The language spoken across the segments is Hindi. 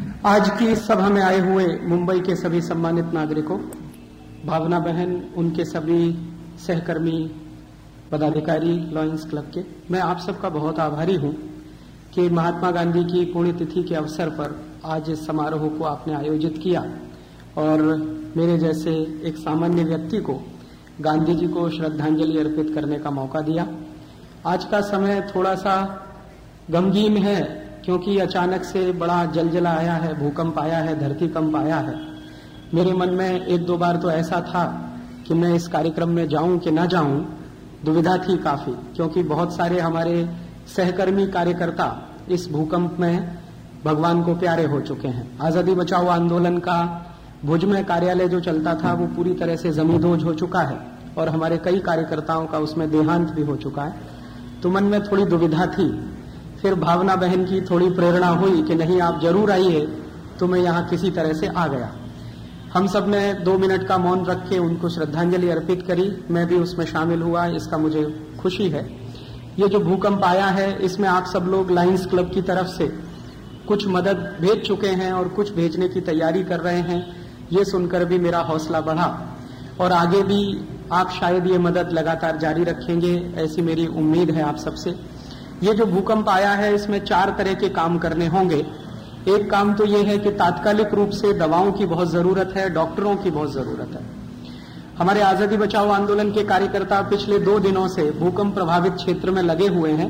आज की इस सभा में आए हुए मुंबई के सभी सम्मानित नागरिकों, भावना बहन, उनके सभी सहकर्मी, पदाधिकारी लॉयंस क्लब के, मैं आप सबका बहुत आभारी हूं कि महात्मा गांधी की पुण्यतिथि के अवसर पर आज इस समारोह को आपने आयोजित किया और मेरे जैसे एक सामान्य व्यक्ति को गांधी जी को श्रद्धांजलि अर्पित करने का मौका दिया। आज का समय थोड़ा सा गमगीन है क्योंकि अचानक से बड़ा जलजला आया है, भूकंप आया है, धरती कंप आया है। मेरे मन में एक दो बार तो ऐसा था कि मैं इस कार्यक्रम में जाऊं कि ना जाऊं, दुविधा थी काफी, क्योंकि बहुत सारे हमारे सहकर्मी कार्यकर्ता इस भूकंप में भगवान को प्यारे हो चुके हैं। आजादी बचाओ आंदोलन का भुज में कार्यालय जो चलता था वो पूरी तरह से जमींदोज हो चुका है और हमारे कई कार्यकर्ताओं का उसमें देहांत भी हो चुका है। तो मन में थोड़ी दुविधा थी। फिर भावना बहन की थोड़ी प्रेरणा हुई कि नहीं, आप जरूर आइए, तो मैं यहाँ किसी तरह से आ गया। हम सब ने 2 मिनट का मौन रख के उनको श्रद्धांजलि अर्पित करी। मैं भी उसमें शामिल हुआ, इसका मुझे खुशी है। ये जो भूकंप आया है इसमें आप सब लोग लायंस क्लब की तरफ से कुछ मदद भेज चुके हैं और कुछ भेजने की तैयारी कर रहे हैं। ये सुनकर भी मेरा हौसला बढ़ा और आगे भी आप शायद ये मदद लगातार जारी रखेंगे, ऐसी मेरी उम्मीद है आप सबसे। ये जो भूकंप आया है इसमें 4 तरह के काम करने होंगे। एक काम तो ये है कि तात्कालिक रूप से दवाओं की बहुत जरूरत है, डॉक्टरों की बहुत जरूरत है। हमारे आजादी बचाओ आंदोलन के कार्यकर्ता पिछले 2 दिनों से भूकंप प्रभावित क्षेत्र में लगे हुए हैं।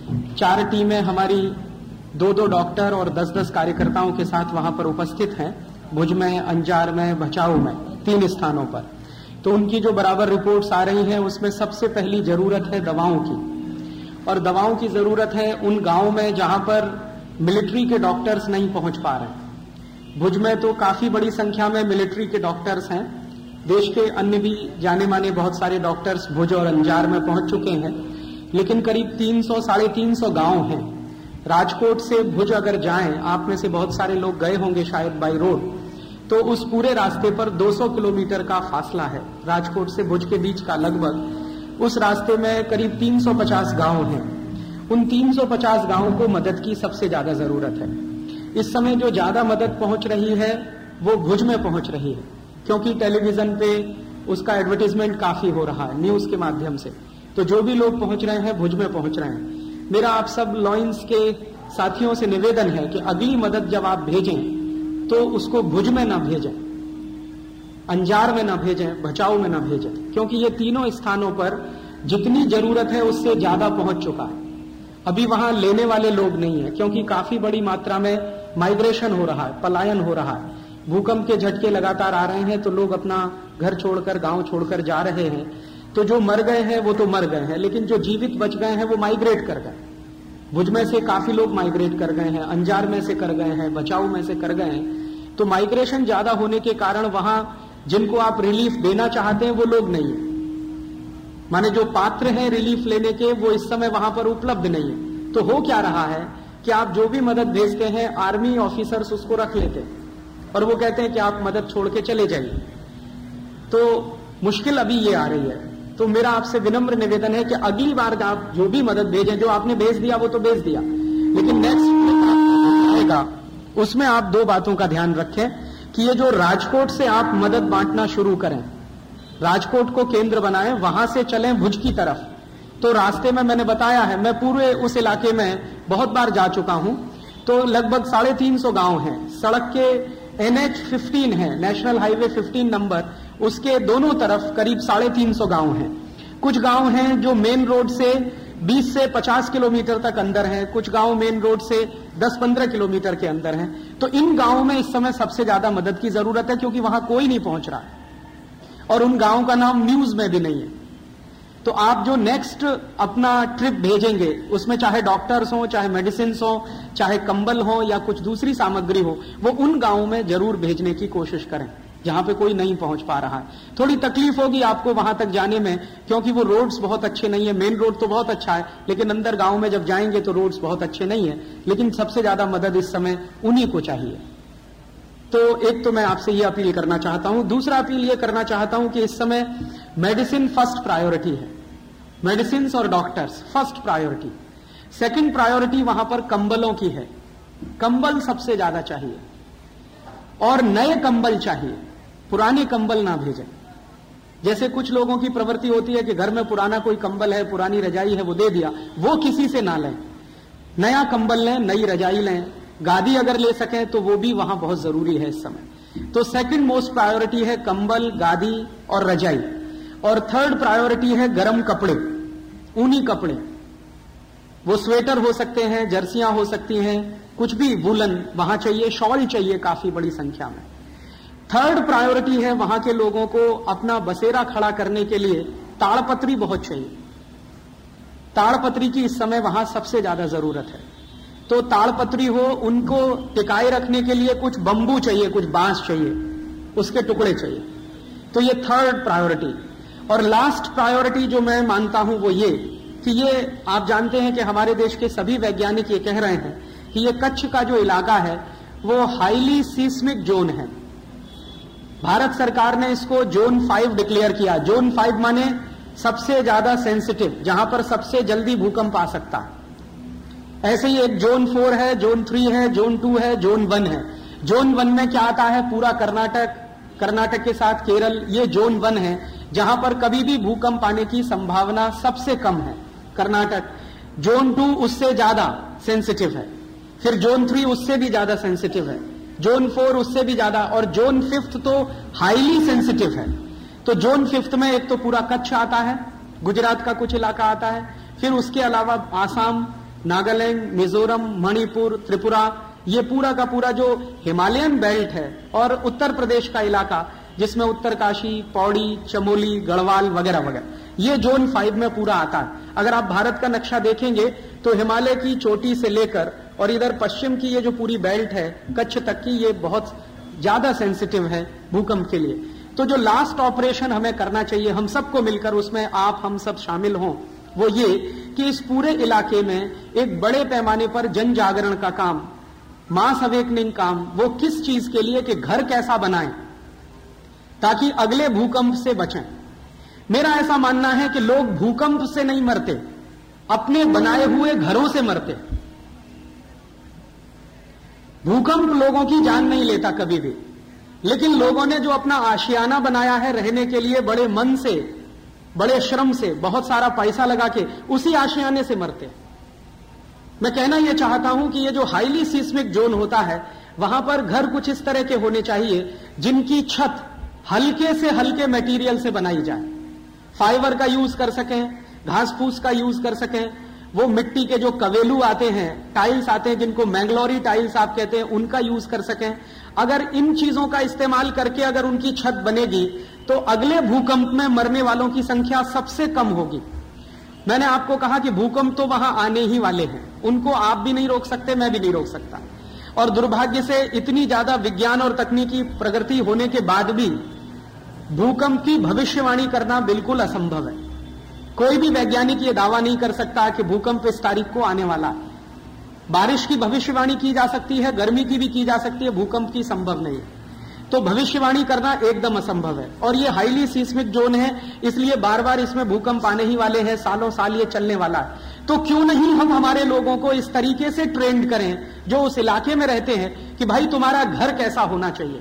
4 टीमें हमारी 2-2 डॉक्टर और 10-10 कार्यकर्ताओं के साथ वहां पर उपस्थित हैं, भुज में, अंजार में, भचाऊ में, 3 स्थानों पर। तो उनकी जो बराबर रिपोर्ट्स आ रही हैं उसमें सबसे पहली जरूरत है दवाओं की, और दवाओं की जरूरत है उन गांवों में जहां पर मिलिट्री के डॉक्टर्स नहीं पहुंच पा रहे। भुज में तो काफी बड़ी संख्या में मिलिट्री के डॉक्टर्स हैं। देश के अन्य भी जाने माने बहुत सारे डॉक्टर्स भुज और अंजार में पहुंच चुके हैं, लेकिन करीब 300-350 गांव हैं। राजकोट से भुज अगर जाएं, आप में से बहुत सारे लोग गए होंगे शायद बाई रोड, तो उस पूरे रास्ते पर 200 किलोमीटर का फासला है राजकोट से भुज के बीच का। लगभग उस रास्ते में करीब 350 गांव हैं। उन 350 गांवों को मदद की सबसे ज्यादा जरूरत है। इस समय जो ज्यादा मदद पहुंच रही है वो भुज में पहुंच रही है, क्योंकि टेलीविजन पे उसका एडवर्टीजमेंट काफी हो रहा है न्यूज के माध्यम से। तो जो भी लोग पहुंच रहे हैं भुज में पहुंच रहे हैं। मेरा आप सब लॉयंस के साथियों से निवेदन है कि अगली मदद जब आप भेजें तो उसको भुज में ना भेजें, अंजार में ना भेजें, भचाऊ में ना भेजें, क्योंकि ये तीनों स्थानों पर जितनी जरूरत है उससे ज्यादा पहुंच चुका है। अभी वहां लेने वाले लोग नहीं है, क्योंकि काफी बड़ी मात्रा में माइग्रेशन हो रहा है, पलायन हो रहा है। भूकंप के झटके लगातार आ रहे हैं तो लोग अपना घर छोड़कर, गांव छोड़कर जा रहे हैं। तो जो मर गए हैं वो तो मर गए हैं, लेकिन जो जीवित बच गए हैं वो माइग्रेट कर गए। भुज में से काफी लोग माइग्रेट कर गए हैं, अंजार में से कर गए हैं, बचाऊ में से कर गए हैं। तो माइग्रेशन ज्यादा होने के कारण वहां जिनको आप रिलीफ देना चाहते हैं वो लोग नहीं है, माने जो पात्र हैं रिलीफ लेने के वो इस समय वहां पर उपलब्ध नहीं है। तो हो क्या रहा है कि आप जो भी मदद भेजते हैं आर्मी ऑफिसर्स उसको रख लेते हैं और वो कहते हैं कि आप मदद छोड़ के चले जाइए। तो मुश्किल अभी ये आ रही है। तो मेरा आपसे विनम्र निवेदन है कि अगली बार आप जो भी मदद भेजें, जो आपने भेज दिया वो तो भेज दिया, लेकिन नेक्स्ट आएगा उसमें आप 2 बातों का ध्यान रखें कि ये जो राजकोट से आप मदद बांटना शुरू करें, राजकोट को केंद्र बनाएं, वहां से चलें भुज की तरफ। तो रास्ते में मैंने बताया है, मैं पूरे उस इलाके में बहुत बार जा चुका हूं। तो लगभग 350 गांव हैं। सड़क के NH-15 है, नेशनल हाईवे 15 नंबर, उसके दोनों तरफ करीब 350 गांव हैं। कुछ गांव हैं जो मेन रोड से 20 से 50 किलोमीटर तक अंदर हैं, कुछ गांव मेन रोड से 10-15 किलोमीटर के अंदर हैं। तो इन गांवों में इस समय सबसे ज्यादा मदद की जरूरत है, क्योंकि वहां कोई नहीं पहुंच रहा है और उन गांवों का नाम न्यूज में भी नहीं है। तो आप जो नेक्स्ट अपना ट्रिप भेजेंगे उसमें चाहे डॉक्टर्स हो, चाहे मेडिसिन हो, चाहे कंबल हो या कुछ दूसरी सामग्री हो, वो उन गांवों में जरूर भेजने की कोशिश करें जहां पे कोई नहीं पहुंच पा रहा है। थोड़ी तकलीफ होगी आपको वहां तक जाने में, क्योंकि वो रोड्स बहुत अच्छे नहीं है। मेन रोड तो बहुत अच्छा है, लेकिन अंदर गांव में जब जाएंगे तो रोड्स बहुत अच्छे नहीं है। लेकिन सबसे ज्यादा मदद इस समय उन्हीं को चाहिए। तो एक तो मैं आपसे ये अपील करना चाहता हूं। दूसरा अपील ये करना चाहता हूं कि इस समय मेडिसिन फर्स्ट प्रायोरिटी है, मेडिसिन और doctors first priority. Second priority वहां पर कंबलों की है, कंबल सबसे ज्यादा चाहिए। और नए कंबल चाहिए, पुराने कंबल ना भेजें। जैसे कुछ लोगों की प्रवृत्ति होती है कि घर में पुराना कोई कंबल है, पुरानी रजाई है, वो दे दिया, वो किसी से ना लें। नया कंबल लें, नई रजाई लें, गादी अगर ले सकें तो वो भी वहां बहुत जरूरी है इस समय। तो सेकंड मोस्ट प्रायोरिटी है कंबल, गादी और रजाई। और थर्ड प्रायोरिटी है गर्म कपड़े, ऊनी कपड़े। वो स्वेटर हो सकते हैं, जर्सियां हो सकती हैं, कुछ भी वुलन वहां चाहिए, शॉल चाहिए काफी बड़ी संख्या में। थर्ड प्रायोरिटी है वहां के लोगों को अपना बसेरा खड़ा करने के लिए ताड़पत्री बहुत चाहिए। ताड़पत्री की इस समय वहां सबसे ज्यादा जरूरत है। तो ताड़पत्री हो, उनको टिकाए रखने के लिए कुछ बंबू चाहिए, कुछ बांस चाहिए, उसके टुकड़े चाहिए। तो ये थर्ड प्रायोरिटी। और लास्ट प्रायोरिटी जो मैं मानता हूं वो ये कि ये आप जानते हैं कि हमारे देश के सभी वैज्ञानिक ये कह रहे हैं कि ये कच्छ का जो इलाका है वो हाईली सीस्मिक जोन है। भारत सरकार ने इसको जोन 5 डिक्लेयर किया। जोन 5 माने सबसे ज्यादा सेंसिटिव, जहां पर सबसे जल्दी भूकंप आ सकता है। ऐसे ही एक जोन 4 है, जोन 3 है, जोन 2 है, जोन 1 है। जोन 1 में क्या आता है? पूरा कर्नाटक के साथ केरल, ये जोन 1 है, जहां पर कभी भी भूकंप आने की संभावना सबसे कम है, कर्नाटक। जोन 2 उससे ज्यादा सेंसिटिव है, फिर जोन 3 उससे भी ज्यादा सेंसिटिव है, जोन 4 उससे भी ज्यादा, और जोन 5 तो हाईली सेंसिटिव है। तो जोन 5 में एक तो पूरा कच्छ आता है, गुजरात का कुछ इलाका आता है, फिर उसके अलावा आसाम, नागालैंड, मिजोरम, मणिपुर, त्रिपुरा, ये पूरा का पूरा जो हिमालयन बेल्ट है, और उत्तर प्रदेश का इलाका जिसमें उत्तरकाशी, पौड़ी, चमोली, गढ़वाल वगैरह वगैरह, ये जोन 5 में पूरा आता है। अगर आप भारत का नक्शा देखेंगे तो हिमालय की चोटी से लेकर और इधर पश्चिम की ये जो पूरी बेल्ट है कच्छ तक की, ये बहुत ज्यादा सेंसिटिव है भूकंप के लिए। तो जो लास्ट ऑपरेशन हमें करना चाहिए हम सबको मिलकर, उसमें आप हम सब शामिल हों, वो ये कि इस पूरे इलाके में एक बड़े पैमाने पर जन जागरण का काम, मास अवेकनिंग काम, वो किस चीज के लिए कि घर कैसा बनाएं ताकि अगले भूकंप से बचें। मेरा ऐसा मानना है कि लोग भूकंप से नहीं मरते, अपने बनाए हुए घरों से मरते। भूकंप लोगों की जान नहीं लेता कभी भी, लेकिन लोगों ने जो अपना आशियाना बनाया है रहने के लिए, बड़े मन से, बड़े श्रम से, बहुत सारा पैसा लगा के, उसी आशियाने से मरते। मैं कहना यह चाहता हूं कि ये जो हाईली सीस्मिक जोन होता है, वहां पर घर कुछ इस तरह के होने चाहिए जिनकी छत हल्के से हल्के मटेरियल से बनाई जाए, फाइबर का यूज कर सकें, घास फूस का यूज कर सकें, वो मिट्टी के जो कवेलू आते हैं, टाइल्स आते हैं जिनको मैंगलोरी टाइल्स आप कहते हैं, उनका यूज कर सकें। अगर इन चीजों का इस्तेमाल करके अगर उनकी छत बनेगी तो अगले भूकंप में मरने वालों की संख्या सबसे कम होगी। मैंने आपको कहा कि भूकंप तो वहां आने ही वाले हैं, उनको आप भी नहीं रोक सकते, मैं भी नहीं रोक सकता। और दुर्भाग्य से इतनी ज्यादा विज्ञान और तकनीकी प्रगति होने के बाद भी भूकंप की भविष्यवाणी करना बिल्कुल असंभव है। कोई भी वैज्ञानिक ये दावा नहीं कर सकता कि भूकंप इस तारीख को आने वाला है। बारिश की भविष्यवाणी की जा सकती है, गर्मी की भी की जा सकती है, भूकंप की संभव नहीं है। तो भविष्यवाणी करना एकदम असंभव है। और ये हाईली सीस्मिक जोन है, इसलिए बार बार इसमें भूकंप आने ही वाले हैं, सालों साल ये चलने वाला है। तो क्यों नहीं हम हमारे लोगों को इस तरीके से ट्रेंड करें जो उस इलाके में रहते हैं कि भाई तुम्हारा घर कैसा होना चाहिए।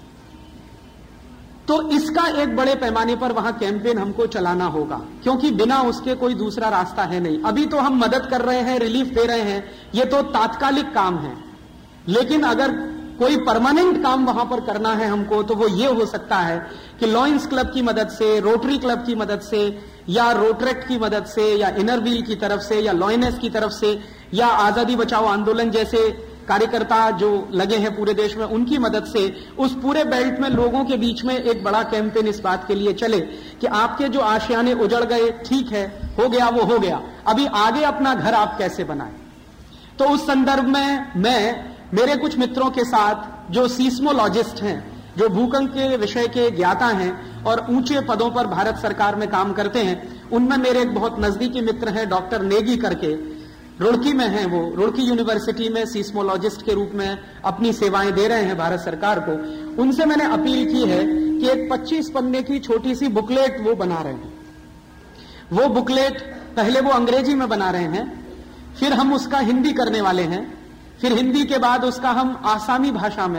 तो इसका एक बड़े पैमाने पर वहां कैंपेन हमको चलाना होगा, क्योंकि बिना उसके कोई दूसरा रास्ता है नहीं। अभी तो हम मदद कर रहे हैं, रिलीफ दे रहे हैं, ये तो तात्कालिक काम है, लेकिन अगर कोई परमानेंट काम वहां पर करना है हमको, तो वो ये हो सकता है कि लॉयंस क्लब की मदद से, रोटरी क्लब की मदद से, या रोटरेक्ट की मदद से, या इनर व्हील की तरफ से, या लॉयनेस की तरफ से, या आजादी बचाओ आंदोलन जैसे कार्यकर्ता जो लगे हैं पूरे देश में, उनकी मदद से उस पूरे बेल्ट में लोगों के बीच में एक बड़ा कैंपेन इस बात के लिए चले कि आपके जो आशियाने उजड़ गए, ठीक है, हो गया वो हो गया, अभी आगे अपना घर आप कैसे बनाएं। तो उस संदर्भ में मैं मेरे कुछ मित्रों के साथ जो सीस्मोलॉजिस्ट हैं, जो भूकंप के विषय के ज्ञाता हैं और ऊंचे पदों पर भारत सरकार में काम करते हैं, उनमें मेरे एक बहुत नजदीकी मित्र हैं डॉक्टर नेगी करके, रुड़की में हैं, वो रुड़की यूनिवर्सिटी में सीस्मोलॉजिस्ट के रूप में अपनी सेवाएं दे रहे हैं भारत सरकार को। उनसे मैंने अपील की है कि एक 25 पन्ने की छोटी सी बुकलेट वो बना रहे हैं। वो बुकलेट पहले वो अंग्रेजी में बना रहे हैं, फिर हम उसका हिंदी करने वाले हैं, फिर हिंदी के बाद उसका हम आसामी भाषा में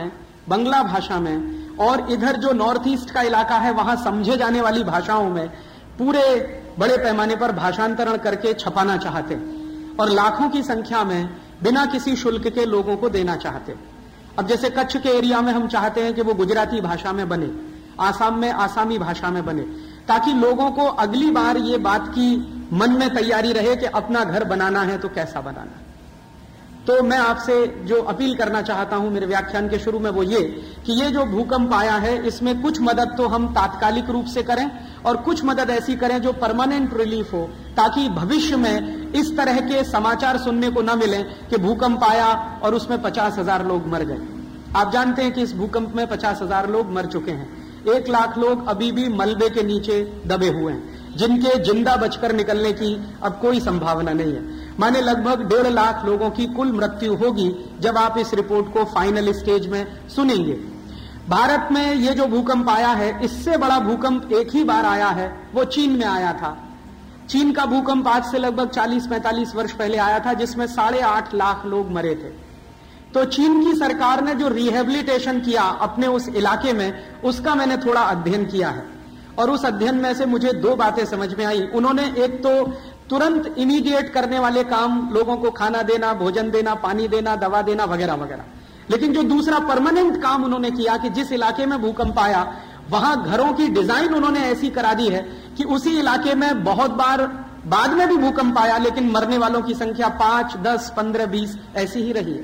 बंगला भाषा में और इधर जो नॉर्थ ईस्ट का इलाका है वहां समझे जाने वाली भाषाओं में पूरे बड़े पैमाने पर भाषांतरण करके छपाना चाहते और लाखों की संख्या में बिना किसी शुल्क के लोगों को देना चाहते। अब जैसे कच्छ के एरिया में हम चाहते हैं कि वो गुजराती भाषा में बने, आसाम में आसामी भाषा में बने, ताकि लोगों को अगली बार ये बात की मन में तैयारी रहे कि अपना घर बनाना है तो कैसा बनाना है। तो मैं आपसे जो अपील करना चाहता हूं मेरे व्याख्यान के शुरू में वो ये कि ये जो भूकंप आया है इसमें कुछ मदद तो हम तात्कालिक रूप से करें और कुछ मदद ऐसी करें जो परमानेंट रिलीफ हो, ताकि भविष्य में इस तरह के समाचार सुनने को न मिले कि भूकंप आया और उसमें 50,000 लोग मर गए। आप जानते हैं कि इस भूकंप में 50,000 लोग मर चुके हैं। 1 लाख लोग अभी भी मलबे के नीचे दबे हुए हैं, जिनके जिंदा बचकर निकलने की अब कोई संभावना नहीं है। माने लगभग 1.5 लाख लोगों की कुल मृत्यु होगी जब आप इस रिपोर्ट को फाइनल स्टेज में सुनेंगे। भारत में ये जो भूकंप आया है, इससे बड़ा भूकंप एक ही बार आया है, वो चीन में आया था। चीन का भूकंप आज से लगभग 40-45 वर्ष पहले आया था, जिसमें 8.5 लाख लोग मरे थे। तो चीन की सरकार ने जो रिहेबिलिटेशन किया अपने उस इलाके में, उसका मैंने थोड़ा अध्ययन किया है और उस अध्ययन में से मुझे 2 बातें समझ में आई। उन्होंने एक तो तुरंत इमीडिएट करने वाले काम, लोगों को खाना देना, भोजन देना, पानी देना, दवा देना वगैरह वगैरह, लेकिन जो दूसरा परमानेंट काम उन्होंने किया कि जिस इलाके में भूकंप आया वहां घरों की डिजाइन उन्होंने ऐसी करा दी है कि उसी इलाके में बहुत बार बाद में भी भूकंप आया लेकिन मरने वालों की संख्या 5, 10, 15, 20 ऐसी ही रही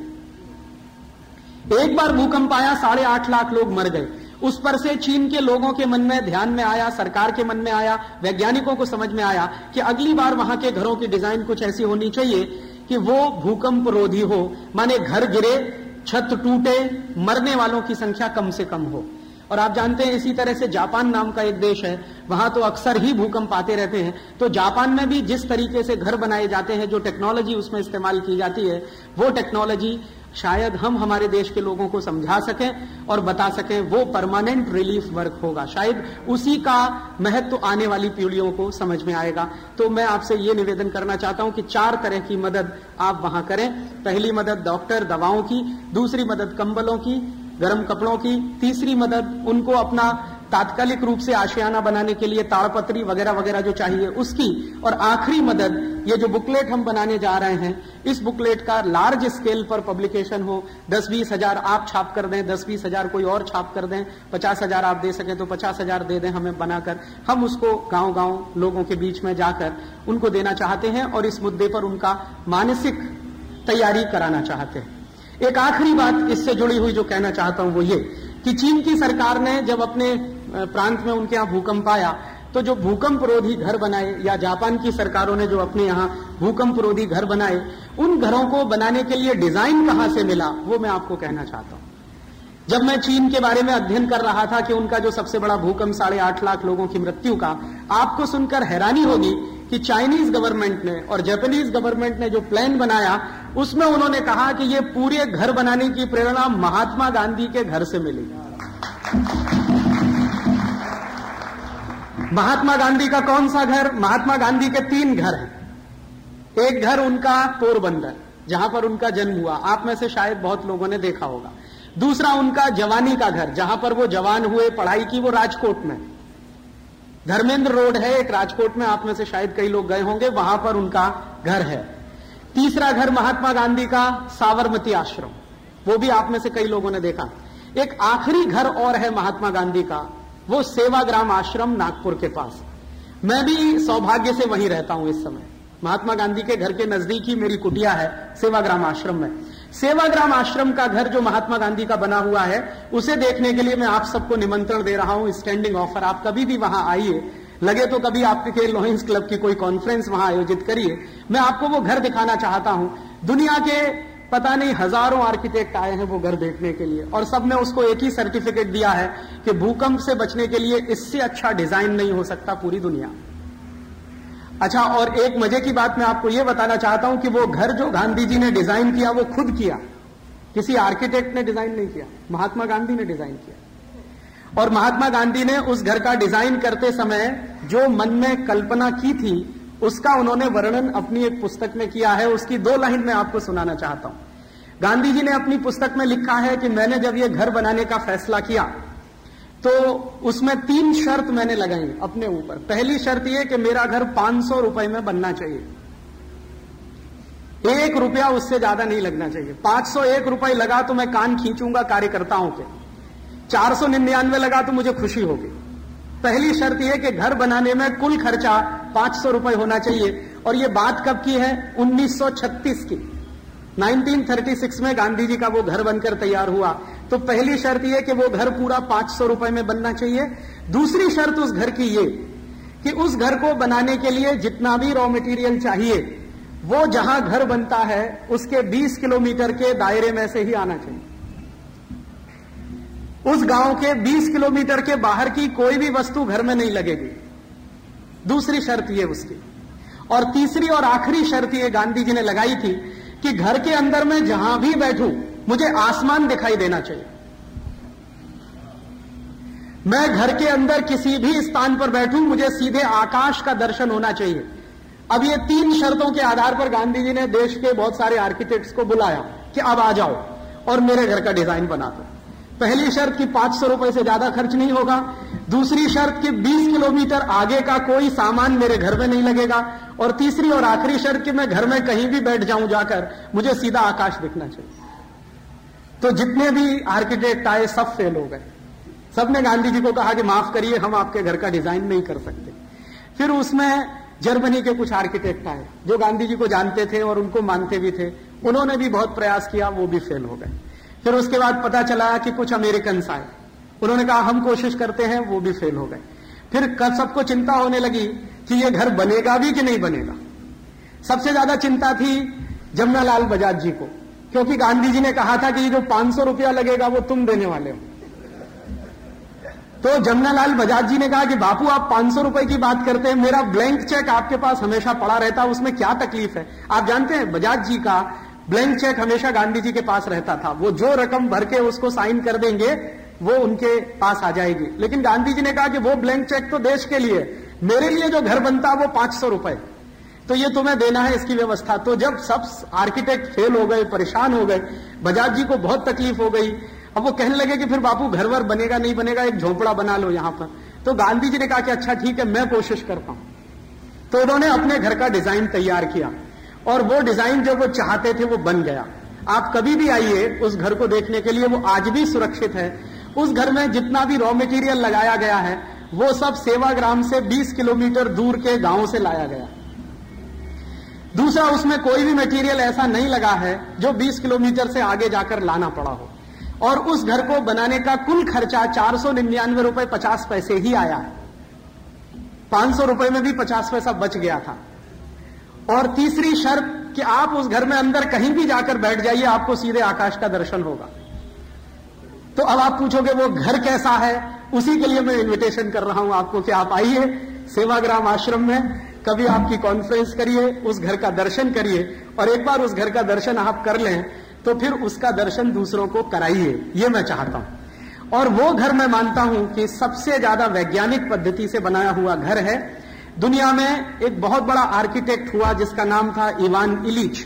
है। एक बार भूकंप आया, 8.5 लाख लोग मर गए। उस पर से चीन के लोगों के मन में ध्यान में आया, सरकार के मन में आया, वैज्ञानिकों को समझ में आया कि अगली बार वहां के घरों की डिजाइन कुछ ऐसी होनी चाहिए कि वो भूकंप रोधी हो, माने घर गिरे, छत टूटे, मरने वालों की संख्या कम से कम हो। और आप जानते हैं इसी तरह से जापान नाम का एक देश है, वहां तो अक्सर ही भूकंप आते रहते हैं। तो जापान में भी जिस तरीके से घर बनाए जाते हैं, जो टेक्नोलॉजी उसमें इस्तेमाल की जाती है, वो टेक्नोलॉजी शायद हम हमारे देश के लोगों को समझा सकें और बता सकें, वो परमानेंट रिलीफ वर्क होगा। शायद उसी का महत्व आने वाली पीढ़ियों को समझ में आएगा। तो मैं आपसे ये निवेदन करना चाहता हूं कि 4 तरह की मदद आप वहां करें। पहली मदद डॉक्टर, दवाओं की, दूसरी मदद कंबलों की, गर्म कपड़ों की, तीसरी मदद उनको अपना तात्कालिक रूप से आशियाना बनाने के लिए ताड़पत्री वगैरह वगैरह जो चाहिए उसकी, और आखिरी मदद ये जो बुकलेट हम बनाने जा रहे हैं, इस बुकलेट का लार्ज स्केल पर पब्लिकेशन हो। 10-20 हजार आप छाप कर दें, 10-20 हजार कोई और छाप कर दें, 50 हजार आप दे सकें तो 50 हजार दे दें हमें बनाकर। हम उसको गांव-गांव लोगों के बीच में जाकर उनको देना चाहते हैं और इस मुद्दे पर उनका मानसिक तैयारी कराना चाहते हैं। एक आखिरी बात इससे जुड़ी हुई जो कहना चाहता हूं वो ये कि चीन की सरकार ने जब अपने प्रांत में उनके यहां भूकंप आया तो जो भूकंप रोधी घर बनाए, या जापान की सरकारों ने जो अपने यहां भूकंप रोधी घर बनाए, उन घरों को बनाने के लिए डिजाइन कहां से मिला वो मैं आपको कहना चाहता हूं। जब मैं चीन के बारे में अध्ययन कर रहा था कि उनका जो सबसे बड़ा भूकंप 8.5 लाख लोगों की मृत्यु का, आपको सुनकर हैरानी होगी कि चाइनीज गवर्नमेंट ने और जापानीज गवर्नमेंट ने जो प्लान बनाया उसमें उन्होंने कहा कि ये पूरे घर बनाने की प्रेरणा महात्मा गांधी के घर से मिली। महात्मा गांधी का कौन सा घर? महात्मा गांधी के 3 घर हैं। एक घर उनका पोरबंदर, जहां पर उनका जन्म हुआ, आप में से शायद बहुत लोगों ने देखा होगा। दूसरा उनका जवानी का घर, जहां पर वो जवान हुए, पढ़ाई की, वो राजकोट में, धर्मेंद्र रोड है एक राजकोट में, आप में से शायद कई लोग गए होंगे, वहां पर उनका घर है। तीसरा घर महात्मा गांधी का साबरमती आश्रम, वो भी आप में से कई लोगों ने देखा। एक आखिरी घर और है महात्मा गांधी का, वो सेवाग्राम आश्रम नागपुर के पास। मैं भी सौभाग्य से वहीं रहता हूं इस समय। महात्मा गांधी के घर के नजदीक ही मेरी कुटिया है सेवाग्राम आश्रम में। सेवाग्राम आश्रम का घर जो महात्मा गांधी का बना हुआ है, उसे देखने के लिए मैं आप सबको निमंत्रण दे रहा हूं, स्टैंडिंग ऑफर। आप कभी भी वहां आइए, लगे तो कभी आपके लॉयंस क्लब की कोई कॉन्फ्रेंस वहां आयोजित करिए। मैं आपको वो घर दिखाना चाहता हूं। दुनिया के पता नहीं हजारों आर्किटेक्ट आए हैं वो घर देखने के लिए, और सबने उसको एक ही सर्टिफिकेट दिया है कि भूकंप से बचने के लिए इससे अच्छा डिजाइन नहीं हो सकता पूरी दुनिया। अच्छा, और एक मजे की बात मैं आपको यह बताना चाहता हूं कि वो घर जो गांधी जी ने डिजाइन किया वो खुद किया, किसी आर्किटेक्ट ने डिजाइन नहीं किया, महात्मा गांधी ने डिजाइन किया। और महात्मा गांधी ने उस घर का डिजाइन करते समय जो मन में कल्पना की थी उसका उन्होंने वर्णन अपनी एक पुस्तक में किया है। उसकी 2 लाइन मैं आपको सुनाना चाहता हूं। गांधी जी ने अपनी पुस्तक में लिखा है कि मैंने जब ये घर बनाने का फैसला किया तो उसमें 3 शर्त मैंने लगाई अपने ऊपर। पहली शर्त यह कि मेरा घर 500 रुपए में बनना चाहिए, 1 रुपया उससे ज्यादा नहीं लगना चाहिए। 501 रुपए लगा तो मैं कान खींचूंगा कार्यकर्ताओं के, 499 लगा तो मुझे खुशी होगी। पहली शर्त यह कि घर बनाने में कुल खर्चा 500 रुपए होना चाहिए। और यह बात कब की है? 1936 की। 1936 में गांधी जी का वो घर बनकर तैयार हुआ। तो पहली शर्त यह कि वो घर पूरा 500 रुपए में बनना चाहिए। दूसरी शर्त उस घर की ये कि उस घर को बनाने के लिए जितना भी रॉ मटेरियल चाहिए वो जहां घर बनता है उसके 20 किलोमीटर के दायरे में से ही आना चाहिए। उस गांव के 20 किलोमीटर के बाहर की कोई भी वस्तु घर में नहीं लगेगी। दूसरी शर्त यह उसकी। और तीसरी और आखिरी शर्त यह गांधी जी ने लगाई थी कि घर के अंदर में जहां भी बैठूं मुझे आसमान दिखाई देना चाहिए। मैं घर के अंदर किसी भी स्थान पर बैठूं मुझे सीधे आकाश का दर्शन होना चाहिए। अब ये 3 शर्तों के आधार पर गांधी जी ने देश के बहुत सारे आर्किटेक्ट्स को बुलाया कि अब आ जाओ और मेरे घर का डिजाइन बना दो। पहली शर्त कि 500 रुपए से ज्यादा खर्च नहीं होगा। दूसरी शर्त कि 20 किलोमीटर आगे का कोई सामान मेरे घर में नहीं लगेगा। और तीसरी और आखिरी शर्त कि मैं घर में कहीं भी बैठ जाऊं जाकर मुझे सीधा आकाश दिखना चाहिए। तो जितने भी आर्किटेक्ट आए सब फेल हो गए। सबने गांधी जी को कहा कि माफ करिए हम आपके घर का डिजाइन नहीं कर सकते। फिर उसमें जर्मनी के कुछ आर्किटेक्ट आए जो गांधी जी को जानते थे और उनको मानते भी थे। उन्होंने भी बहुत प्रयास किया, वो भी फेल हो गए। फिर उसके बाद पता चला कि कुछ अमेरिकन आए, उन्होंने कहा हम कोशिश करते हैं, वो भी फेल हो गए। फिर कल सबको चिंता होने लगी कि ये घर बनेगा भी कि नहीं बनेगा। सबसे ज्यादा चिंता थी जमनालाल बजाज जी को, क्योंकि गांधी जी ने कहा था कि ये जो 500 रुपया लगेगा वो तुम देने वाले हो। तो जमनालाल बजाज जी ने कहा कि बापू आप 500 रुपए की बात करते हैं, मेरा ब्लैंक चेक आपके पास हमेशा पड़ा रहता है, उसमें क्या तकलीफ है। आप जानते हैं बजाज जी का ब्लैंक चेक हमेशा गांधी जी के पास रहता था। वो जो रकम भर के उसको साइन कर देंगे वो उनके पास आ जाएगी। लेकिन गांधी जी ने कहा कि वो ब्लैंक चेक तो देश के लिए, मेरे लिए जो घर बनता वो 500 रुपए, तो ये तुम्हें देना है इसकी व्यवस्था। तो जब सब आर्किटेक्ट फेल हो गए, परेशान हो गए, बजाज जी को बहुत तकलीफ हो गई। अब वो कहने लगे कि फिर बापू घर वर बनेगा नहीं बनेगा, एक झोपड़ा बना लो यहां पर। तो गांधी जी ने कहा कि अच्छा ठीक है मैं कोशिश करता हूं। तो उन्होंने अपने घर का डिजाइन तैयार किया और वो डिजाइन जो वो चाहते थे वो बन गया। आप कभी भी आइए उस घर को देखने के लिए, वो आज भी सुरक्षित है। उस घर में जितना भी रॉ मटेरियल लगाया गया है वो सब सेवाग्राम से 20 किलोमीटर दूर के गांव से लाया गया। दूसरा, उसमें कोई भी मटेरियल ऐसा नहीं लगा है जो 20 किलोमीटर से आगे जाकर लाना पड़ा हो। और उस घर को बनाने का कुल खर्चा 499 रुपए 50 पैसे ही आया है। 500 रुपए में भी 50 पैसा बच गया था। और तीसरी शर्त कि आप उस घर में अंदर कहीं भी जाकर बैठ जाइए, आपको सीधे आकाश का दर्शन होगा। तो अब आप पूछोगे वो घर कैसा है, उसी के लिए मैं इनविटेशन कर रहा हूं आपको कि आप आइए सेवाग्राम आश्रम में, कभी आपकी कॉन्फ्रेंस करिए, उस घर का दर्शन करिए। और एक बार उस घर का दर्शन आप कर लें तो फिर उसका दर्शन दूसरों को कराइए, ये मैं चाहता हूं। और वो घर मैं मानता हूं कि सबसे ज्यादा वैज्ञानिक पद्धति से बनाया हुआ घर है। दुनिया में एक बहुत बड़ा आर्किटेक्ट हुआ जिसका नाम था इवान इलिच।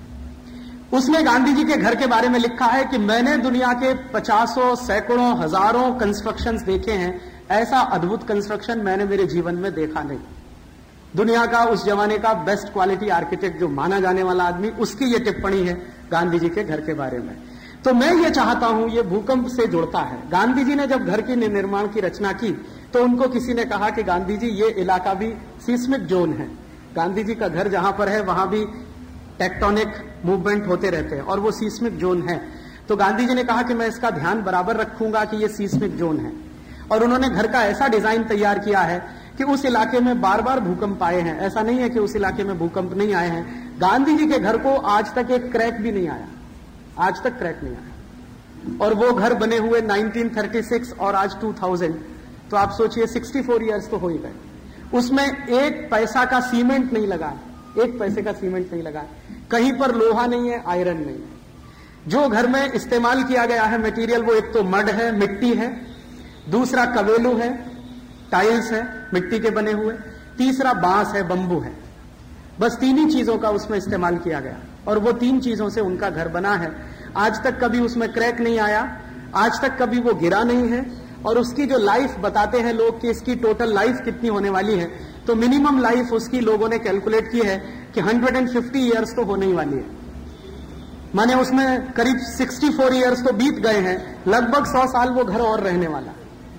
उसने गांधी जी के घर के बारे में लिखा है कि मैंने दुनिया के 50 सैकड़ों हजारों कंस्ट्रक्शंस देखे हैं, ऐसा अद्भुत कंस्ट्रक्शन मैंने मेरे जीवन में देखा नहीं। दुनिया का उस जमाने का बेस्ट क्वालिटी आर्किटेक्ट जो माना जाने वाला आदमी, उसकी ये टिप्पणी है गांधी जी के घर के बारे में। तो मैं ये चाहता हूं, ये भूकंप से जुड़ता है। गांधी जी ने जब घर के निर्माण की रचना की तो उनको किसी ने कहा कि गांधी जी ये इलाका भी सीस्मिक जोन है। गांधी जी का घर जहां पर है वहां भी टेक्टोनिक मूवमेंट होते रहते हैं और वो सीस्मिक जोन है। तो गांधी जी ने कहा कि मैं इसका ध्यान बराबर रखूंगा कि ये सीस्मिक जोन है। और उन्होंने घर का ऐसा डिजाइन तैयार किया है कि उस इलाके में बार बार भूकंप आए हैं। ऐसा नहीं है कि उस इलाके में भूकंप नहीं आए हैं। गांधी जी के घर को आज तक एक क्रैक भी नहीं आया, आज तक क्रैक नहीं आया। और वो घर बने हुए 1936 और आज 2000, तो आप सोचिए 64 ईयर्स तो हो ही गए। उसमें एक पैसा का सीमेंट नहीं लगा है, एक पैसे का सीमेंट नहीं लगा है, कहीं पर लोहा नहीं है, आयरन नहीं है। जो घर में इस्तेमाल किया गया है मटेरियल वो एक तो मड है, मिट्टी है, दूसरा कवेलू है, टाइल्स है मिट्टी के बने हुए, तीसरा बांस है, बंबू है। बस 3 ही चीजों का उसमें इस्तेमाल किया गया और वो 3 चीजों से उनका घर बना है। आज तक कभी उसमें क्रैक नहीं आया, आज तक कभी वो गिरा नहीं है। और उसकी जो लाइफ बताते हैं लोग कि इसकी टोटल लाइफ कितनी होने वाली है, तो मिनिमम लाइफ उसकी लोगों ने कैलकुलेट की है कि 150 ईयर्स तो होने ही वाली है। माने उसमें करीब 64 ईयर्स तो बीत गए हैं, लगभग 100 साल वो घर और रहने वाला।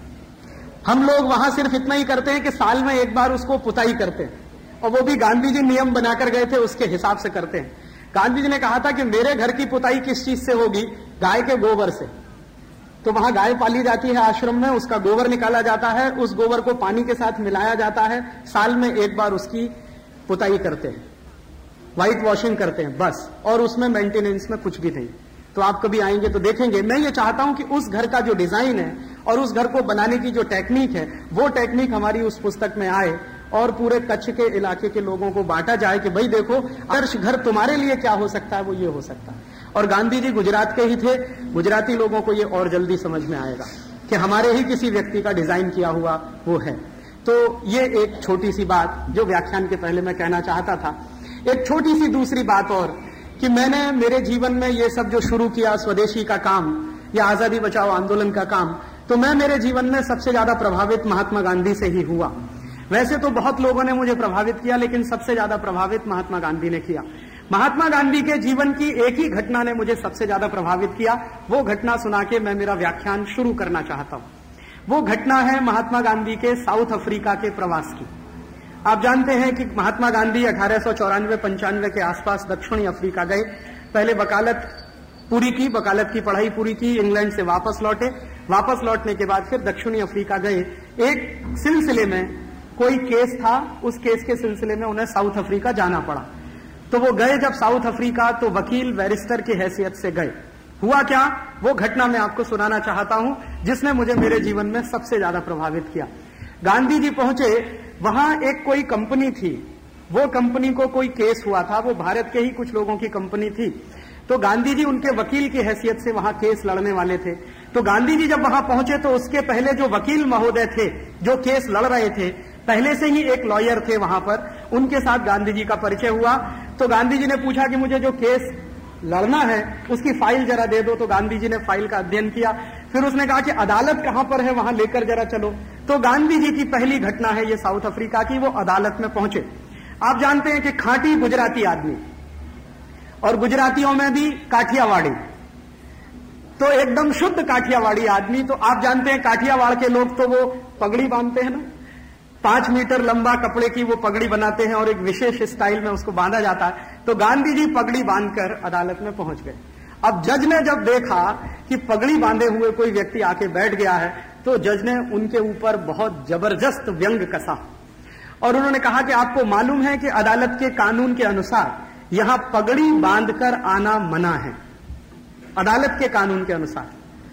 हम लोग वहां सिर्फ इतना ही करते हैं कि साल में एक बार उसको पुताई करते हैं, और वो भी गांधी जी नियम बनाकर गए थे उसके हिसाब से करते हैं। गांधी जी ने कहा था कि मेरे घर की पुताई किस चीज से होगी, गाय के गोबर से। तो वहां गाय पाली जाती है आश्रम में, उसका गोबर निकाला जाता है, उस गोबर को पानी के साथ मिलाया जाता है, साल में एक बार उसकी पुताई करते हैं, व्हाइट वॉशिंग करते हैं बस, और उसमें मेंटेनेंस में कुछ भी नहीं। तो आप कभी आएंगे तो देखेंगे। मैं ये चाहता हूं कि उस घर का जो डिजाइन है और उस घर को बनाने की जो टेक्निक है, वो टेक्निक हमारी उस पुस्तक में आए और पूरे कच्छ के इलाके के लोगों को बांटा जाए कि भाई देखो, आदर्श घर तुम्हारे लिए क्या हो सकता है, वो ये हो सकता है। और गांधी जी गुजरात के ही थे, गुजराती लोगों को ये और जल्दी समझ में आएगा कि हमारे ही किसी व्यक्ति का डिजाइन किया हुआ वो है। तो ये एक छोटी सी बात जो व्याख्यान के पहले मैं कहना चाहता था। एक छोटी सी दूसरी बात और, कि मैंने मेरे जीवन में ये सब जो शुरू किया, स्वदेशी का काम या आजादी बचाओ आंदोलन का काम, तो मैं मेरे जीवन में सबसे ज्यादा प्रभावित महात्मा गांधी से ही हुआ। वैसे तो बहुत लोगों ने मुझे प्रभावित किया, लेकिन सबसे ज्यादा प्रभावित महात्मा गांधी ने किया। महात्मा गांधी के जीवन की एक ही घटना ने मुझे सबसे ज्यादा प्रभावित किया। वो घटना सुना के मैं मेरा व्याख्यान शुरू करना चाहता हूं। वो घटना है महात्मा गांधी के साउथ अफ्रीका के प्रवास की। आप जानते हैं कि महात्मा गांधी 1894-95 के आसपास दक्षिणी अफ्रीका गए। पहले वकालत पूरी की, वकालत की पढ़ाई पूरी की, इंग्लैंड से वापस लौटे। वापस लौटने के बाद फिर दक्षिणी अफ्रीका गए। एक सिलसिले में कोई केस था, उस केस के सिलसिले में उन्हें साउथ अफ्रीका जाना पड़ा। तो वो गए जब साउथ अफ्रीका, तो वकील बैरिस्टर की हैसियत से गए। हुआ क्या, वो घटना मैं आपको सुनाना चाहता हूं, जिसने मुझे मेरे जीवन में सबसे ज्यादा प्रभावित किया। गांधी जी पहुंचे, वहां एक कोई कंपनी थी, वो कंपनी को कोई केस हुआ था, वो भारत के ही कुछ लोगों की कंपनी थी। तो गांधी जी उनके वकील की हैसियत से वहां केस लड़ने वाले थे। तो गांधी जी जब वहां पहुंचे तो उसके पहले जो वकील महोदय थे जो केस लड़ रहे थे, पहले से ही एक लॉयर थे वहां पर, उनके साथ गांधी जी का परिचय हुआ। तो गांधी जी ने पूछा कि मुझे जो केस लड़ना है उसकी फाइल जरा दे दो। तो गांधी जी ने फाइल का अध्ययन किया। फिर उसने कहा कि अदालत कहां पर है, वहां लेकर जरा चलो। तो गांधी जी की पहली घटना है ये साउथ अफ्रीका की। वो अदालत में पहुंचे। आप जानते हैं कि खांटी गुजराती आदमी, और गुजरातियों में भी काठियावाड़ी, तो एकदम शुद्ध काठियावाड़ी आदमी। तो आप जानते हैं काठियावाड़ के लोग तो वो पगड़ी बांधते हैं ना, 5 मीटर लंबा कपड़े की वो पगड़ी बनाते हैं और एक विशेष स्टाइल में उसको बांधा जाता है। तो गांधी जी पगड़ी बांधकर अदालत में पहुंच गए। अब जज ने जब देखा कि पगड़ी बांधे हुए कोई व्यक्ति आके बैठ गया है, तो जज ने उनके ऊपर बहुत जबरदस्त व्यंग कसा और उन्होंने कहा कि आपको मालूम है कि अदालत के कानून के अनुसार यहां पगड़ी बांधकर आना मना है, अदालत के कानून के अनुसार।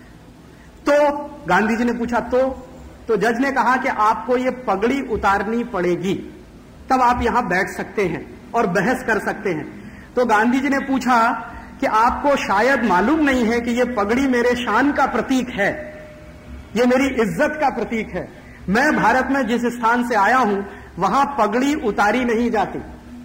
तो गांधी जी ने पूछा तो जज ने कहा कि आपको ये पगड़ी उतारनी पड़ेगी, तब आप यहां बैठ सकते हैं और बहस कर सकते हैं। तो गांधी जी ने पूछा कि आपको शायद मालूम नहीं है कि ये पगड़ी मेरे शान का प्रतीक है, ये मेरी इज्जत का प्रतीक है। मैं भारत में जिस स्थान से आया हूं वहां पगड़ी उतारी नहीं जाती।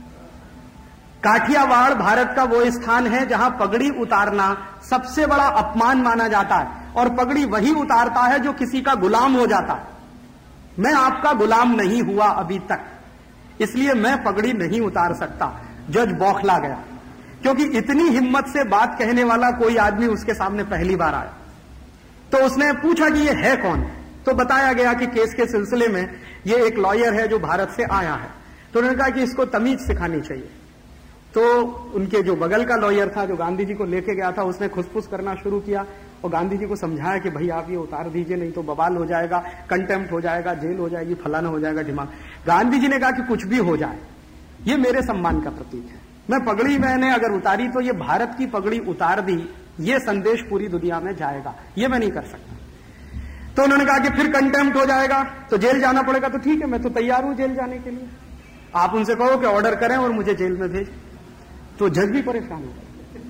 काठियावाड़ भारत का वो स्थान है जहां पगड़ी उतारना सबसे बड़ा अपमान माना जाता है, और पगड़ी वही उतारता है जो किसी का गुलाम हो जाता है। मैं आपका गुलाम नहीं हुआ अभी तक, इसलिए मैं पगड़ी नहीं उतार सकता। जज बौखला गया, क्योंकि इतनी हिम्मत से बात कहने वाला कोई आदमी उसके सामने पहली बार आया। तो उसने पूछा कि ये है कौन। तो बताया गया कि केस के सिलसिले में ये एक लॉयर है जो भारत से आया है। तो उन्होंने कहा कि इसको तमीज सिखानी चाहिए। तो उनके जो बगल का लॉयर था जो गांधी जी को लेके गया था, उसने खुसफुस करना शुरू किया और गांधी जी को समझाया कि भाई आप ये उतार दीजिए, नहीं तो बवाल हो जाएगा, कंटेम्प्ट हो जाएगा, जेल हो जाएगी, फलाना हो जाएगा, दिमाग। गांधी जी ने कहा कि कुछ भी हो जाए, ये मेरे सम्मान का प्रतीक है। मैं पगड़ी मैंने अगर उतारी तो ये भारत की पगड़ी उतार दी, ये संदेश पूरी दुनिया में जाएगा, ये मैं नहीं कर सकता। तो उन्होंने कहा कि फिर कंटेम्प्ट हो जाएगा तो जेल जाना पड़ेगा। तो ठीक है, मैं तो तैयार हूं जेल जाने के लिए, आप उनसे कहो कि ऑर्डर करें और मुझे जेल में भेज। तो जज भी परेशान हो।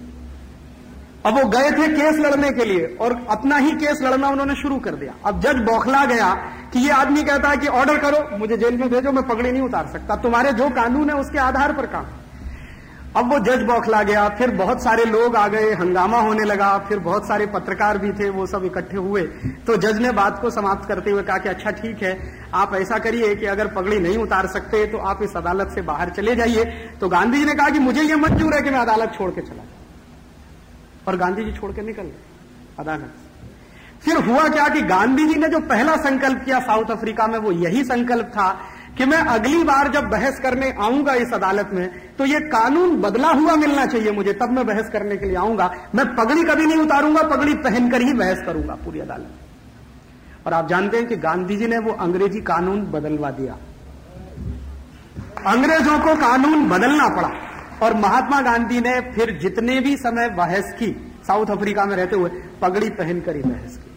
अब वो गए थे केस लड़ने के लिए और अपना ही केस लड़ना उन्होंने शुरू कर दिया। अब जज बौखला गया कि ये आदमी कहता है कि ऑर्डर करो, मुझे जेल में भेजो, मैं पगड़ी नहीं उतार सकता, तुम्हारे जो कानून है उसके आधार पर काम। अब वो जज बौखला गया, फिर बहुत सारे लोग आ गए, हंगामा होने लगा, फिर बहुत सारे पत्रकार भी थे, वो सब इकट्ठे हुए। तो जज ने बात को समाप्त करते हुए कहा कि अच्छा ठीक है, आप ऐसा करिए कि अगर पगड़ी नहीं उतार सकते तो आप इस अदालत से बाहर चले जाइए। तो गांधी जी ने कहा कि मुझे यह मंजूर है कि मैं अदालत छोड़ के चला जाऊं। और गांधी जी छोड़ के निकल गए अदालत। फिर हुआ क्या कि गांधी जी ने जो पहला संकल्प किया साउथ अफ्रीका में, वो यही संकल्प था कि मैं अगली बार जब बहस करने आऊंगा इस अदालत में तो ये कानून बदला हुआ मिलना चाहिए मुझे, तब मैं बहस करने के लिए आऊंगा। मैं पगड़ी कभी नहीं उतारूंगा, पगड़ी पहनकर ही बहस करूंगा पूरी अदालत में। और आप जानते हैं कि गांधी जी ने वो अंग्रेजी कानून बदलवा दिया। अंग्रेजों को कानून बदलना पड़ा और महात्मा गांधी ने फिर जितने भी समय बहस की साउथ अफ्रीका में रहते हुए, पगड़ी पहनकर ही बहस की।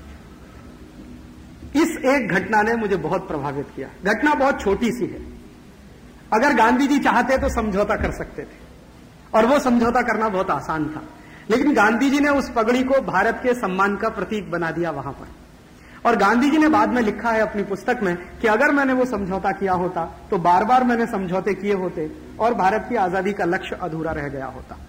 इस एक घटना ने मुझे बहुत प्रभावित किया। घटना बहुत छोटी सी है, अगर गांधी जी चाहते तो समझौता कर सकते थे और वो समझौता करना बहुत आसान था, लेकिन गांधी जी ने उस पगड़ी को भारत के सम्मान का प्रतीक बना दिया वहां पर। और गांधी जी ने बाद में लिखा है अपनी पुस्तक में कि अगर मैंने वो समझौता किया होता तो बार बार मैंने समझौते किए होते और भारत की आजादी का लक्ष्य अधूरा रह गया होता।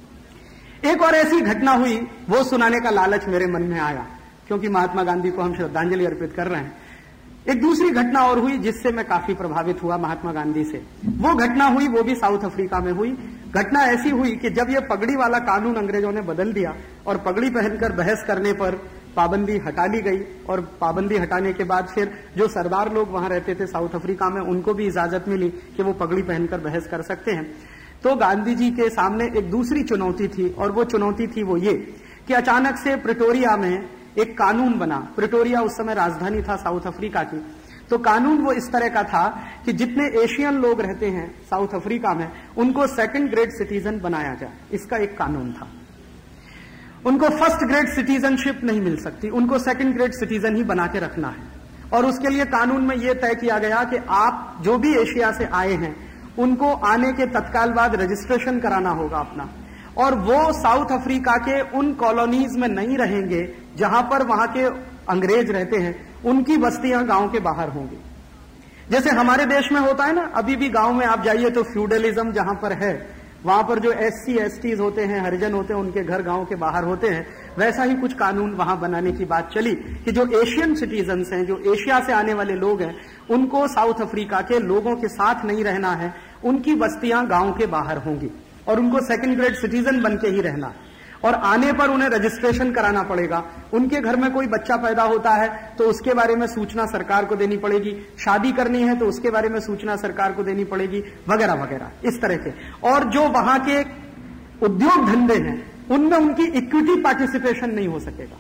एक और ऐसी घटना हुई, वो सुनाने का लालच मेरे मन में आया क्योंकि महात्मा गांधी को हम श्रद्धांजलि अर्पित कर रहे हैं। एक दूसरी घटना और हुई जिससे मैं काफी प्रभावित हुआ महात्मा गांधी से। वो घटना हुई, वो भी साउथ अफ्रीका में हुई। घटना ऐसी हुई कि जब ये पगड़ी वाला कानून अंग्रेजों ने बदल दिया और पगड़ी पहनकर बहस करने पर पाबंदी हटा ली गई, और पाबंदी हटाने के बाद फिर जो सरदार लोग वहां रहते थे साउथ अफ्रीका में, उनको भी इजाजत मिली कि वो पगड़ी पहनकर बहस कर सकते हैं। तो गांधी जी के सामने एक दूसरी चुनौती थी, और वो चुनौती थी वो ये कि अचानक से प्रिटोरिया में एक कानून बना। प्रिटोरिया उस समय राजधानी था साउथ अफ्रीका की। तो कानून वो इस तरह का था कि जितने एशियन लोग रहते हैं साउथ अफ्रीका में, उनको सेकंड ग्रेड सिटीजन बनाया जाए, इसका एक कानून था। उनको फर्स्ट ग्रेड सिटीजनशिप नहीं मिल सकती, उनको सेकंड ग्रेड सिटीजन ही बना के रखना है। और उसके लिए कानून में यह तय किया गया कि आप जो भी एशिया से आए हैं उनको आने के तत्काल बाद रजिस्ट्रेशन कराना होगा अपना, और वो साउथ अफ्रीका के उन कॉलोनीज में नहीं रहेंगे जहां पर वहां के अंग्रेज रहते हैं, उनकी बस्तियां गांव के बाहर होंगी। जैसे हमारे देश में होता है ना, अभी भी गांव में आप जाइए तो फ्यूडलिज्म जहां पर है, वहां पर जो SC STs होते हैं, हरिजन होते हैं, उनके घर गांव के बाहर होते हैं। वैसा ही कुछ कानून वहां बनाने की बात चली कि जो एशियन सिटीजन्स हैं, जो एशिया से आने वाले लोग हैं, उनको साउथ अफ्रीका के लोगों के साथ नहीं रहना है, उनकी बस्तियां गांव के बाहर होंगी और उनको सेकंड ग्रेड सिटीजन बन के ही रहना है। और आने पर उन्हें रजिस्ट्रेशन कराना पड़ेगा। उनके घर में कोई बच्चा पैदा होता है तो उसके बारे में सूचना सरकार को देनी पड़ेगी, शादी करनी है तो उसके बारे में सूचना सरकार को देनी पड़ेगी, वगैरह वगैरह इस तरह के। और जो वहां के उद्योग धंधे हैं उनमें उनकी इक्विटी पार्टिसिपेशन नहीं हो सकेगा।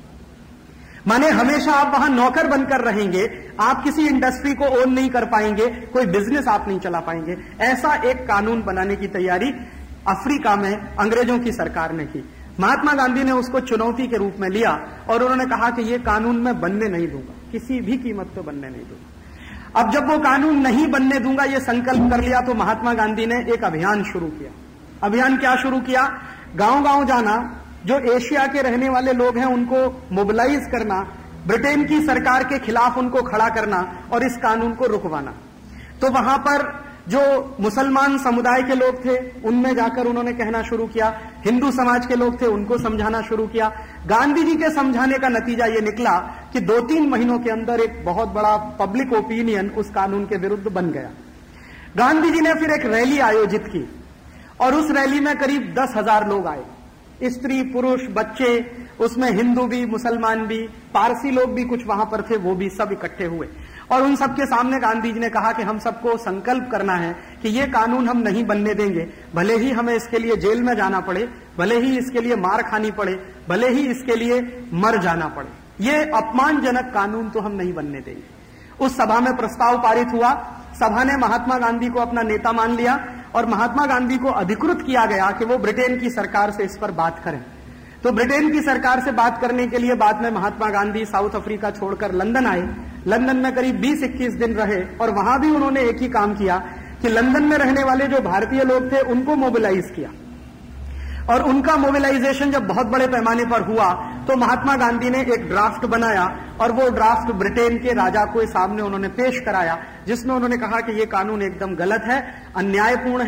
माने हमेशा आप वहां नौकर बनकर रहेंगे, आप किसी इंडस्ट्री को ओन नहीं कर पाएंगे, कोई बिजनेस आप नहीं चला पाएंगे। ऐसा एक कानून बनाने की तैयारी अफ्रीका में अंग्रेजों की सरकार ने की। महात्मा गांधी ने उसको चुनौती के रूप में लिया और उन्होंने कहा कि यह कानून मैं बनने नहीं दूंगा, किसी भी कीमत पर बनने नहीं दूंगा। अब जब वो कानून नहीं बनने दूंगा ये संकल्प कर लिया, तो महात्मा गांधी ने एक अभियान शुरू किया। अभियान क्या शुरू किया? गांव गांव जाना, जो एशिया के रहने वाले लोग हैं उनको मोबिलाइज करना, ब्रिटेन की सरकार के खिलाफ उनको खड़ा करना और इस कानून को रुकवाना। तो वहां पर जो मुसलमान समुदाय के लोग थे उनमें जाकर उन्होंने कहना शुरू किया, हिंदू समाज के लोग थे उनको समझाना शुरू किया। गांधी जी के समझाने का नतीजा ये निकला कि 2-3 महीनों के अंदर एक बहुत बड़ा पब्लिक ओपिनियन उस कानून के विरुद्ध बन गया। गांधी जी ने फिर एक रैली आयोजित की और उस रैली में करीब 10,000 लोग आए, स्त्री पुरुष बच्चे, उसमें हिंदू भी, मुसलमान भी, पारसी लोग भी कुछ वहां पर थे, वो भी सब इकट्ठे हुए। और उन सबके सामने गांधी जी ने कहा कि हम सबको संकल्प करना है कि ये कानून हम नहीं बनने देंगे, भले ही हमें इसके लिए जेल में जाना पड़े, भले ही इसके लिए मार खानी पड़े, भले ही इसके लिए मर जाना पड़े, ये अपमानजनक कानून तो हम नहीं बनने देंगे। उस सभा में प्रस्ताव पारित हुआ, सभा ने महात्मा गांधी को अपना नेता मान लिया और महात्मा गांधी को अधिकृत किया गया कि वो ब्रिटेन की सरकार से इस पर बात करें। तो ब्रिटेन की सरकार से बात करने के लिए बाद में महात्मा गांधी साउथ अफ्रीका छोड़कर लंदन आए। लंदन में करीब 20-21 दिन रहे और वहां भी उन्होंने एक ही काम किया कि लंदन में रहने वाले जो भारतीय लोग थे उनको मोबिलाइज किया। और उनका मोबिलाइजेशन जब बहुत बड़े पैमाने पर हुआ तो महात्मा गांधी ने एक ड्राफ्ट बनाया और वो ड्राफ्ट ब्रिटेन के राजा को सामने उन्होंने पेश कराया, जिसमें उन्होंने कहा कि ये कानून एकदम गलत है, अन्यायपूर्ण है,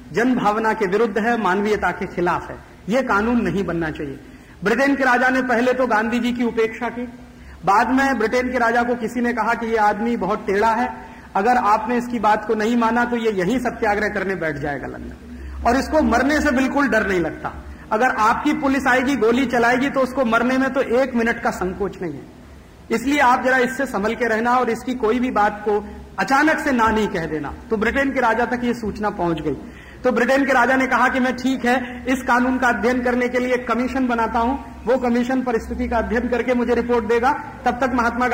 जन भावना के विरुद्ध है, मानवीयता के खिलाफ है। यह कानून नहीं बनना चाहिए। ब्रिटेन के राजा ने पहले तो गांधी जी की उपेक्षा की, बाद में ब्रिटेन के राजा को किसी ने कहा कि यह आदमी बहुत टेढ़ा है, अगर आपने इसकी बात को नहीं माना तो ये यहीं सत्याग्रह करने बैठ जाएगा लंदन, और इसको मरने से बिल्कुल डर नहीं लगता। अगर आपकी पुलिस आएगी, गोली चलाएगी तो उसको मरने में तो 1 मिनट का संकोच नहीं है। इसलिए आप जरा इससे संभल के रहना और इसकी कोई भी बात को अचानक से ना नहीं कह देना। तो ब्रिटेन के राजा तक ये सूचना पहुंच गई। तो ब्रिटेन के राजा ने कहा कि मैं ठीक है, इस कानून का अध्ययन करने के लिए एक कमीशन बनाता हूं, वो कमीशन परिस्थिति का अध्ययन करके मुझे रिपोर्ट देगा। तब तक महात्मा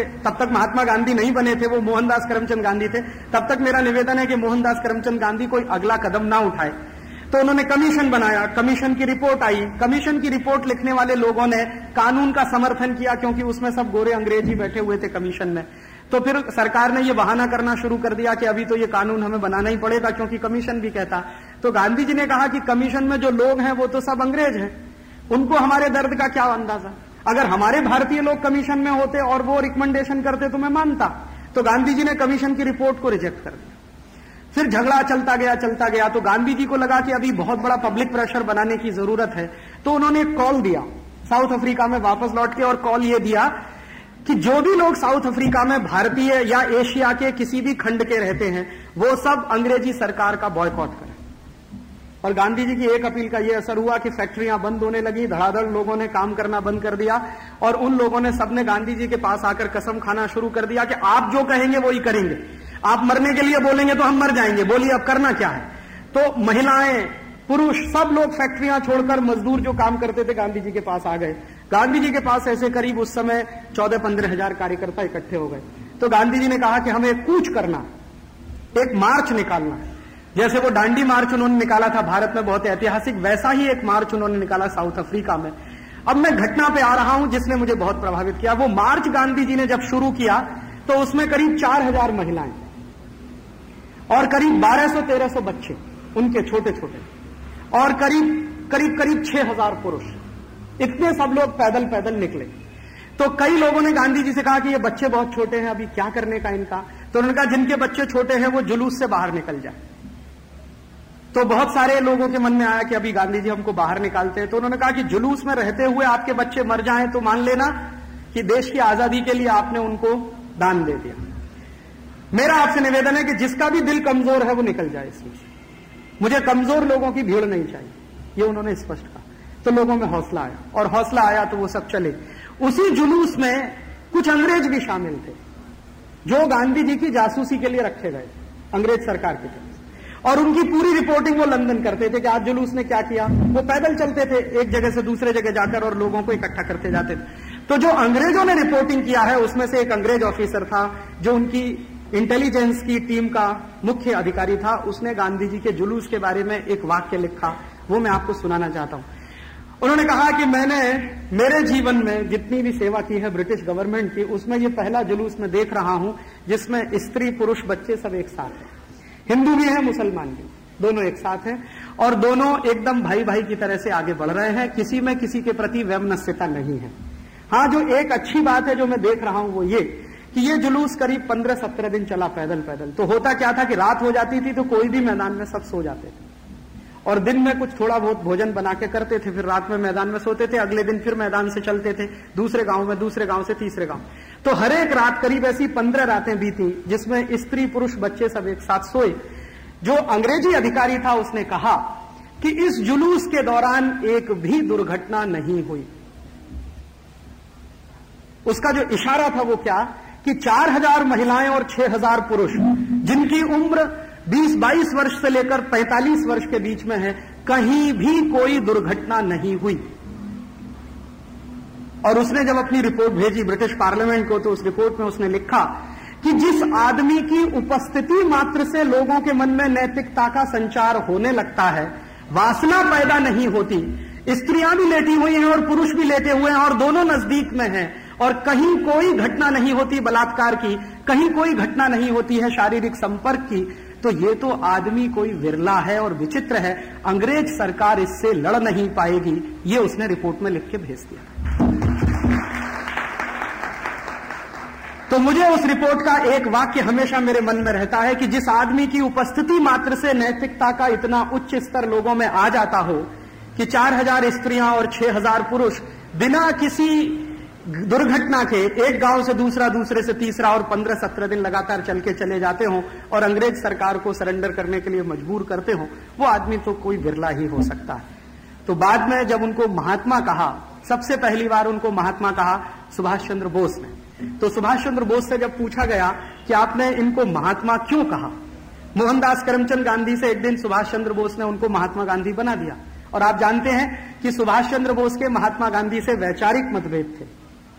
गांधी नहीं बने थे, वो मोहनदास करमचंद गांधी थे। तब तक मेरा निवेदन है कि मोहनदास करमचंद गांधी कोई अगला कदम ना उठाए। तो उन्होंने कमीशन बनाया, कमीशन की रिपोर्ट आई। कमीशन की रिपोर्ट लिखने वाले लोगों ने कानून का समर्थन किया, क्योंकि उसमें सब गोरे अंग्रेज ही बैठे हुए थे कमीशन में। तो फिर सरकार ने ये बहाना करना शुरू कर दिया कि अभी तो ये कानून हमें बनाना ही पड़ेगा, क्योंकि कमीशन भी कहता। तो गांधी जी ने कहा कि कमीशन में जो लोग हैं वो तो सब अंग्रेज हैं, उनको हमारे दर्द का क्या अंदाजा। अगर हमारे भारतीय लोग कमीशन में होते और वो रिकमेंडेशन करते तो मैं मानता। तो गांधी जी ने कमीशन की रिपोर्ट को रिजेक्ट कर दिया। फिर झगड़ा चलता गया। तो गांधी जी को लगा कि अभी बहुत बड़ा पब्लिक प्रेशर बनाने की जरूरत है। तो उन्होंने एक कॉल दिया साउथ अफ्रीका में वापस लौट के, और कॉल ये दिया कि जो भी लोग साउथ अफ्रीका में भारतीय या एशिया के किसी भी खंड के रहते हैं वो सब अंग्रेजी सरकार का बॉयकॉट करें। और गांधी जी की एक अपील का यह असर हुआ कि फैक्ट्रियां बंद होने लगी, धड़ाधड़ लोगों ने काम करना बंद कर दिया, और उन लोगों ने सबने गांधी जी के पास आकर कसम खाना शुरू कर दिया कि आप जो कहेंगे वो ही करेंगे, आप मरने के लिए बोलेंगे तो हम मर जाएंगे, बोलिए अब करना क्या है। तो महिलाएं, पुरुष, सब लोग फैक्ट्रियां छोड़कर, मजदूर जो काम करते थे गांधी जी के पास आ गए। गांधी जी के पास ऐसे करीब उस समय 14-15 हजार कार्यकर्ता इकट्ठे हो गए। तो गांधी जी ने कहा कि हमें कूच करना, एक मार्च निकालना। जैसे वो दांडी मार्च उन्होंने निकाला था भारत में बहुत ऐतिहासिक, वैसा ही एक मार्च उन्होंने निकाला साउथ अफ्रीका में। अब मैं घटना पे आ रहा हूं जिसने मुझे बहुत प्रभावित किया। वो मार्च गांधी जी ने जब शुरू किया तो उसमें करीब 4000 महिलाएं और करीब 1200-1300 बच्चे उनके छोटे छोटे, और करीब 6000 पुरुष, इतने सब लोग पैदल निकले। तो कई लोगों ने गांधी जी से कहा कि ये बच्चे बहुत छोटे हैं, अभी क्या करने का इनका। तो उन्होंने कहा जिनके बच्चे छोटे हैं वो जुलूस से बाहर निकल जाए। तो बहुत सारे लोगों के मन में आया कि अभी गांधी जी हमको बाहर निकालते हैं। तो उन्होंने कहा कि जुलूस में रहते हुए आपके बच्चे मर जाएं तो मान लेना कि देश की आजादी के लिए आपने उनको दान दे दिया। मेरा आपसे निवेदन है कि जिसका भी दिल कमजोर है वो निकल जाए इसमें। मुझे कमजोर लोगों की भीड़ नहीं चाहिए, ये उन्होंने स्पष्ट कहा। तो लोगों में हौसला आया, और हौसला आया तो वो सब चले। उसी जुलूस में कुछ अंग्रेज भी शामिल थे जो गांधी जी की जासूसी के लिए रखे गए अंग्रेज सरकार की तरफ, और उनकी पूरी रिपोर्टिंग वो लंदन करते थे कि आज जुलूस ने क्या किया। वो पैदल चलते थे एक जगह से दूसरे जगह जाकर और लोगों को इकट्ठा करते जाते थे। तो जो अंग्रेजों ने रिपोर्टिंग किया है उसमें से एक अंग्रेज ऑफिसर था जो उनकी इंटेलिजेंस की टीम का मुख्य अधिकारी था। उसने गांधी जी के जुलूस के बारे में एक वाक्य लिखा, वो मैं आपको सुनाना चाहता हूं। उन्होंने कहा कि मैंने मेरे जीवन में जितनी भी सेवा की है ब्रिटिश गवर्नमेंट की, उसमें ये पहला जुलूस मैं देख रहा हूं जिसमें स्त्री पुरुष बच्चे सब एक साथ हैं, हिंदू भी है मुसलमान भी, दोनों एक साथ हैं, और दोनों एकदम भाई भाई की तरह से आगे बढ़ रहे हैं। किसी में किसी के प्रति वैमनस्यता नहीं है। हाँ, जो एक अच्छी बात है जो मैं देख रहा हूं वो ये कि ये जुलूस करीब 15-17 दिन चला पैदल। तो होता क्या था कि रात हो जाती थी तो कोई भी मैदान में सब सो जाते थे, और दिन में कुछ थोड़ा बहुत भोजन बना के करते थे, फिर रात में मैदान में सोते थे। अगले दिन फिर मैदान से चलते थे दूसरे गांव में, दूसरे गांव से तीसरे गांव। तो हर एक रात करीब ऐसी 15 रातें बीती जिसमें स्त्री पुरुष बच्चे सब एक साथ सोए। जो अंग्रेजी अधिकारी था उसने कहा कि इस जुलूस के दौरान एक भी दुर्घटना नहीं हुई। उसका जो इशारा था वो क्या कि 4000 महिलाएं और 6000 पुरुष जिनकी उम्र 20-22 वर्ष से लेकर 45 वर्ष के बीच में है, कहीं भी कोई दुर्घटना नहीं हुई। और उसने जब अपनी रिपोर्ट भेजी ब्रिटिश पार्लियामेंट को तो उस रिपोर्ट में उसने लिखा कि जिस आदमी की उपस्थिति मात्र से लोगों के मन में नैतिकता का संचार होने लगता है, वासना पैदा नहीं होती। स्त्रियां भी लेटी हुई हैं और पुरुष भी लेटे हुए हैं और दोनों नजदीक में हैं, और कहीं कोई घटना नहीं होती बलात्कार की, कहीं कोई घटना नहीं होती है शारीरिक संपर्क की, तो ये तो आदमी कोई विरला है और विचित्र है। अंग्रेज सरकार इससे लड़ नहीं पाएगी, ये उसने रिपोर्ट में लिख के भेज दिया। तो मुझे उस रिपोर्ट का एक वाक्य हमेशा मेरे मन में रहता है कि जिस आदमी की उपस्थिति मात्र से नैतिकता का इतना उच्च स्तर लोगों में आ जाता हो कि 4000 स्त्रियां और 6000 पुरुष बिना किसी दुर्घटना के एक गांव से दूसरा, दूसरे से तीसरा और 15-17 दिन लगातार चल के चले जाते हो और अंग्रेज सरकार को सरेंडर करने के लिए मजबूर करते हो, वो आदमी तो कोई बिरला ही हो सकता है। तो बाद में जब उनको महात्मा कहा, सबसे पहली बार उनको महात्मा कहा सुभाष चंद्र बोस ने। तो सुभाष चंद्र बोस से जब पूछा गया कि आपने इनको महात्मा क्यों कहा, मोहनदास करमचंद गांधी से एक दिन सुभाष चंद्र बोस ने उनको महात्मा गांधी बना दिया। और आप जानते हैं कि सुभाष चंद्र बोस के महात्मा गांधी से वैचारिक मतभेद थे।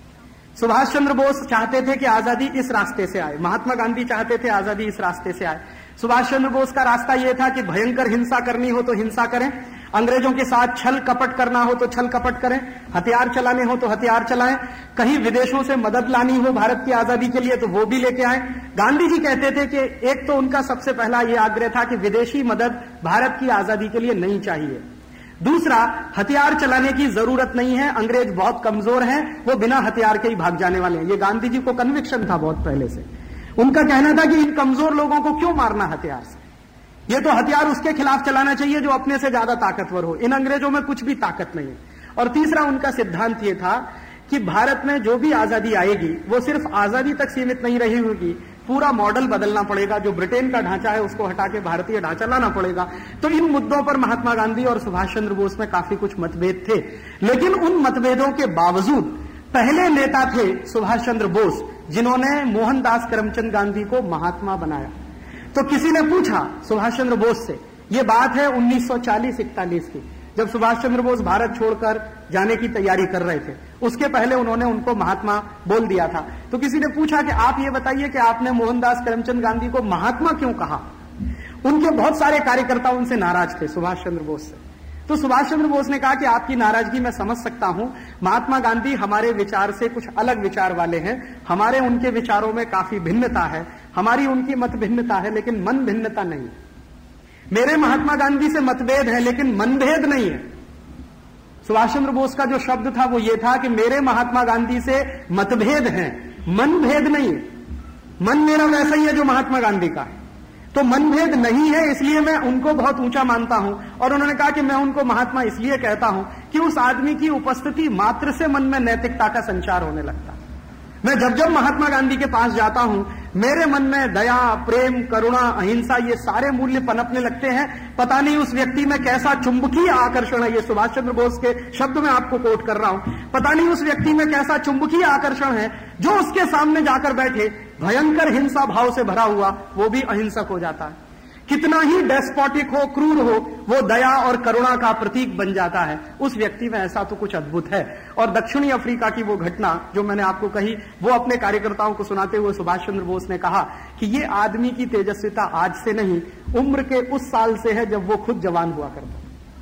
सुभाष चंद्र बोस चाहते थे कि आजादी इस रास्ते से आए, महात्मा गांधी चाहते थे आजादी इस रास्ते से आए। सुभाष चंद्र बोस का रास्ता यह था कि भयंकर हिंसा करनी हो तो हिंसा करें, अंग्रेजों के साथ छल कपट करना हो तो छल कपट करें, हथियार चलाने हो तो हथियार चलाएं, कहीं विदेशों से मदद लानी हो भारत की आजादी के लिए तो वो भी लेके आए। गांधी जी कहते थे कि एक तो उनका सबसे पहला ये आग्रह था कि विदेशी मदद भारत की आजादी के लिए नहीं चाहिए। दूसरा, हथियार चलाने की जरूरत नहीं है, अंग्रेज बहुत कमजोर हैं, वो बिना हथियार के ही भाग जाने वाले हैं। ये गांधी जी को कन्विक्शन था बहुत पहले से। उनका कहना था कि इन कमजोर लोगों को क्यों मारना हथियार से, ये तो हथियार उसके खिलाफ चलाना चाहिए जो अपने से ज्यादा ताकतवर हो, इन अंग्रेजों में कुछ भी ताकत नहीं है। और तीसरा उनका सिद्धांत ये था कि भारत में जो भी आजादी आएगी वो सिर्फ आजादी तक सीमित नहीं रही होगी, पूरा मॉडल बदलना पड़ेगा, जो ब्रिटेन का ढांचा है उसको हटा के भारतीय ढांचा लाना पड़ेगा। तो इन मुद्दों पर महात्मा गांधी और सुभाष चंद्र बोस में काफी कुछ मतभेद थे, लेकिन उन मतभेदों के बावजूद पहले नेता थे सुभाष चंद्र बोस जिन्होंने मोहनदास करमचंद गांधी को महात्मा बनाया। तो किसी ने पूछा सुभाष चंद्र बोस से, ये बात है 1940-41 की, जब सुभाष चंद्र बोस भारत छोड़कर जाने की तैयारी कर रहे थे, उसके पहले उन्होंने उनको महात्मा बोल दिया था। तो किसी ने पूछा कि आप ये बताइए कि आपने मोहनदास करमचंद गांधी को महात्मा क्यों कहा। उनके बहुत सारे कार्यकर्ता उनसे नाराज थे, सुभाष चंद्र बोस से। तो सुभाष चंद्र बोस ने कहा कि आपकी नाराजगी मैं समझ सकता हूं, महात्मा गांधी हमारे विचार से कुछ अलग विचार वाले हैं, हमारे उनके विचारों में काफी भिन्नता है, हमारी उनकी मत भिन्नता है, लेकिन मन भिन्नता नहीं है। मेरे महात्मा गांधी से मतभेद है लेकिन मनभेद नहीं है। सुभाष चंद्र बोस का जो शब्द था वो ये था कि मेरे महात्मा गांधी से मतभेद है, मनभेद नहीं है। मन मेरा वैसा ही है जो महात्मा गांधी का है, तो मनभेद नहीं है, इसलिए मैं उनको बहुत ऊंचा मानता हूं। और उन्होंने कहा कि मैं उनको महात्मा इसलिए कहता हूं कि उस आदमी की उपस्थिति मात्र से मन में नैतिकता का संचार होने लगता है। मैं जब जब महात्मा गांधी के पास जाता हूं, मेरे मन में दया, प्रेम, करुणा, अहिंसा, ये सारे मूल्य पनपने लगते हैं। पता नहीं उस व्यक्ति में कैसा चुंबकीय आकर्षण है, ये सुभाष चंद्र बोस के शब्द में आपको कोट कर रहा हूं, पता नहीं उस व्यक्ति में कैसा चुंबकीय आकर्षण है जो उसके सामने जाकर बैठे भयंकर हिंसा भाव से भरा हुआ वो भी अहिंसक हो जाता है। कितना ही डेस्पोटिक हो, क्रूर हो, वो दया और करुणा का प्रतीक बन जाता है। उस व्यक्ति में ऐसा तो कुछ अद्भुत है। और दक्षिणी अफ्रीका की वो घटना जो मैंने आपको कही, वो अपने कार्यकर्ताओं को सुनाते हुए सुभाष चंद्र बोस ने कहा कि ये आदमी की तेजस्विता आज से नहीं, उम्र के उस साल से है जब वो खुद जवान हुआ करता।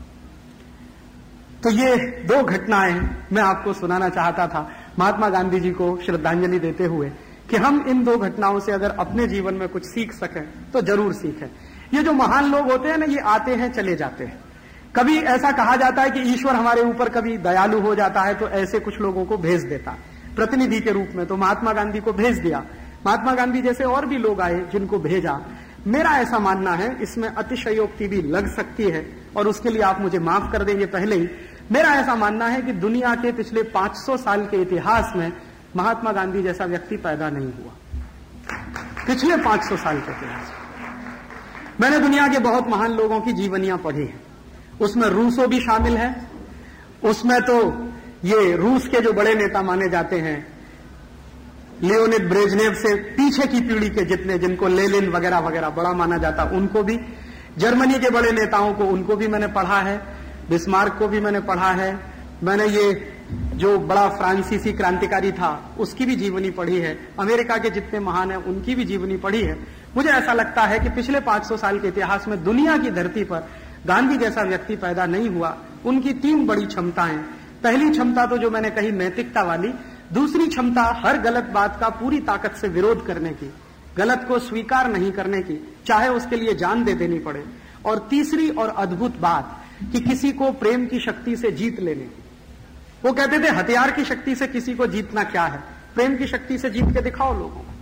तो ये दो घटनाएं मैं आपको सुनाना चाहता था महात्मा गांधी जी को श्रद्धांजलि देते हुए, कि हम इन दो घटनाओं से अगर अपने जीवन में कुछ सीख सकें तो जरूर सीखें। ये जो महान लोग होते हैं ना, ये आते हैं चले जाते हैं। कभी ऐसा कहा जाता है कि ईश्वर हमारे ऊपर कभी दयालु हो जाता है तो ऐसे कुछ लोगों को भेज देता है प्रतिनिधि के रूप में। तो महात्मा गांधी को भेज दिया, महात्मा गांधी जैसे और भी लोग आए जिनको भेजा। मेरा ऐसा मानना है, इसमें अतिशयोक्ति भी लग सकती है और उसके लिए आप मुझे माफ कर देंगे पहले ही, मेरा ऐसा मानना है कि दुनिया के पिछले 500 साल के इतिहास में महात्मा गांधी जैसा व्यक्ति पैदा नहीं हुआ। पिछले 500 साल के इतिहास मैंने दुनिया के बहुत महान लोगों की जीवनियां पढ़ी हैं, उसमें रूसो भी शामिल है। उसमें तो ये रूस के जो बड़े नेता माने जाते हैं, लियोनिद ब्रेजनेव से पीछे की पीढ़ी के जितने, जिनको लेनिन वगैरह वगैरह बड़ा माना जाता, उनको भी, जर्मनी के बड़े नेताओं को, उनको भी मैंने पढ़ा है, बिस्मार्क को भी मैंने पढ़ा है। मैंने ये जो बड़ा फ्रांसीसी क्रांतिकारी था उसकी भी जीवनी पढ़ी है। अमेरिका के जितने महान हैं उनकी भी जीवनी पढ़ी है। मुझे ऐसा लगता है कि पिछले 500 साल के इतिहास में दुनिया की धरती पर गांधी जैसा व्यक्ति पैदा नहीं हुआ। उनकी 3 बड़ी क्षमताएं, पहली क्षमता तो जो मैंने कही नैतिकता वाली, दूसरी क्षमता हर गलत बात का पूरी ताकत से विरोध करने की, गलत को स्वीकार नहीं करने की, चाहे उसके लिए जान दे देनी पड़े, और तीसरी और अद्भुत बात कि किसी को प्रेम की शक्ति से जीत लेने की। वो कहते थे हथियार की शक्ति से किसी को जीतना क्या है, प्रेम की शक्ति से जीत के दिखाओ लोगों को।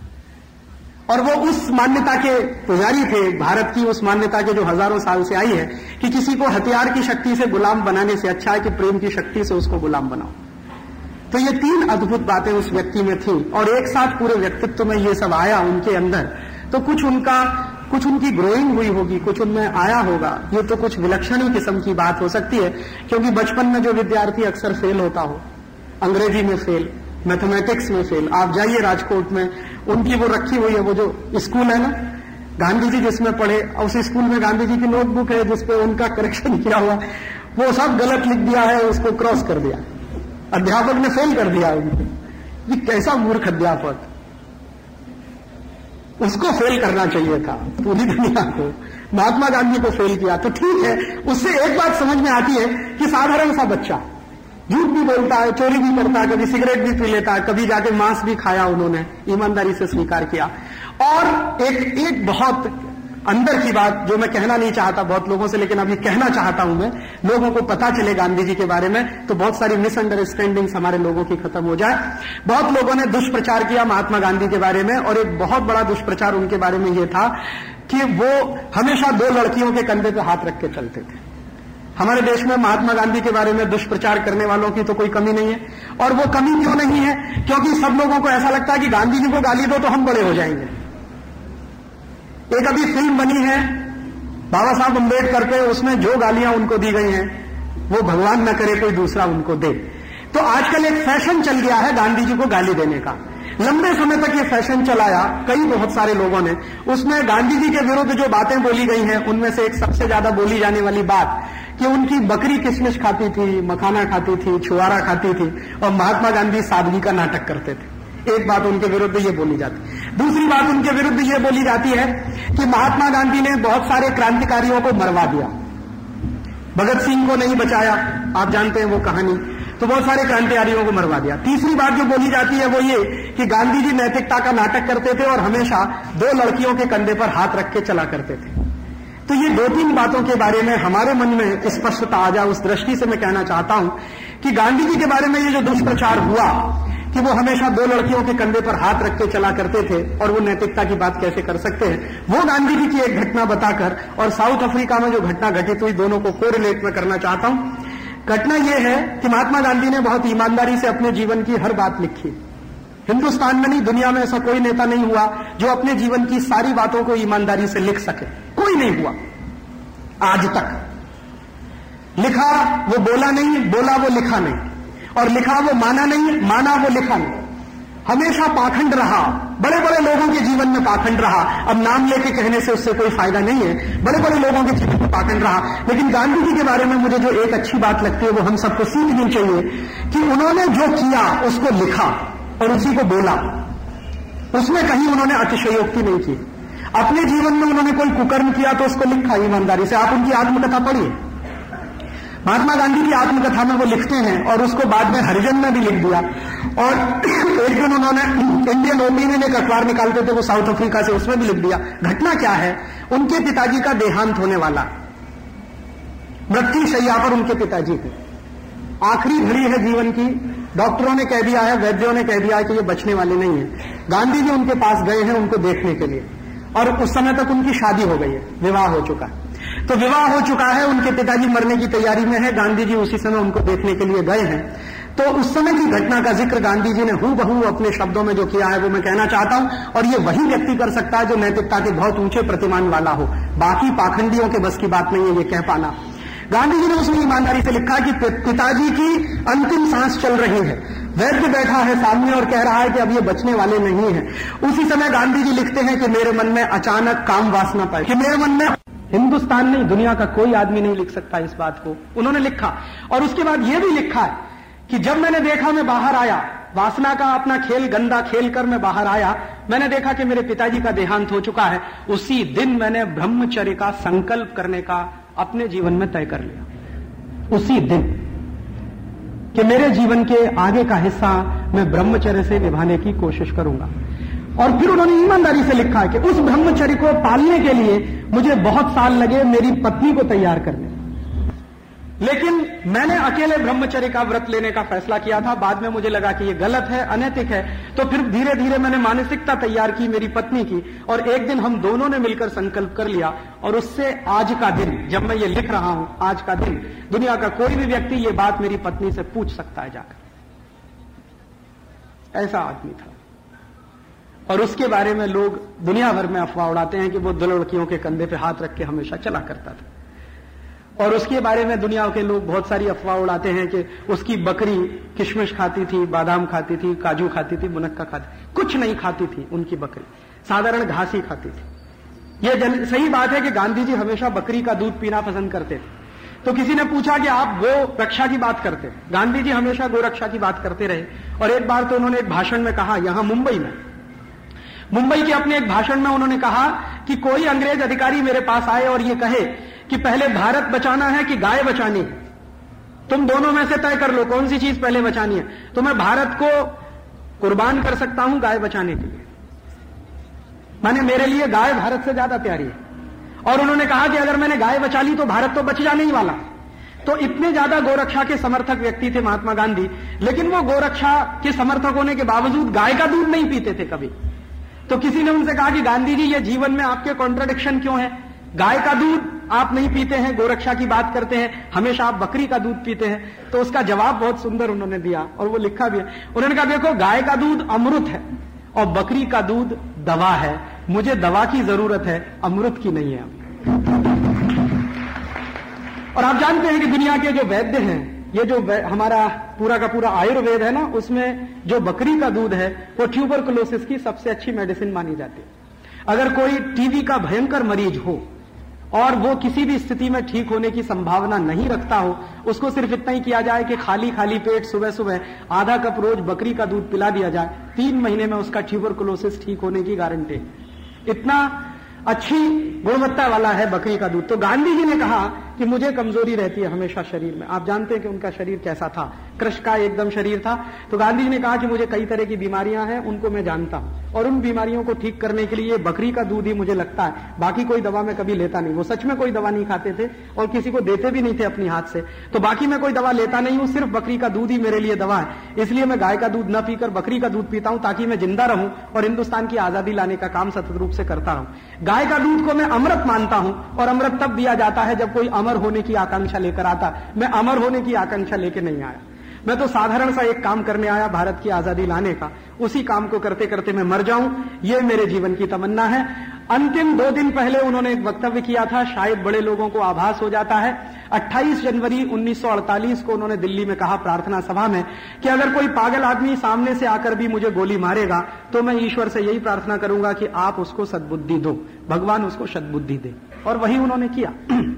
और वो उस मान्यता के पुजारी थे, भारत की उस मान्यता के जो हजारों साल से आई है कि किसी को हथियार की शक्ति से गुलाम बनाने से अच्छा है कि प्रेम की शक्ति से उसको गुलाम बनाओ। तो ये 3 अद्भुत बातें उस व्यक्ति में थी और एक साथ पूरे व्यक्तित्व में ये सब आया उनके अंदर। तो कुछ उनकी ग्रोइंग हुई होगी, कुछ उनमें आया होगा। ये तो कुछ विलक्षण ही किस्म की बात हो सकती है, क्योंकि बचपन में जो विद्यार्थी अक्सर फेल होता हो, अंग्रेजी में फेल, मैथमेटिक्स में फेल, आप जाइए राजकोट में, उनकी वो रखी हुई है, वो जो स्कूल है ना गांधी जी जिसमें पढ़े, उस स्कूल में गांधी जी की नोटबुक है जिसपे उनका करेक्शन किया हुआ, वो सब गलत लिख दिया है, उसको क्रॉस कर दिया, अध्यापक ने फेल कर दिया उनको। ये कैसा मूर्ख अध्यापक, उसको फेल करना चाहिए था, पूरी दुनिया को। महात्मा गांधी को फेल किया तो ठीक है। उससे एक बात समझ में आती है कि साधारण सा बच्चा झूठ भी बोलता है, चोरी भी करता है, कभी सिगरेट भी पी लेता है, कभी जाके मांस भी खाया, उन्होंने ईमानदारी से स्वीकार किया। और एक बहुत अंदर की बात जो मैं कहना नहीं चाहता बहुत लोगों से, लेकिन अभी कहना चाहता हूं मैं, लोगों को पता चले गांधी जी के बारे में, तो बहुत सारी मिसअंडरस्टैंडिंग्स हमारे लोगों की खत्म हो जाए। बहुत लोगों ने दुष्प्रचार किया महात्मा गांधी के बारे में, और एक बहुत बड़ा दुष्प्रचार उनके बारे में यह था कि वो हमेशा 2 लड़कियों के कंधे पर हाथ रख के चलते थे। हमारे देश में महात्मा गांधी के बारे में दुष्प्रचार करने वालों की तो कोई कमी नहीं है। और वो कमी क्यों नहीं है? क्योंकि सब लोगों को ऐसा लगता है कि गांधी जी को गाली दो तो हम बड़े हो जाएंगे। एक अभी फिल्म बनी है बाबा साहब अम्बेडकर पे, उसमें जो गालियां उनको दी गई हैं वो भगवान न करे कोई दूसरा उनको दे। तो आजकल एक फैशन चल गया है गांधी जी को गाली देने का। लंबे समय तक ये फैशन चलाया बहुत सारे लोगों ने। उसमें गांधी जी के विरुद्ध जो बातें बोली गई हैं उनमें से एक सबसे ज्यादा बोली जाने वाली बात कि उनकी बकरी किशमिश खाती थी, मखाना खाती थी, छुआरा खाती थी, और महात्मा गांधी सादगी का नाटक करते थे। एक बात उनके विरुद्ध ये बोली जाती। दूसरी बात उनके विरुद्ध ये बोली जाती है कि महात्मा गांधी ने बहुत सारे क्रांतिकारियों को मरवा दिया, भगत सिंह को नहीं बचाया, आप जानते हैं वो कहानी, तो बहुत सारे क्रांतिकारियों को मरवा दिया। तीसरी बात जो बोली जाती है वो ये कि गांधी जी नैतिकता का नाटक करते थे और हमेशा 2 लड़कियों के कंधे पर हाथ रख के चला करते थे। तो ये 2-3 बातों के बारे में हमारे मन में स्पष्टता आ जाए, उस दृष्टि से मैं कहना चाहता हूं कि गांधी जी के बारे में ये जो दुष्प्रचार हुआ कि वो हमेशा 2 लड़कियों के कंधे पर हाथ रख के चला करते थे और वो नैतिकता की बात कैसे कर सकते हैं, वो गांधी जी की एक घटना बताकर और साउथ अफ्रीका में जो घटना घटित हुई दोनों को कोरिलेट में करना चाहता हूं। घटना यह है कि महात्मा गांधी ने बहुत ईमानदारी से अपने जीवन की हर बात लिखी। हिंदुस्तान में नहीं, दुनिया में ऐसा कोई नेता नहीं हुआ जो अपने जीवन की सारी बातों को ईमानदारी से लिख सके, कोई नहीं हुआ आज तक। लिखा वो बोला नहीं, बोला वो लिखा नहीं, और लिखा वो माना नहीं, माना वो लिखा नहीं। हमेशा पाखंड रहा, बड़े बड़े लोगों के जीवन में पाखंड रहा। अब नाम लेके कहने से उससे कोई फायदा नहीं है, बड़े बड़े लोगों के जीवन में पाखंड रहा। लेकिन गांधी जी के बारे में मुझे जो एक अच्छी बात लगती है वो हम सबको सीखनी चाहिए कि उन्होंने जो किया उसको लिखा और उसी को बोला, उसमें कहीं उन्होंने अतिशयोक्ति नहीं की। अपने जीवन में उन्होंने कोई कुकर्म किया तो उसको लिखा ईमानदारी से। आप उनकी आत्मकथा पढ़िए, महात्मा गांधी की आत्मकथा में वो लिखते हैं और उसको बाद में हरिजन में भी लिख दिया। और एक दिन उन्होंने इंडियन ओपिनियन एक अखबार निकालते थे वो साउथ अफ्रीका से, उसमें भी लिख दिया। घटना क्या है, उनके पिताजी का देहांत होने वाला, मृत्यु शैया पर उनके पिताजी थे, आखिरी घड़ी है जीवन की, डॉक्टरों ने कह दिया है, वैद्यों ने कह दिया है कि ये बचने वाले नहीं है। गांधी जी उनके पास गए हैं उनको देखने के लिए, और उस समय तक उनकी शादी हो गई है, विवाह हो चुका है। तो विवाह हो चुका है, उनके पिताजी मरने की तैयारी में है, गांधी जी उसी समय उनको देखने के लिए गए हैं। तो उस समय की घटना का जिक्र गांधी जी ने हूबहू अपने शब्दों में जो किया है वो मैं कहना चाहता हूं, और ये वही व्यक्ति कर सकता है जो नैतिकता के बहुत ऊंचे प्रतिमान वाला हो। बाकी पाखंडियों के बस की बात नहीं है ये कह पाना। गांधी जी ने उसमें ईमानदारी से लिखा कि पिताजी की अंतिम सांस चल रही है, वैद्य बैठा है सामने और कह रहा है कि अब ये बचने वाले नहीं है। उसी समय गांधी जी लिखते हैं कि मेरे मन में अचानक काम वासना पाई, कि मेरे मन में, हिंदुस्तान नहीं दुनिया का कोई आदमी नहीं लिख सकता इस बात को, उन्होंने लिखा। और उसके बाद यह भी लिखा है कि जब मैंने देखा, मैं बाहर आया, वासना का अपना खेल गंदा खेल कर मैं बाहर आया, मैंने देखा कि मेरे पिताजी का देहांत हो चुका है, उसी दिन मैंने ब्रह्मचर्य का संकल्प करने का अपने जीवन में तय कर लिया। उसी दिन कि मेरे जीवन के आगे का हिस्सा मैं ब्रह्मचर्य से निभाने की कोशिश करूंगा। और फिर उन्होंने ईमानदारी से लिखा कि उस ब्रह्मचर्य को पालने के लिए मुझे बहुत साल लगे मेरी पत्नी को तैयार करने। लेकिन मैंने अकेले ब्रह्मचर्य का व्रत लेने का फैसला किया था। बाद में मुझे लगा कि ये गलत है, अनैतिक है। तो फिर धीरे धीरे मैंने मानसिकता तैयार की मेरी पत्नी की, और एक दिन हम दोनों ने मिलकर संकल्प कर लिया। और उससे आज का दिन, जब मैं ये लिख रहा हूं, आज का दिन दुनिया का कोई भी व्यक्ति ये बात मेरी पत्नी से पूछ सकता है जाकर। ऐसा आदमी था। और उसके बारे में लोग दुनिया भर में अफवाह उड़ाते हैं कि वो 2 लड़कियों के कंधे पे हाथ रख के हमेशा चला करता था। और उसके बारे में दुनिया के लोग बहुत सारी अफवाह उड़ाते हैं कि उसकी बकरी किशमिश खाती थी, बादाम खाती थी, काजू खाती थी, मुनक्का खाती, कुछ नहीं खाती थी उनकी बकरी, साधारण घास ही खाती थी। यह सही बात है कि गांधी जी हमेशा बकरी का दूध पीना पसंद करते थे। तो किसी ने पूछा कि आप गो रक्षा की बात करते हैं। गांधी जी हमेशा गो रक्षा की बात करते रहे। और एक बार तो उन्होंने एक भाषण में कहा, यहां मुंबई के अपने एक भाषण में उन्होंने कहा कि कोई अंग्रेज अधिकारी मेरे पास आए और ये कहे कि पहले भारत बचाना है कि गाय बचानी है, तुम दोनों में से तय कर लो कौन सी चीज पहले बचानी है। तो मैं भारत को कुर्बान कर सकता हूं गाय बचाने के लिए, माने मेरे लिए गाय भारत से ज्यादा प्यारी है। और उन्होंने कहा कि अगर मैंने गाय बचा ली तो भारत तो बच जाने ही वाला। तो इतने ज्यादा गोरक्षा के समर्थक व्यक्ति थे महात्मा गांधी, लेकिन वो गोरक्षा के समर्थक होने के बावजूद गाय का दूध नहीं पीते थे कभी। तो किसी ने उनसे कहा कि गांधी जी ये जीवन में आपके कॉन्ट्रडिक्शन क्यों है, गाय का दूध आप नहीं पीते हैं, गोरक्षा की बात करते हैं, हमेशा आप बकरी का दूध पीते हैं। तो उसका जवाब बहुत सुंदर उन्होंने दिया और वो लिखा भी है। उन्होंने कहा देखो गाय का दूध अमृत है और बकरी का दूध दवा है, मुझे दवा की जरूरत है, अमृत की नहीं है। और आप जानते हैं कि दुनिया के जो वैद्य हैं, ये जो हमारा पूरा का पूरा आयुर्वेद है ना, उसमें जो बकरी का दूध है वो ट्यूबरकुलोसिस की सबसे अच्छी मेडिसिन मानी जाती है। अगर कोई टीबी का भयंकर मरीज हो और वो किसी भी स्थिति में ठीक होने की संभावना नहीं रखता हो, उसको सिर्फ इतना ही किया जाए कि खाली पेट सुबह सुबह आधा कप रोज बकरी का दूध पिला दिया जाए, 3 महीने में उसका ट्यूबरकुलोसिस ठीक होने की गारंटी। इतना अच्छी गुणवत्ता वाला है बकरी का दूध। तो गांधी जी ने कहा कि मुझे कमजोरी रहती है हमेशा शरीर में। आप जानते हैं कि उनका शरीर कैसा था, कृष्ण का एकदम शरीर था। तो गांधी जी ने कहा कि मुझे कई तरह की बीमारियां हैं, उनको मैं जानता हूं और उन बीमारियों को ठीक करने के लिए बकरी का दूध ही मुझे लगता है, बाकी कोई दवा मैं कभी लेता नहीं। वो सच में कोई दवा नहीं खाते थे और किसी को देते भी नहीं थे अपनी हाथ से। तो बाकी मैं कोई दवा लेता नहीं हूं, सिर्फ बकरी का दूध ही मेरे लिए दवा है। इसलिए मैं गाय का दूध न पीकर बकरी का दूध पीता हूं ताकि मैं जिंदा रहूं और हिंदुस्तान की आजादी लाने का काम सतत रूप से करता रहूं। गाय का दूध को मैं अमृत मानता हूं और अमृत तब दिया जाता है जब कोई अमर होने की आकांक्षा लेकर आता। मैं अमर होने की आकांक्षा लेकर नहीं आया, मैं तो साधारण सा एक काम करने आया, भारत की आजादी लाने का। उसी काम को करते करते मैं मर जाऊं, ये मेरे जीवन की तमन्ना है। अंतिम 2 दिन पहले उन्होंने एक वक्तव्य किया था, शायद बड़े लोगों को आभास हो जाता है। 28 जनवरी 1948 को उन्होंने दिल्ली में कहा प्रार्थना सभा में कि अगर कोई पागल आदमी सामने से आकर भी मुझे गोली मारेगा तो मैं ईश्वर से यही प्रार्थना करूंगा कि आप उसको सद्बुद्धि दो, भगवान उसको सद्बुद्धि दे। और वही उन्होंने किया।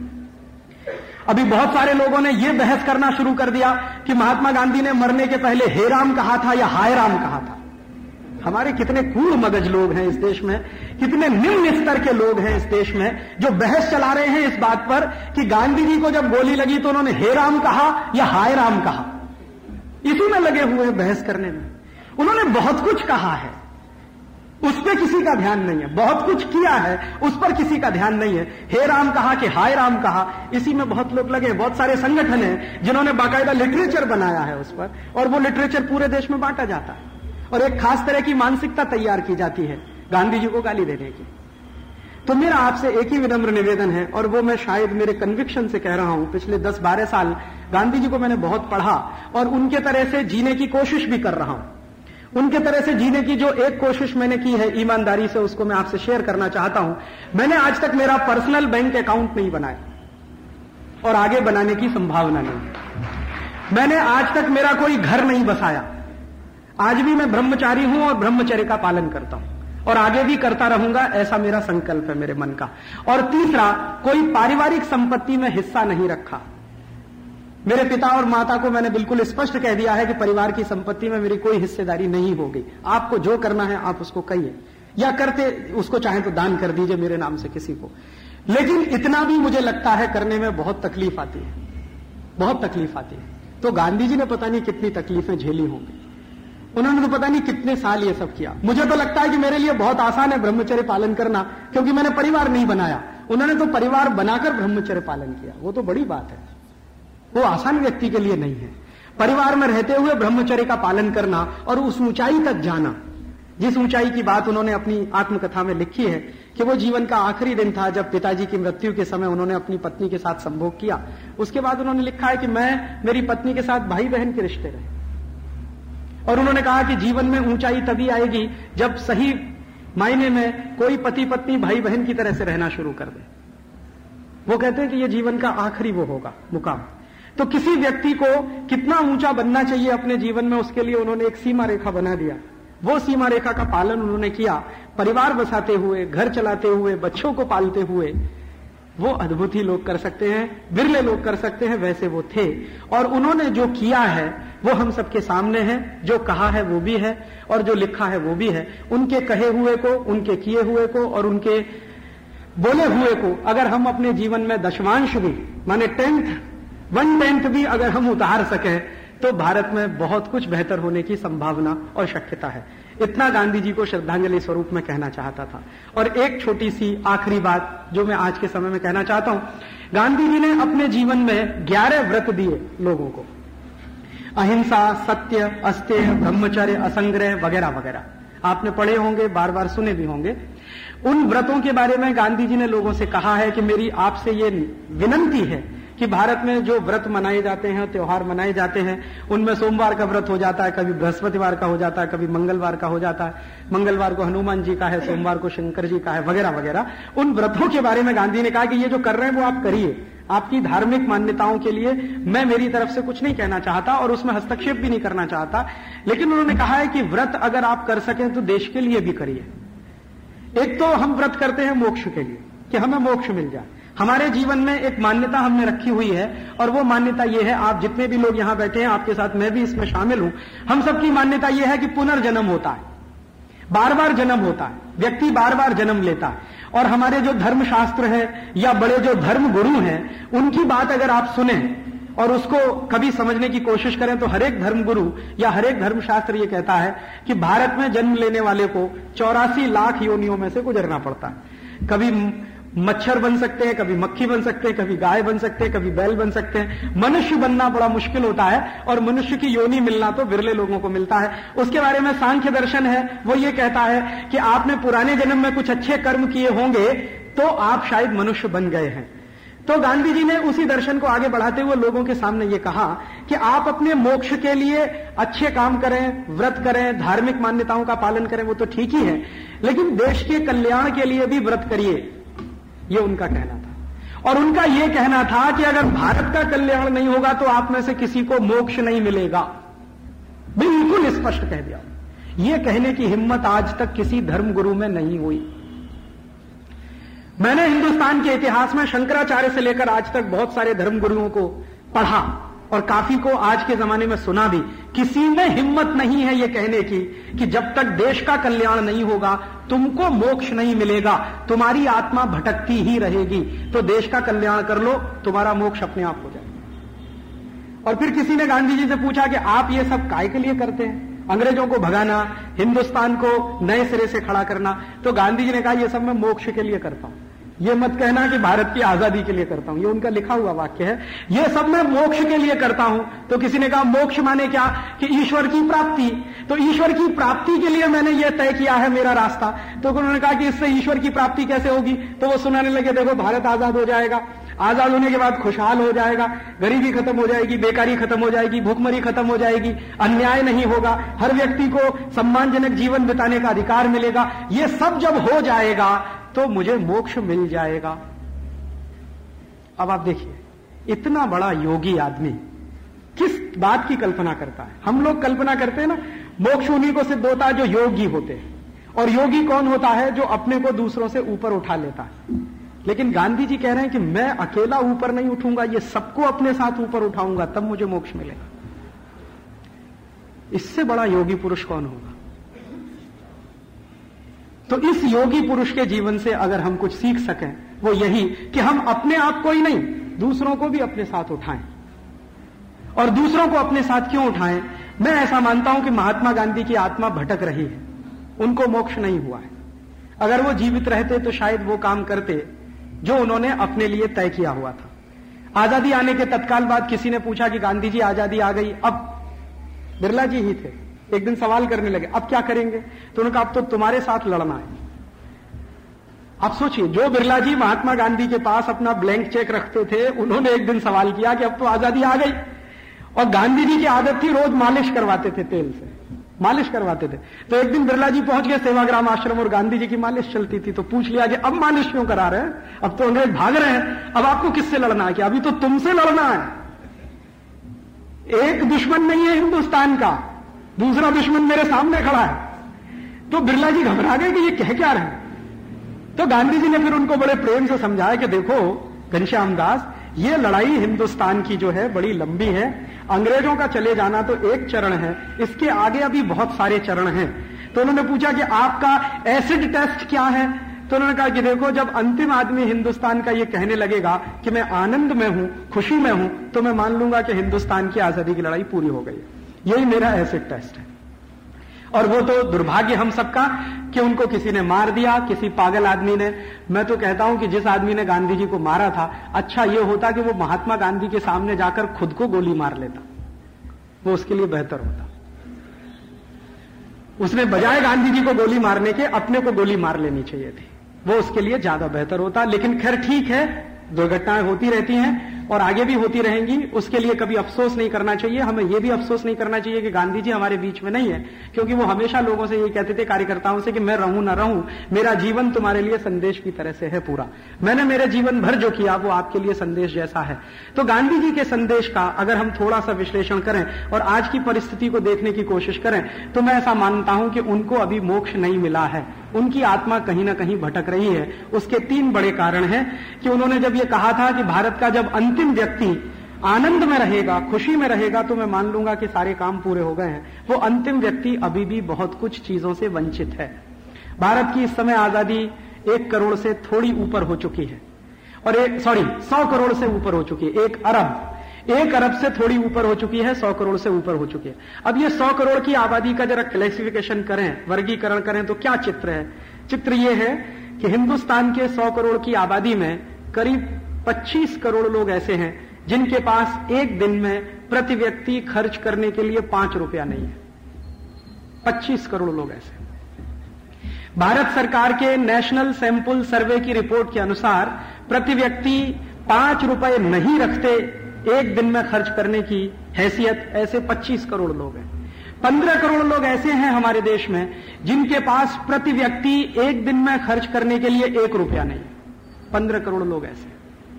अभी बहुत सारे लोगों ने यह बहस करना शुरू कर दिया कि महात्मा गांधी ने मरने के पहले हे राम कहा था या हाय राम कहा था। हमारे कितने कूड़ मगज लोग हैं इस देश में, कितने निम्न स्तर के लोग हैं इस देश में जो बहस चला रहे हैं इस बात पर कि गांधी जी को जब गोली लगी तो उन्होंने हे राम कहा या हाय राम कहा। इसी में लगे हुए हैं बहस करने में। उन्होंने बहुत कुछ कहा है, उस पर किसी का ध्यान नहीं है। बहुत कुछ किया है, उस पर किसी का ध्यान नहीं है। हे राम कहा कि हाय राम कहा, इसी में बहुत लोग लगे। बहुत सारे संगठन हैं जिन्होंने बाकायदा लिटरेचर बनाया है उस पर, और वो लिटरेचर पूरे देश में बांटा जाता है और एक खास तरह की मानसिकता तैयार की जाती है गांधी जी को गाली देने की। तो मेरा आपसे एक ही विनम्र निवेदन है, और वो मैं शायद मेरे कन्विक्शन से कह रहा हूं। पिछले 10-12 साल गांधी जी को मैंने बहुत पढ़ा और उनके तरह से जीने की कोशिश भी कर रहा हूं। उनके तरह से जीने की जो एक कोशिश मैंने की है ईमानदारी से, उसको मैं आपसे शेयर करना चाहता हूं। मैंने आज तक मेरा पर्सनल बैंक अकाउंट नहीं बनाया और आगे बनाने की संभावना नहीं। मैंने आज तक मेरा कोई घर नहीं बसाया। आज भी मैं ब्रह्मचारी हूं और ब्रह्मचर्य का पालन करता हूं और आगे भी करता रहूंगा, ऐसा मेरा संकल्प है मेरे मन का। और तीसरा, कोई पारिवारिक संपत्ति में हिस्सा नहीं रखा। मेरे पिता और माता को मैंने बिल्कुल स्पष्ट कह दिया है कि परिवार की संपत्ति में मेरी कोई हिस्सेदारी नहीं होगी। आपको जो करना है आप उसको कहिए, या करते उसको चाहे तो दान कर दीजिए मेरे नाम से किसी को। लेकिन इतना भी मुझे लगता है करने में बहुत तकलीफ आती है, बहुत तकलीफ आती है। तो गांधी जी ने पता नहीं कितनी तकलीफें झेली होंगी, उन्होंने तो पता नहीं कितने साल ये सब किया। मुझे तो लगता है कि मेरे लिए बहुत आसान है ब्रह्मचर्य पालन करना, क्योंकि मैंने परिवार नहीं बनाया। उन्होंने तो परिवार बनाकर ब्रह्मचर्य पालन किया, वो तो बड़ी बात है। वो आसान व्यक्ति के लिए नहीं है। परिवार में रहते हुए ब्रह्मचर्य का पालन करना और उस ऊंचाई तक जाना, जिस ऊंचाई की बात उन्होंने अपनी आत्मकथा में लिखी है कि वो जीवन का आखिरी दिन था जब पिताजी की मृत्यु के समय उन्होंने अपनी पत्नी के साथ संभोग किया। उसके बाद उन्होंने लिखा है कि मैं मेरी पत्नी के साथ भाई बहन के रिश्ते रहे, और उन्होंने कहा कि जीवन में ऊंचाई तभी आएगी जब सही मायने में कोई पति पत्नी भाई बहन की तरह से रहना शुरू कर दे। वो कहते हैं कि ये जीवन का आखिरी वो होगा मुकाम। तो किसी व्यक्ति को कितना ऊंचा बनना चाहिए अपने जीवन में, उसके लिए उन्होंने एक सीमा रेखा बना दिया। वो सीमा रेखा का पालन उन्होंने किया, परिवार बसाते हुए, घर चलाते हुए, बच्चों को पालते हुए। वो अद्भुत ही लोग कर सकते हैं, बिरले लोग कर सकते हैं, वैसे वो थे। और उन्होंने जो किया है वो हम सबके सामने है, जो कहा है वो भी है और जो लिखा है वो भी है। उनके कहे हुए को, उनके किए हुए को और उनके बोले हुए को अगर हम अपने जीवन में दशमांश भी, माने 1/10 भी अगर हम उतार सकें तो भारत में बहुत कुछ बेहतर होने की संभावना और शक्यता है। इतना गांधी जी को श्रद्धांजलि स्वरूप में कहना चाहता था। और एक छोटी सी आखिरी बात जो मैं आज के समय में कहना चाहता हूं, गांधी जी ने अपने जीवन में 11 व्रत दिए लोगों को, अहिंसा, सत्य, अस्तेय, ब्रह्मचर्य, असंग्रह वगैरह वगैरह। आपने पढ़े होंगे, बार बार सुने भी होंगे। उन व्रतों के बारे में गांधी जी ने लोगों से कहा है कि मेरी आपसे ये विनंती है कि भारत में जो व्रत मनाए जाते हैं, त्योहार मनाए जाते हैं, उनमें सोमवार का व्रत हो जाता है, कभी बृहस्पतिवार का हो जाता है, कभी मंगलवार का हो जाता है। मंगलवार को हनुमान जी का है, सोमवार को शंकर जी का है, वगैरह वगैरह। उन व्रतों के बारे में गांधी ने कहा कि ये जो कर रहे हैं वो आप करिए, आपकी धार्मिक मान्यताओं के लिए मैं मेरी तरफ से कुछ नहीं कहना चाहता और उसमें हस्तक्षेप भी नहीं करना चाहता। लेकिन उन्होंने कहा है कि व्रत अगर आप कर सकें तो देश के लिए भी करिए। एक तो हम व्रत करते हैं मोक्ष के लिए, कि हमें मोक्ष मिल जाए। हमारे जीवन में एक मान्यता हमने रखी हुई है और वो मान्यता ये है, आप जितने भी लोग यहां बैठे हैं, आपके साथ मैं भी इसमें शामिल हूं, हम सबकी मान्यता ये है कि पुनर्जन्म होता है, बार बार जन्म होता है, व्यक्ति बार बार जन्म लेता है। और हमारे जो धर्मशास्त्र है या बड़े जो धर्म गुरु हैं, उनकी बात अगर आप सुने और उसको कभी समझने की कोशिश करें तो हर एक धर्मगुरु या हर एक धर्मशास्त्र ये कहता है कि भारत में जन्म लेने वाले को 84 लाख योनियों में से गुजरना पड़ता है। कभी मच्छर बन सकते हैं, कभी मक्खी बन सकते हैं, कभी गाय बन सकते हैं, कभी बैल बन सकते हैं। मनुष्य बनना बड़ा मुश्किल होता है और मनुष्य की योनि मिलना तो विरले लोगों को मिलता है। उसके बारे में सांख्य दर्शन है, वो ये कहता है कि आपने पुराने जन्म में कुछ अच्छे कर्म किए होंगे तो आप शायद मनुष्य बन गए हैं। तो गांधी जी ने उसी दर्शन को आगे बढ़ाते हुए लोगों के सामने ये कहा कि आप अपने मोक्ष के लिए अच्छे काम करें, व्रत करें, धार्मिक मान्यताओं का पालन करें, वो तो ठीक ही है, लेकिन देश के कल्याण के लिए भी व्रत करिए, ये उनका कहना था। और उनका यह कहना था कि अगर भारत का कल्याण नहीं होगा तो आप में से किसी को मोक्ष नहीं मिलेगा। बिल्कुल स्पष्ट कह दिया। यह कहने की हिम्मत आज तक किसी धर्मगुरु में नहीं हुई। मैंने हिंदुस्तान के इतिहास में शंकराचार्य से लेकर आज तक बहुत सारे धर्मगुरुओं को पढ़ा और काफी को आज के जमाने में सुना भी। किसी में हिम्मत नहीं है यह कहने की कि जब तक देश का कल्याण नहीं होगा तुमको मोक्ष नहीं मिलेगा, तुम्हारी आत्मा भटकती ही रहेगी। तो देश का कल्याण कर लो, तुम्हारा मोक्ष अपने आप हो जाएगा। और फिर किसी ने गांधी जी से पूछा कि आप ये सब काय के लिए करते हैं, अंग्रेजों को भगाना, हिंदुस्तान को नए सिरे से खड़ा करना। तो गांधी जी ने कहा, यह सब मैं मोक्ष के लिए करता हूं, ये मत कहना कि भारत की आजादी के लिए करता हूं। ये उनका लिखा हुआ वाक्य है, ये सब मैं मोक्ष के लिए करता हूं। तो किसी ने कहा मोक्ष माने क्या, कि ईश्वर की प्राप्ति। तो ईश्वर की प्राप्ति के लिए मैंने ये तय किया है मेरा रास्ता। तो उन्होंने कहा कि इससे ईश्वर की प्राप्ति कैसे होगी। तो वो सुनाने लगे, देखो भारत आजाद हो जाएगा, आजाद होने के बाद खुशहाल हो जाएगा, गरीबी खत्म हो जाएगी, बेकारी खत्म हो जाएगी, भूखमरी खत्म हो जाएगी, अन्याय नहीं होगा, हर व्यक्ति को सम्मानजनक जीवन बिताने का अधिकार मिलेगा। ये सब जब हो जाएगा तो मुझे मोक्ष मिल जाएगा। अब आप देखिए, इतना बड़ा योगी आदमी किस बात की कल्पना करता है। हम लोग कल्पना करते हैं ना, मोक्ष उन्हीं को सिद्ध होता है जो योगी होते हैं। और योगी कौन होता है, जो अपने को दूसरों से ऊपर उठा लेता है। लेकिन गांधी जी कह रहे हैं कि मैं अकेला ऊपर नहीं उठूंगा, ये सबको अपने साथ ऊपर उठाऊंगा, तब मुझे मोक्ष मिलेगा। इससे बड़ा योगी पुरुष कौन होगा। तो इस योगी पुरुष के जीवन से अगर हम कुछ सीख सकें वो यही कि हम अपने आप को ही नहीं, दूसरों को भी अपने साथ उठाएं। और दूसरों को अपने साथ क्यों उठाएं, मैं ऐसा मानता हूं कि महात्मा गांधी की आत्मा भटक रही है, उनको मोक्ष नहीं हुआ है। अगर वो जीवित रहते तो शायद वो काम करते जो उन्होंने अपने लिए तय किया हुआ था। आजादी आने के तत्काल बाद किसी ने पूछा कि गांधी जी आजादी आ गई, अब बिरला जी ही थे, एक दिन सवाल करने लगे अब क्या करेंगे, तो उन्होंने कहा अब तो तुम्हारे साथ लड़ना है। आप सोचिए, जो बिरला जी महात्मा गांधी के पास अपना ब्लैंक चेक रखते थे, उन्होंने एक दिन सवाल किया कि अब तो आजादी आ गई, और गांधी जी की आदत थी रोज मालिश करवाते थे, तेल से मालिश करवाते थे। तो एक दिन बिरला जी पहुंच गए सेवाग्राम आश्रम और गांधी जी की मालिश चलती थी, तो पूछ लिया कि अब मालिश क्यों करा रहे हैं, अब तो अंग्रेज भाग रहे हैं, अब आपको किससे लड़ना है, कि अभी तो तुमसे लड़ना है। एक दुश्मन नहीं है हिंदुस्तान का, दूसरा दुश्मन मेरे सामने खड़ा है। तो बिरला जी घबरा गए कि ये कह क्या रहे हैं। तो गांधी जी ने फिर उनको बड़े प्रेम से समझाया कि देखो घनश्याम दास, ये लड़ाई हिंदुस्तान की जो है बड़ी लंबी है, अंग्रेजों का चले जाना तो एक चरण है, इसके आगे अभी बहुत सारे चरण हैं। तो उन्होंने पूछा कि आपका एसिड टेस्ट क्या है, तो उन्होंने कहा कि देखो जब अंतिम आदमी हिंदुस्तान का ये कहने लगेगा कि मैं आनंद में हूं, खुशी में हूं, तो मैं मान लूंगा कि हिंदुस्तान की आजादी की लड़ाई पूरी हो गई। यही मेरा एसिड टेस्ट है। और वो तो दुर्भाग्य हम सबका कि उनको किसी ने मार दिया, किसी पागल आदमी ने। मैं तो कहता हूं कि जिस आदमी ने गांधी जी को मारा था, अच्छा ये होता कि वो महात्मा गांधी के सामने जाकर खुद को गोली मार लेता, वो उसके लिए बेहतर होता। उसने बजाय गांधी जी को गोली मारने के अपने को गोली मार लेनी चाहिए थी, वो उसके लिए ज्यादा बेहतर होता। लेकिन खैर ठीक है, दुर्घटनाएं होती रहती हैं और आगे भी होती रहेंगी, उसके लिए कभी अफसोस नहीं करना चाहिए। हमें यह भी अफसोस नहीं करना चाहिए कि गांधी जी हमारे बीच में नहीं है, क्योंकि वो हमेशा लोगों से ये कहते थे, कार्यकर्ताओं से, कि मैं रहूं ना रहूं, मेरा जीवन तुम्हारे लिए संदेश की तरह से है पूरा, मैंने मेरे जीवन भर जो किया वो आपके लिए संदेश जैसा है। तो गांधी जी के संदेश का अगर हम थोड़ा सा विश्लेषण करें और आज की परिस्थिति को देखने की कोशिश करें, तो मैं ऐसा मानता हूं कि उनको अभी मोक्ष नहीं मिला है, उनकी आत्मा कहीं ना कहीं भटक रही है। उसके 3 बड़े कारण हैं कि उन्होंने जब ये कहा था कि भारत का जब अंतिम व्यक्ति आनंद में रहेगा, खुशी में रहेगा, तो मैं मान लूंगा कि सारे काम पूरे हो गए हैं, वो अंतिम व्यक्ति अभी भी बहुत कुछ चीजों से वंचित है। भारत की इस समय आजादी 1 करोड़ से थोड़ी ऊपर हो चुकी है, और 100 करोड़ से ऊपर हो चुकी है। 1 अरब से थोड़ी ऊपर हो चुकी है, 100 करोड़ से ऊपर हो चुकी है। अब ये 100 करोड़ की आबादी का जरा क्लासिफिकेशन करें, वर्गीकरण करें, तो क्या चित्र है? चित्र ये है कि हिंदुस्तान के 100 करोड़ की आबादी में करीब 25 करोड़ लोग ऐसे हैं जिनके पास एक दिन में प्रति व्यक्ति खर्च करने के लिए 5 रुपया नहीं है। 25 करोड़ लोग ऐसे। भारत सरकार के नेशनल सैंपल सर्वे की रिपोर्ट के अनुसार प्रति व्यक्ति 5 रुपए नहीं रखते एक दिन में खर्च करने की हैसियत, ऐसे 25 करोड़ लोग हैं। 15 करोड़ लोग ऐसे हैं हमारे देश में जिनके पास प्रति व्यक्ति एक दिन में खर्च करने के लिए 1 रुपया नहीं। 15 करोड़ लोग ऐसे,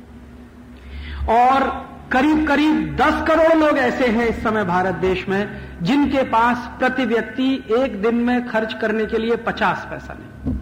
और करीब करीब 10 करोड़ लोग ऐसे हैं इस समय भारत देश में जिनके पास प्रति व्यक्ति एक दिन में खर्च करने के लिए 50 पैसा नहीं।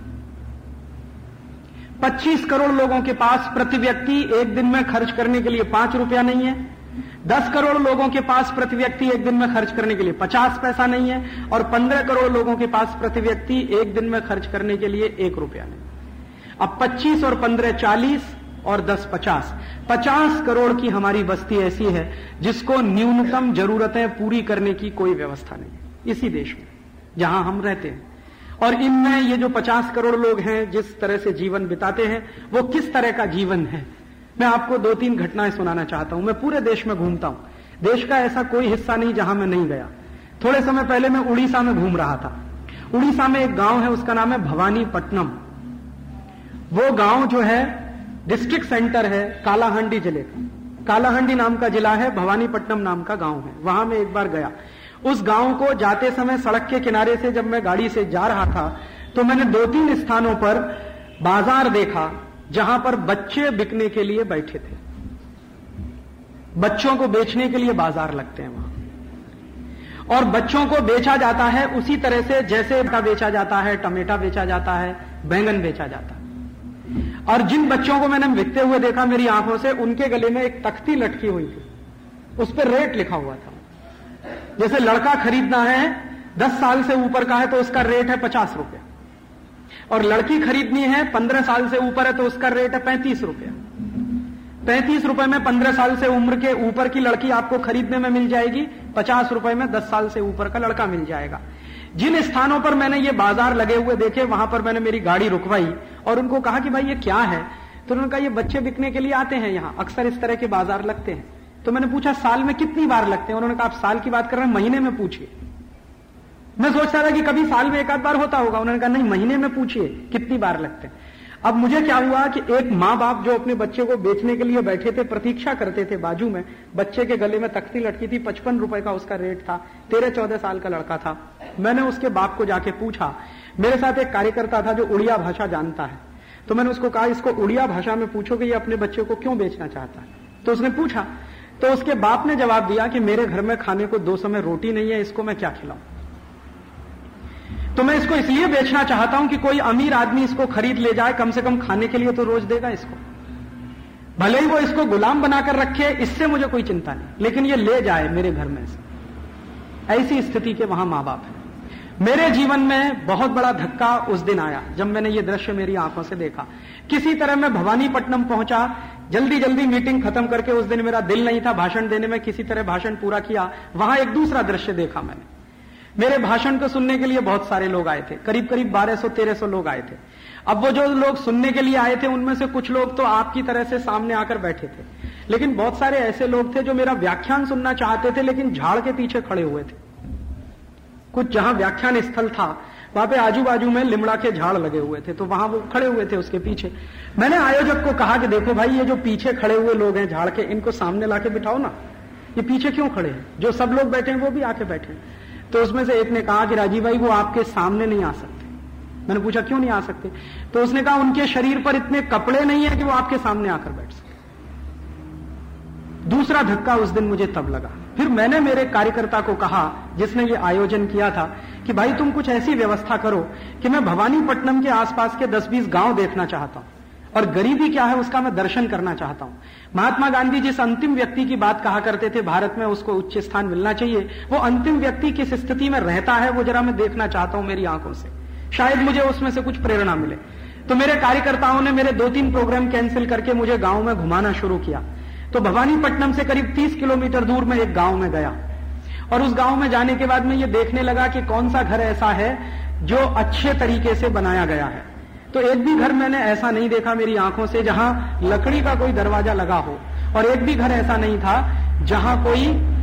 25 करोड़ लोगों के पास प्रति व्यक्ति एक दिन में खर्च करने के लिए 5 रुपया नहीं है। 10 करोड़ लोगों के पास प्रति व्यक्ति एक दिन में खर्च करने के लिए 50 पैसा नहीं है, और 15 करोड़ लोगों के पास प्रति व्यक्ति एक दिन में खर्च करने के लिए 1 रुपया नहीं। अब 25 और 15 40 और 10 50, 50 करोड़ की हमारी बस्ती ऐसी है जिसको न्यूनतम जरूरतें पूरी करने की कोई व्यवस्था नहीं इसी देश में जहां हम रहते हैं। और इनमें ये जो 50 करोड़ लोग हैं जिस तरह से जीवन बिताते हैं, वो किस तरह का जीवन है, मैं आपको 2-3 घटनाएं सुनाना चाहता हूं। मैं पूरे देश में घूमता हूं, देश का ऐसा कोई हिस्सा नहीं जहां मैं नहीं गया। थोड़े समय पहले मैं उड़ीसा में घूम रहा था। उड़ीसा में एक गांव है, उसका नाम है भवानीपट्टनम। वो गांव जो है डिस्ट्रिक्ट सेंटर है कालाहांडी जिले का। कालाहांडी नाम का जिला है, भवानीपट्टनम नाम का गांव है। वहां मैं एक बार गया। उस गांव को जाते समय सड़क के किनारे से जब मैं गाड़ी से जा रहा था, तो मैंने 2-3 स्थानों पर बाजार देखा जहां पर बच्चे बिकने के लिए बैठे थे। बच्चों को बेचने के लिए बाजार लगते हैं वहां, और बच्चों को बेचा जाता है उसी तरह से जैसे बेचा जाता है, टमेटा बेचा जाता है, बैंगन बेचा जाता है। और जिन बच्चों को मैंने बिकते हुए देखा मेरी आंखों से, उनके गले में एक तख्ती लटकी हुई थी, उस पर रेट लिखा हुआ था। जैसे लड़का खरीदना है 10 साल से ऊपर का है तो उसका रेट है 50 रुपया, और लड़की खरीदनी है 15 साल से ऊपर है तो उसका रेट है 35 रुपया। 35 रुपए में 15 साल से उम्र के ऊपर की लड़की आपको खरीदने में मिल जाएगी, 50 रुपए में 10 साल से ऊपर का लड़का मिल जाएगा। जिन स्थानों पर मैंने ये बाजार लगे हुए देखे, वहां पर मैंने मेरी गाड़ी रुकवाई और उनको कहा कि भाई ये क्या है? तो उन्होंने कहा ये बच्चे बिकने के लिए आते हैं यहाँ, अक्सर इस तरह के बाजार लगते हैं। तो मैंने पूछा साल में कितनी बार लगते हैं? उन्होंने कहा आप साल की बात कर रहे हैं, महीने में पूछिए। मैं सोचता था कि कभी साल में एक आध बार होता होगा। उन्होंने कहा नहीं, महीने में पूछिए कितनी बार लगते हैं। अब मुझे क्या हुआ कि एक माँ बाप जो अपने बच्चे को बेचने के लिए बैठे थे, प्रतीक्षा करते थे, बाजू में बच्चे के गले में तख्ती लटकी थी, 55 रुपए का उसका रेट था, 13-14 साल का लड़का था। मैंने उसके बाप को जाके पूछा, मेरे साथ एक कार्यकर्ता था जो उड़िया भाषा जानता है, तो मैंने उसको कहा इसको उड़िया भाषा में पूछो कि ये अपने बच्चे को क्यों बेचना चाहता है। तो उसने पूछा, तो उसके बाप ने जवाब दिया कि मेरे घर में खाने को 2 समय रोटी नहीं है, इसको मैं क्या खिलाऊं। तो मैं इसको इसलिए बेचना चाहता हूं कि कोई अमीर आदमी इसको खरीद ले जाए, कम से कम खाने के लिए तो रोज देगा इसको, भले ही वो इसको गुलाम बनाकर रखे, इससे मुझे कोई चिंता नहीं, लेकिन ये ले जाए मेरे घर में से। ऐसी स्थिति के वहां मां बाप है। मेरे जीवन में बहुत बड़ा धक्का उस दिन आया जब मैंने ये दृश्य मेरी आंखों से देखा। किसी तरह मैं भवानीपट्टनम पहुंचा, जल्दी जल्दी मीटिंग खत्म करके, उस दिन मेरा दिल नहीं था भाषण देने में, किसी तरह भाषण पूरा किया। वहां एक दूसरा दृश्य देखा मैंने। मेरे भाषण को सुनने के लिए बहुत सारे लोग आए थे, करीब करीब 1200-1300 लोग आए थे। अब वो जो लोग सुनने के लिए आए थे उनमें से कुछ लोग तो आपकी तरह से सामने आकर बैठे थे, लेकिन बहुत सारे ऐसे लोग थे जो मेरा व्याख्यान सुनना चाहते थे लेकिन झाड़ के पीछे खड़े हुए थे। कुछ जहां व्याख्यान स्थल था वहां पे आजू बाजू में लिमड़ा के झाड़ लगे हुए थे, तो वहां वो खड़े हुए थे उसके पीछे। मैंने आयोजक को कहा कि देखो भाई, ये जो पीछे खड़े हुए लोग हैं झाड़ के, इनको सामने लाके बिठाओ ना, ये पीछे क्यों खड़े हैं? जो सब लोग बैठे हैं वो भी आके बैठे। तो उसमें से एक ने कहा कि राजीव भाई वो आपके सामने नहीं आ सकते। मैंने पूछा क्यों नहीं आ सकते? तो उसने कहा उनके शरीर पर इतने कपड़े नहीं है कि वो आपके सामने आकर बैठ सके। दूसरा धक्का उस दिन मुझे तब लगा। फिर मैंने मेरे कार्यकर्ता को कहा जिसने ये आयोजन किया था कि भाई तुम कुछ ऐसी व्यवस्था करो कि मैं भवानीपट्टनम के आसपास के 10-20 गांव देखना चाहता हूं, और गरीबी क्या है उसका मैं दर्शन करना चाहता हूं। महात्मा गांधी जिस अंतिम व्यक्ति की बात कहा करते थे भारत में उसको उच्च स्थान मिलना चाहिए, वो अंतिम व्यक्ति किस स्थिति में रहता है वो जरा मैं देखना चाहता हूं मेरी आंखों से, शायद मुझे उसमें से कुछ प्रेरणा मिले। तो मेरे कार्यकर्ताओं ने मेरे 2-3 प्रोग्राम कैंसिल करके मुझे गांव में घुमाना शुरू किया। तो भवानीपट्टनम से करीब 30 किलोमीटर दूर में एक गांव में गया, और उस गांव में जाने के बाद मैं ये देखने लगा कि कौन सा घर ऐसा है जो अच्छे तरीके से बनाया गया है। तो एक भी घर मैंने ऐसा नहीं देखा मेरी आंखों से जहां लकड़ी का कोई दरवाजा लगा हो, और एक भी घर ऐसा नहीं था जहां कोई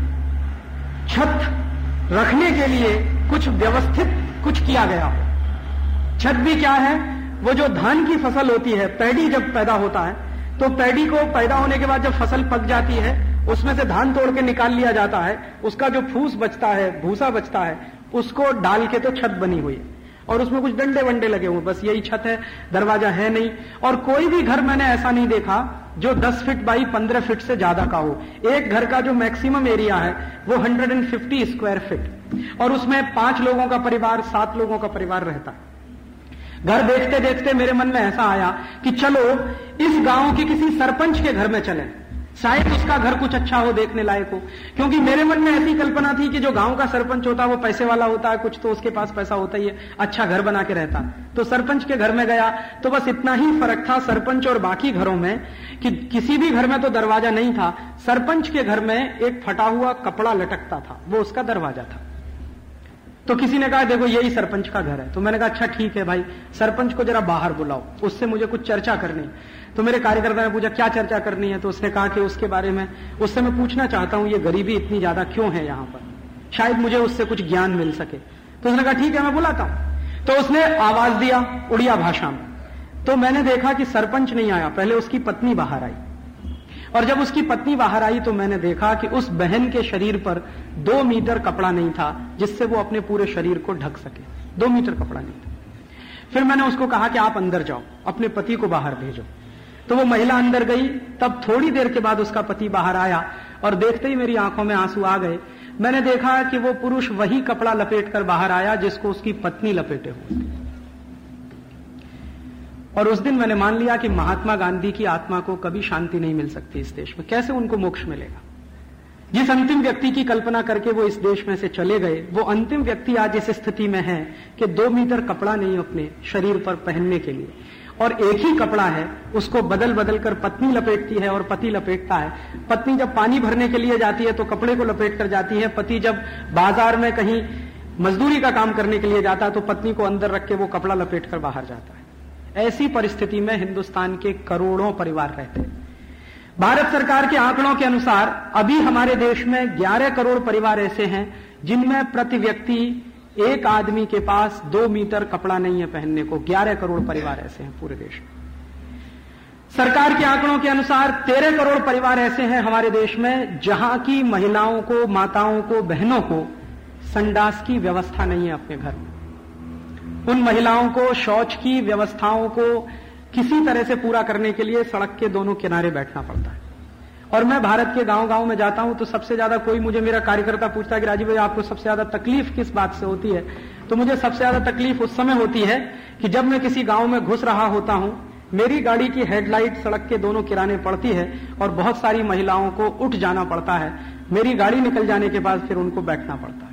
छत रखने के लिए कुछ व्यवस्थित कुछ किया गया हो। छत भी क्या है, वो जो धान की फसल होती है, पैडी जब पैदा होता है तो पैडी को पैदा होने के बाद जब फसल पक जाती है उसमें से धान तोड़ के निकाल लिया जाता है, उसका जो फूस बचता है, भूसा बचता है, उसको डाल के तो छत बनी हुई है, और उसमें कुछ डंडे वंडे लगे हुए, बस यही छत है, दरवाजा है नहीं। और कोई भी घर मैंने ऐसा नहीं देखा जो 10 फीट बाई 15 फीट से ज्यादा का हो। एक घर का जो मैक्सिमम एरिया है वो 150 स्क्वायर फीट, और उसमें 5 लोगों का परिवार, 7 लोगों का परिवार रहता है। घर देखते देखते मेरे मन में ऐसा आया कि चलो इस गांव के किसी सरपंच के घर में चलें, शायद उसका घर कुछ अच्छा हो, देखने लायक हो। क्योंकि मेरे मन में ऐसी कल्पना थी कि जो गांव का सरपंच होता है वो पैसे वाला होता है, कुछ तो उसके पास पैसा होता ही है, अच्छा घर बना के रहता। तो सरपंच के घर में गया तो बस इतना ही फर्क था सरपंच और बाकी घरों में कि किसी भी घर में तो दरवाजा नहीं था, सरपंच के घर में एक फटा हुआ कपड़ा लटकता था, वो उसका दरवाजा था। तो किसी ने कहा देखो यही सरपंच का घर है। तो मैंने कहा अच्छा ठीक है भाई, सरपंच को जरा बाहर बुलाओ, उससे मुझे कुछ चर्चा करनी है। तो मेरे कार्यकर्ता ने पूछा क्या चर्चा करनी है? तो उसने कहा कि उसके बारे में, उससे मैं पूछना चाहता हूं ये गरीबी इतनी ज्यादा क्यों है यहां पर, शायद मुझे उससे कुछ ज्ञान मिल सके। तो उसने कहा ठीक है मैं बुलाता हूं। तो उसने आवाज दिया उड़िया भाषा में। तो मैंने देखा कि सरपंच नहीं आया, पहले उसकी पत्नी बाहर आई, और जब उसकी पत्नी बाहर आई तो मैंने देखा कि उस बहन के शरीर पर 2 मीटर कपड़ा नहीं था जिससे वो अपने पूरे शरीर को ढक सके, 2 मीटर कपड़ा नहीं था। फिर मैंने उसको कहा कि आप अंदर जाओ, अपने पति को बाहर भेजो। तो वो महिला अंदर गई, तब थोड़ी देर के बाद उसका पति बाहर आया, और देखते ही मेरी आंखों में आंसू आ गए। मैंने देखा कि वो पुरुष वही कपड़ा लपेट कर बाहर आया जिसको उसकी पत्नी लपेटे हुए थे। और उस दिन मैंने मान लिया कि महात्मा गांधी की आत्मा को कभी शांति नहीं मिल सकती इस देश में, कैसे उनको मोक्ष मिलेगा। जिस अंतिम व्यक्ति की कल्पना करके वो इस देश में से चले गए, वो अंतिम व्यक्ति आज इस स्थिति में है कि 2 मीटर कपड़ा नहीं अपने शरीर पर पहनने के लिए, और एक ही कपड़ा है, उसको बदल बदल कर पत्नी लपेटती है और पति लपेटता है। पत्नी जब पानी भरने के लिए जाती है तो कपड़े को लपेट कर जाती है, पति जब बाजार में कहीं मजदूरी का काम करने के लिए जाता है तो पत्नी को अंदर रख के वो कपड़ा लपेट कर बाहर जाता है। ऐसी परिस्थिति में हिंदुस्तान के करोड़ों परिवार रहते हैं। भारत सरकार के आंकड़ों के अनुसार अभी हमारे देश में 11 करोड़ परिवार ऐसे हैं जिनमें प्रति व्यक्ति एक आदमी के पास 2 मीटर कपड़ा नहीं है पहनने को। 11 करोड़ परिवार ऐसे हैं पूरे देश में। सरकार के आंकड़ों के अनुसार 13 करोड़ परिवार ऐसे हैं हमारे देश में जहां की महिलाओं को, माताओं को, बहनों को संडास की व्यवस्था नहीं है अपने घर में। उन महिलाओं को शौच की व्यवस्थाओं को किसी तरह से पूरा करने के लिए सड़क के दोनों किनारे बैठना पड़ता है। और मैं भारत के गांव-गांव में जाता हूं तो सबसे ज्यादा कोई मुझे, मेरा कार्यकर्ता पूछता है कि राजीव भाई आपको सबसे ज्यादा तकलीफ किस बात से होती है, तो मुझे सबसे ज्यादा तकलीफ उस समय होती है कि जब मैं किसी गांव में घुस रहा होता हूं, मेरी गाड़ी की हेडलाइट सड़क के दोनों किनारे पड़ती है और बहुत सारी महिलाओं को उठ जाना पड़ता है। मेरी गाड़ी निकल जाने के बाद फिर उनको बैठना पड़ता है।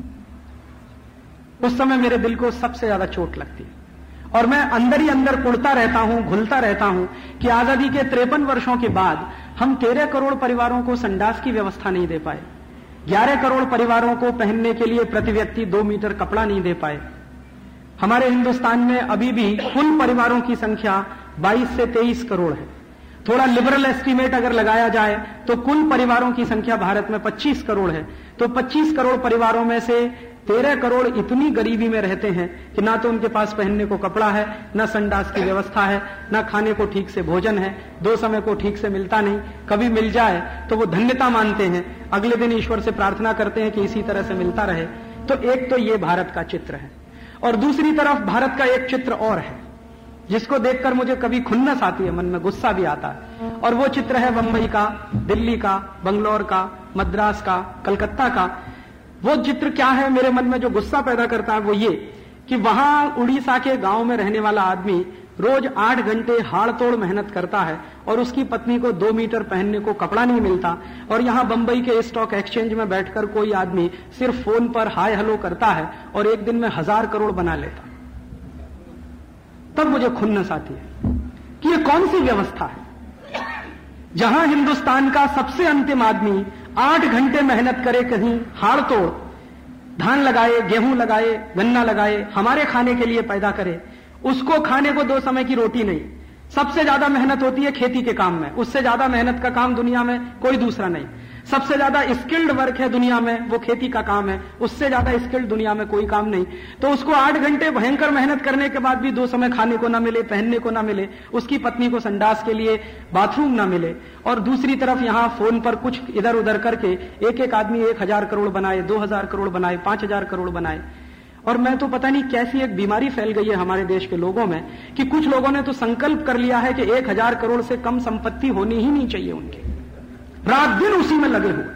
उस समय मेरे दिल को सबसे ज्यादा चोट लगती है और मैं अंदर ही अंदर कुड़ता रहता हूं, घुलता रहता हूं कि आजादी के 53 वर्षों के बाद हम 13 करोड़ परिवारों को संडास की व्यवस्था नहीं दे पाए, 11 करोड़ परिवारों को पहनने के लिए प्रति व्यक्ति 2 मीटर कपड़ा नहीं दे पाए। हमारे हिंदुस्तान में अभी भी कुल परिवारों की संख्या 22 से 23 करोड़ है। थोड़ा लिबरल एस्टीमेट अगर लगाया जाए तो कुल परिवारों की संख्या भारत में 25 करोड़ है। तो 25 करोड़ परिवारों में से 13 करोड़ इतनी गरीबी में रहते हैं कि ना तो उनके पास पहनने को कपड़ा है, ना संडास की व्यवस्था है, ना खाने को ठीक से भोजन है, 2 समय को ठीक से मिलता नहीं। कभी मिल जाए तो वो धन्यता मानते हैं, अगले दिन ईश्वर से प्रार्थना करते हैं कि इसी तरह से मिलता रहे। तो एक तो ये भारत का चित्र है और दूसरी तरफ भारत का एक चित्र और है जिसको देखकर मुझे कभी खुन्नस आती है, मन में गुस्सा भी आता है, और वो चित्र है बंबई का, दिल्ली का, बंगलौर का, मद्रास का, कलकत्ता का। वो चित्र क्या है मेरे मन में जो गुस्सा पैदा करता है वो ये कि वहां उड़ीसा के गांव में रहने वाला आदमी रोज 8 घंटे हाड़ तोड़ मेहनत करता है और उसकी पत्नी को 2 मीटर पहनने को कपड़ा नहीं मिलता, और यहां बंबई के स्टॉक एक्सचेंज में बैठकर कोई आदमी सिर्फ फोन पर हाय हेलो करता है और एक दिन में 1000 करोड़ बना लेता। तब मुझे खुन्नस आती है कि ये कौन सी व्यवस्था है जहां हिंदुस्तान का सबसे अंतिम आदमी 8 घंटे मेहनत करे, कहीं हाड़ तोड़ धान लगाए, गेहूं लगाए, गन्ना लगाए, हमारे खाने के लिए पैदा करे, उसको खाने को 2 समय की रोटी नहीं। सबसे ज्यादा मेहनत होती है खेती के काम में, उससे ज्यादा मेहनत का काम दुनिया में कोई दूसरा नहीं। सबसे ज्यादा स्किल्ड वर्क है दुनिया में वो खेती का काम है, उससे ज्यादा स्किल्ड दुनिया में कोई काम नहीं। तो उसको 8 घंटे भयंकर मेहनत करने के बाद भी 2 समय खाने को ना मिले, पहनने को ना मिले, उसकी पत्नी को संडास के लिए बाथरूम ना मिले, और दूसरी तरफ यहां फोन पर कुछ इधर उधर करके एक एक आदमी 1000 करोड़ बनाए, 2000 करोड़ बनाए, 5000 करोड़ बनाए। और मैं तो पता नहीं कैसी एक बीमारी फैल गई है हमारे देश के लोगों में कि कुछ लोगों ने तो संकल्प कर लिया है कि 1000 करोड़ से कम संपत्ति होनी ही नहीं चाहिए उनकी, रात दिन उसी में लगे हुए।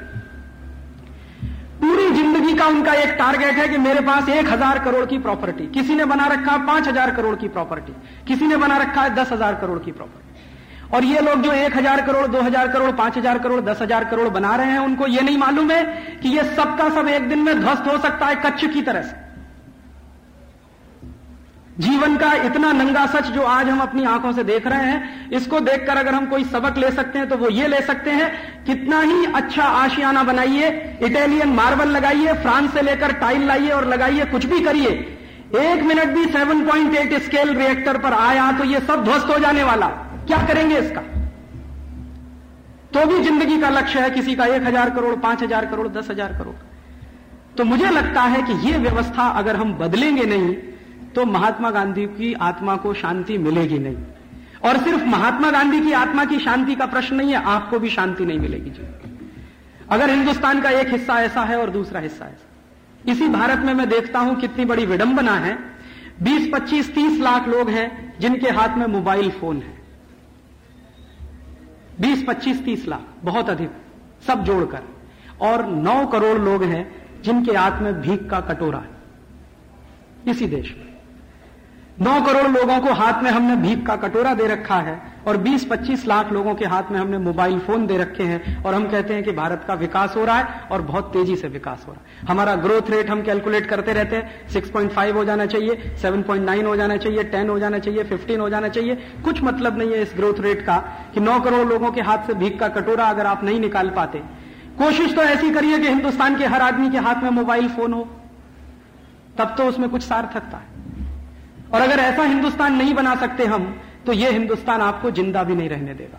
पूरी जिंदगी का उनका एक टारगेट है कि मेरे पास 1000 करोड़ की प्रॉपर्टी, किसी ने बना रखा है 5000 करोड़ की प्रॉपर्टी, किसी ने बना रखा है 10,000 करोड़ की प्रॉपर्टी। और ये लोग जो 1000 करोड़, 2000 करोड़, 5000 करोड़, 10,000 करोड़ बना रहे हैं, उनको ये नहीं मालूम है कि ये सबका सब एक दिन में ध्वस्त हो सकता है कच्छ की तरह से। जीवन का इतना नंगा सच जो आज हम अपनी आंखों से देख रहे हैं, इसको देखकर अगर हम कोई सबक ले सकते हैं तो वो ये ले सकते हैं, कितना ही अच्छा आशियाना बनाइए, इटालियन मार्बल लगाइए, फ्रांस से लेकर टाइल लाइए और लगाइए, कुछ भी करिए, 1 मिनट भी 7.8 स्केल रिएक्टर पर आया तो ये सब ध्वस्त हो जाने वाला। क्या करेंगे इसका? तो भी जिंदगी का लक्ष्य है किसी का 1000 करोड़, 5000 करोड़, 10,000 करोड़। तो मुझे लगता है कि ये व्यवस्था अगर हम बदलेंगे नहीं तो महात्मा गांधी की आत्मा को शांति मिलेगी नहीं। और सिर्फ महात्मा गांधी की आत्मा की शांति का प्रश्न नहीं है, आपको भी शांति नहीं मिलेगी जी अगर हिंदुस्तान का एक हिस्सा ऐसा है और दूसरा हिस्सा ऐसा। इसी भारत में मैं देखता हूं कितनी बड़ी विडंबना है, 20, 25, 30 लाख लोग हैं जिनके हाथ में मोबाइल फोन है। 20, 25, 30 लाख, बहुत अधिक सब जोड़कर, और 9 करोड़ लोग हैं जिनके हाथ में भीख का कटोरा है। इसी देश में 9 करोड़ लोगों को हाथ में हमने भीख का कटोरा दे रखा है और 20-25 लाख लोगों के हाथ में हमने मोबाइल फोन दे रखे हैं, और हम कहते हैं कि भारत का विकास हो रहा है और बहुत तेजी से विकास हो रहा है। हमारा ग्रोथ रेट हम कैलकुलेट करते रहते हैं, 6.5 हो जाना चाहिए, 7.9 हो जाना चाहिए, 10 हो जाना चाहिए, 15 हो जाना चाहिए। कुछ मतलब नहीं है इस ग्रोथ रेट का कि 9 करोड़ लोगों के हाथ से भीख का कटोरा अगर आप नहीं निकाल पाते। कोशिश तो ऐसी करिए कि हिंदुस्तान के हर आदमी के हाथ में मोबाइल फोन हो, तब तो उसमें कुछ सार्थकता है। और अगर ऐसा हिंदुस्तान नहीं बना सकते हम, तो यह हिंदुस्तान आपको जिंदा भी नहीं रहने देगा।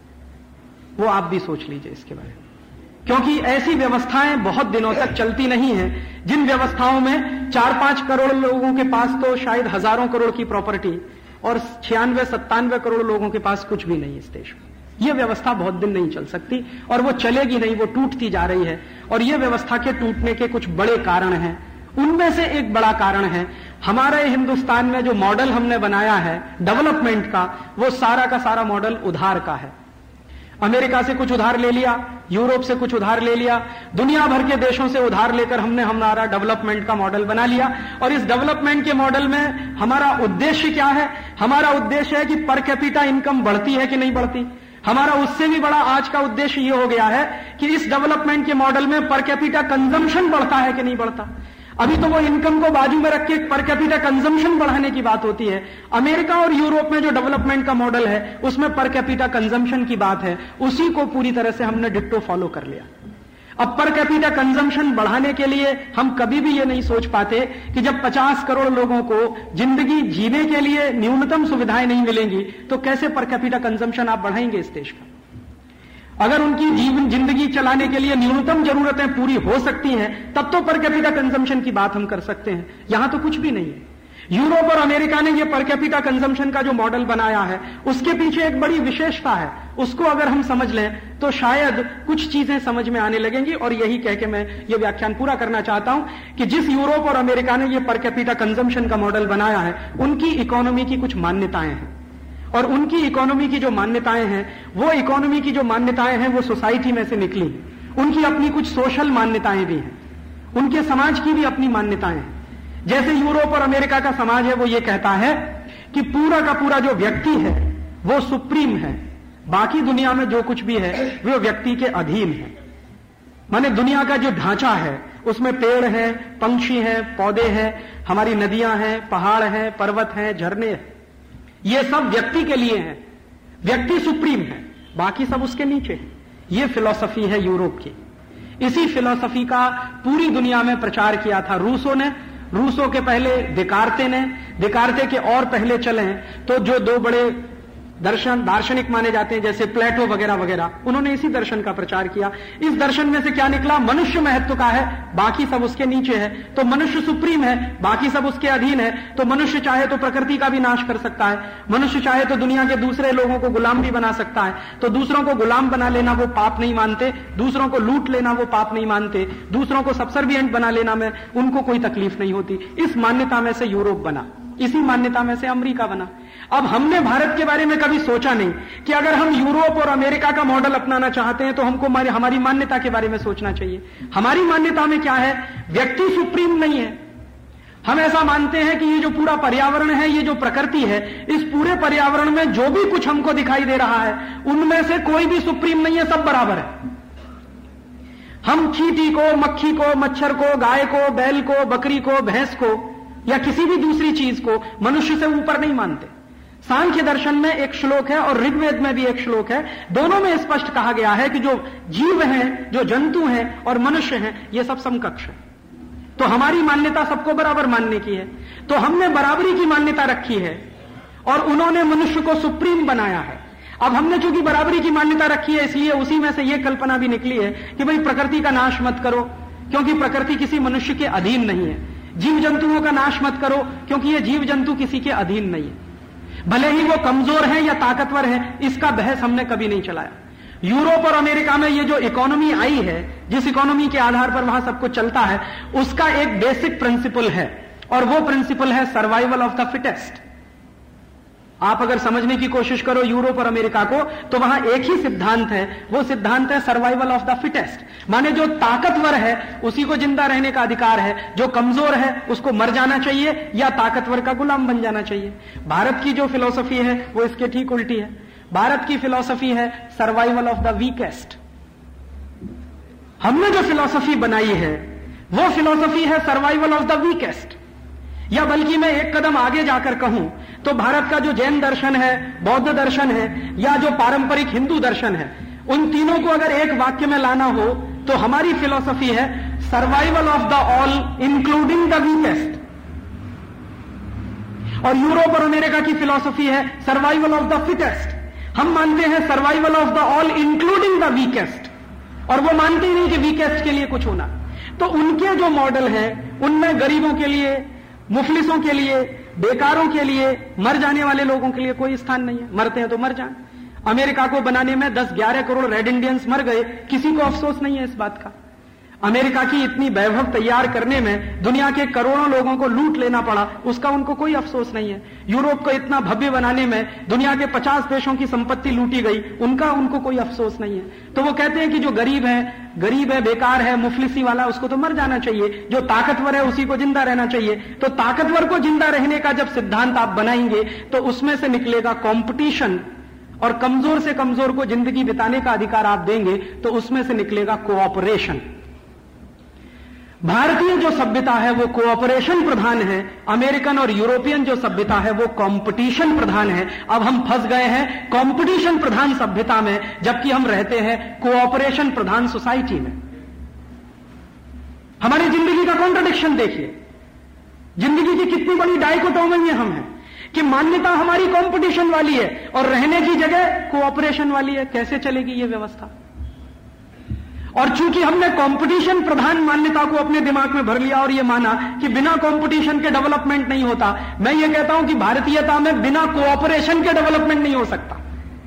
वो आप भी सोच लीजिए इसके बारे में, क्योंकि ऐसी व्यवस्थाएं बहुत दिनों तक चलती नहीं हैं, जिन व्यवस्थाओं में 4-5 करोड़ लोगों के पास तो शायद हजारों करोड़ की प्रॉपर्टी और 96-97 करोड़ लोगों के पास कुछ भी नहीं इस देश में। यह व्यवस्था बहुत दिन नहीं चल सकती और वो चलेगी नहीं, वो टूटती जा रही है। और यह व्यवस्था के टूटने के कुछ बड़े कारण हैं। उनमें से एक बड़ा कारण है हमारे हिंदुस्तान में जो मॉडल हमने बनाया है डेवलपमेंट का, वो सारा का सारा मॉडल उधार का है। अमेरिका से कुछ उधार ले लिया, यूरोप से कुछ उधार ले लिया, दुनिया भर के देशों से उधार लेकर हमने हमारा डेवलपमेंट का मॉडल बना लिया। और इस डेवलपमेंट के मॉडल में हमारा उद्देश्य क्या है? हमारा उद्देश्य है कि पर कैपिटा इनकम बढ़ती है कि नहीं बढ़ती। हमारा उससे भी बड़ा आज का उद्देश्य यह हो गया है कि इस डेवलपमेंट के मॉडल में पर कैपिटा कंजम्पशन बढ़ता है कि नहीं बढ़ता। अभी तो वो इनकम को बाजू में रख के पर कैपिटा कंजम्पशन बढ़ाने की बात होती है। अमेरिका और यूरोप में जो डेवलपमेंट का मॉडल है उसमें पर कैपिटा कंजम्पशन की बात है, उसी को पूरी तरह से हमने डिट्टो फॉलो कर लिया। अब पर कैपिटा कंजम्पशन बढ़ाने के लिए हम कभी भी ये नहीं सोच पाते कि जब 50 करोड़ लोगों को जिंदगी जीने के लिए न्यूनतम सुविधाएं नहीं मिलेंगी तो कैसे पर कैपिटा कंजम्पशन आप बढ़ाएंगे इस देश का। अगर उनकी जीवन जिंदगी चलाने के लिए न्यूनतम जरूरतें पूरी हो सकती हैं तब तो पर कैपिटा कंजम्पशन की बात हम कर सकते हैं। यहां तो कुछ भी नहीं है। यूरोप और अमेरिका ने यह पर कैपिटा कंजम्पशन का जो मॉडल बनाया है उसके पीछे एक बड़ी विशेषता है। उसको अगर हम समझ लें तो शायद कुछ चीजें समझ में आने लगेंगी। और यही कह के मैं ये व्याख्यान पूरा करना चाहता हूं कि जिस यूरोप और अमेरिका ने यह पर कैपिटा कंजम्पशन का मॉडल बनाया है उनकी इकोनॉमी की कुछ मान्यताएं हैं। और उनकी इकोनॉमी की जो मान्यताएं हैं, वो इकोनॉमी की जो मान्यताएं हैं वो सोसाइटी में से निकली। उनकी अपनी कुछ सोशल मान्यताएं भी हैं, उनके समाज की भी अपनी मान्यताएं हैं। जैसे यूरोप और अमेरिका का समाज है वो ये कहता है कि पूरा का पूरा जो व्यक्ति है वो सुप्रीम है, बाकी दुनिया में जो कुछ भी है वो व्यक्ति के अधीन है। माने दुनिया का जो ढांचा है उसमें पेड़ हैं, पंछी हैं, पौधे हैं, हमारी नदियां हैं, पहाड़ हैं, पर्वत हैं, झरने हैं, ये सब व्यक्ति के लिए हैं। व्यक्ति सुप्रीम है, बाकी सब उसके नीचे है। ये फिलॉसफी है यूरोप की। इसी फिलॉसफी का पूरी दुनिया में प्रचार किया था रूसों ने। रूसों के पहले देकार्ते ने, देकार्ते के और पहले चले हैं तो जो दो बड़े दार्शनिक माने जाते हैं जैसे प्लेटो वगैरह वगैरह, उन्होंने इसी दर्शन का प्रचार किया। इस दर्शन में से क्या निकला? मनुष्य महत्व का है, बाकी सब उसके नीचे है। तो मनुष्य सुप्रीम है, बाकी सब उसके अधीन है। तो मनुष्य चाहे तो प्रकृति का भी नाश कर सकता है, मनुष्य चाहे तो दुनिया के दूसरे लोगों को गुलाम भी बना सकता है। तो दूसरों को गुलाम बना लेना वो पाप नहीं मानते, दूसरों को लूट लेना वो पाप नहीं मानते, दूसरों को सबसर्विएंट बना लेना में उनको कोई तकलीफ नहीं होती। इस मान्यता में से यूरोप बना, इसी मान्यता में से अमेरिका बना। अब हमने भारत के बारे में कभी सोचा नहीं कि अगर हम यूरोप और अमेरिका का मॉडल अपनाना चाहते हैं तो हमको हमारी मान्यता के बारे में सोचना चाहिए। हमारी मान्यता में क्या है? व्यक्ति सुप्रीम नहीं है। हम ऐसा मानते हैं कि ये जो पूरा पर्यावरण है, ये जो प्रकृति है, इस पूरे पर्यावरण में जो भी कुछ हमको दिखाई दे रहा है उनमें से कोई भी सुप्रीम नहीं है, सब बराबर है। हम चींटी को, मक्खी को, मच्छर को, गाय को, बैल को, बकरी को, भैंस को या किसी भी दूसरी चीज को मनुष्य से ऊपर नहीं मानते। सांख्य दर्शन में एक श्लोक है और ऋग्वेद में भी एक श्लोक है, दोनों में स्पष्ट कहा गया है कि जो जीव हैं, जो जंतु हैं और मनुष्य हैं, ये सब समकक्ष है। तो हमारी मान्यता सबको बराबर मानने की है। तो हमने बराबरी की मान्यता रखी है और उन्होंने मनुष्य को सुप्रीम बनाया है। अब हमने चूंकि बराबरी की मान्यता रखी है इसलिए उसी में से यह कल्पना भी निकली है कि भाई प्रकृति का नाश मत करो क्योंकि प्रकृति किसी मनुष्य के अधीन नहीं है। जीव जंतुओं का नाश मत करो क्योंकि ये जीव जंतु किसी के अधीन नहीं है। भले ही वो कमजोर है या ताकतवर है, इसका बहस हमने कभी नहीं चलाया। यूरोप और अमेरिका में ये जो इकोनॉमी आई है, जिस इकोनॉमी के आधार पर वहां सब कुछ चलता है, उसका एक बेसिक प्रिंसिपल है और वो प्रिंसिपल है सर्वाइवल ऑफ द फिटेस्ट। आप अगर समझने की कोशिश करो यूरोप और अमेरिका को तो वहां एक ही सिद्धांत है, वो सिद्धांत है सर्वाइवल ऑफ द फिटेस्ट। माने जो ताकतवर है उसी को जिंदा रहने का अधिकार है, जो कमजोर है उसको मर जाना चाहिए या ताकतवर का गुलाम बन जाना चाहिए। भारत की जो फिलॉसफी है वो इसके ठीक उल्टी है। भारत की फिलॉसफी है सर्वाइवल ऑफ द वीकेस्ट। हमने जो फिलॉसफी बनाई है वो फिलॉसफी है सर्वाइवल ऑफ द वीकेस्ट। या बल्कि मैं एक कदम आगे जाकर कहूं तो भारत का जो जैन दर्शन है, बौद्ध दर्शन है या जो पारंपरिक हिंदू दर्शन है, उन तीनों को अगर एक वाक्य में लाना हो तो हमारी फिलॉसफी है survival of the all including the weakest. और यूरोप और अमेरिका की फिलॉसफी है सर्वाइवल ऑफ द फिटेस्ट। हम मानते हैं survival of the all including the weakest, और वो मानते ही नहीं कि वीकेस्ट के लिए कुछ होना। तो उनके जो मॉडल है उनमें गरीबों के लिए, मुफलिसों के लिए, बेकारों के लिए, मर जाने वाले लोगों के लिए कोई स्थान नहीं है। मरते हैं तो मर जाएं। अमेरिका को बनाने में 10-11 करोड़ रेड इंडियंस मर गए, किसी को अफसोस नहीं है इस बात का। अमेरिका की इतनी वैभव तैयार करने में दुनिया के करोड़ों लोगों को लूट लेना पड़ा, उसका उनको कोई अफसोस नहीं है। यूरोप को इतना भव्य बनाने में दुनिया के 50 देशों की संपत्ति लूटी गई, उनको कोई अफसोस नहीं है। तो वो कहते हैं कि जो गरीब है, बेकार है, मुफलिसी वाला, उसको तो मर जाना चाहिए, जो ताकतवर है उसी को जिंदा रहना चाहिए। तो ताकतवर को जिंदा रहने का जब सिद्धांत आप बनाएंगे तो उसमें से निकलेगा कॉम्पिटिशन, और कमजोर से कमजोर को जिंदगी बिताने का अधिकार आप देंगे तो उसमें से निकलेगा कोऑपरेशन। भारतीय जो सभ्यता है वो कोऑपरेशन प्रधान है, अमेरिकन और यूरोपियन जो सभ्यता है वो कंपटीशन प्रधान है। अब हम फंस गए हैं कंपटीशन प्रधान सभ्यता में, जबकि हम रहते हैं कोऑपरेशन प्रधान सोसाइटी में। हमारी जिंदगी का कॉन्ट्रडिक्शन देखिए, जिंदगी की कितनी बड़ी डाइकोटोमी में हम हैं कि मान्यता हमारी कंपटीशन वाली है और रहने की जगह कोऑपरेशन वाली है। कैसे चलेगी ये व्यवस्था? और चूंकि हमने कंपटीशन प्रधान मान्यता को अपने दिमाग में भर लिया और ये माना कि बिना कंपटीशन के डेवलपमेंट नहीं होता, मैं ये कहता हूं कि भारतीयता में बिना कोऑपरेशन के डेवलपमेंट नहीं हो सकता।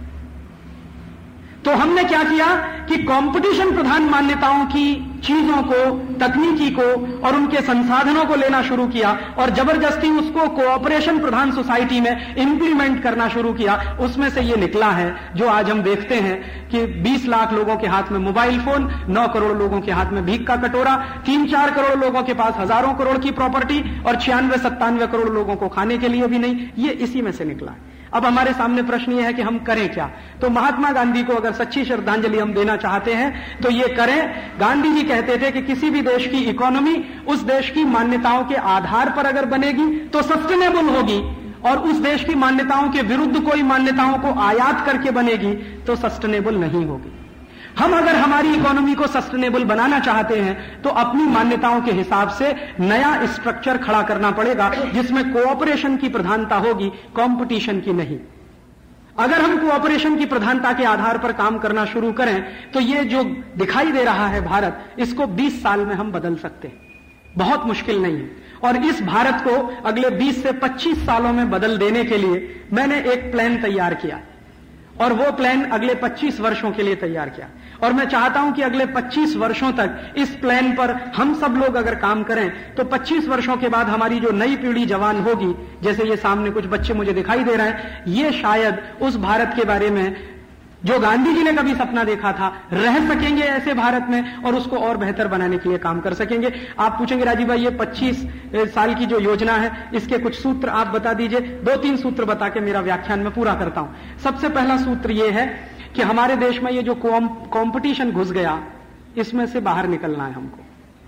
तो हमने क्या किया कि कंपटीशन प्रधान मान्यताओं की चीजों को, तकनीकी को और उनके संसाधनों को लेना शुरू किया और जबरदस्ती उसको कोऑपरेशन प्रधान सोसाइटी में इंप्लीमेंट करना शुरू किया। उसमें से ये निकला है जो आज हम देखते हैं कि 20 लाख लोगों के हाथ में मोबाइल फोन, 9 करोड़ लोगों के हाथ में भीख का कटोरा, 3-4 करोड़ लोगों के पास हजारों करोड़ की प्रॉपर्टी और 96-97 करोड़ लोगों को खाने के लिए भी नहीं। ये इसी में से निकला है। अब हमारे सामने प्रश्न ये है कि हम करें क्या? तो महात्मा गांधी को अगर सच्ची श्रद्धांजलि हम देना चाहते हैं तो ये करें। गांधी जी कहते थे कि किसी भी देश की इकोनॉमी उस देश की मान्यताओं के आधार पर अगर बनेगी तो सस्टेनेबल होगी, और उस देश की मान्यताओं के विरुद्ध कोई मान्यताओं को आयात करके बनेगी तो सस्टेनेबल नहीं होगी। हम अगर हमारी इकोनॉमी को सस्टेनेबल बनाना चाहते हैं तो अपनी मान्यताओं के हिसाब से नया स्ट्रक्चर खड़ा करना पड़ेगा जिसमें कोऑपरेशन की प्रधानता होगी, कंपटीशन की नहीं। अगर हम कोऑपरेशन की प्रधानता के आधार पर काम करना शुरू करें तो ये जो दिखाई दे रहा है भारत, इसको 20 साल में हम बदल सकते हैं। बहुत मुश्किल नहीं है। और इस भारत को अगले 20 से 25 सालों में बदल देने के लिए मैंने एक प्लान तैयार किया, और वो प्लान अगले 25 वर्षों के लिए तैयार किया। और मैं चाहता हूं कि अगले 25 वर्षों तक इस प्लान पर हम सब लोग अगर काम करें तो 25 वर्षों के बाद हमारी जो नई पीढ़ी जवान होगी, जैसे ये सामने कुछ बच्चे मुझे दिखाई दे रहे हैं, ये शायद उस भारत के बारे में जो गांधी जी ने कभी सपना देखा था, रह सकेंगे ऐसे भारत में और उसको और बेहतर बनाने के लिए काम कर सकेंगे। आप पूछेंगे राजीव भाई ये 25 साल की जो योजना है इसके कुछ सूत्र आप बता दीजिए। 2-3 सूत्र बता के मेरा व्याख्यान में पूरा करता हूं। सबसे पहला सूत्र ये है कि हमारे देश में ये जो कंपटीशन घुस गया, इसमें से बाहर निकलना है हमको।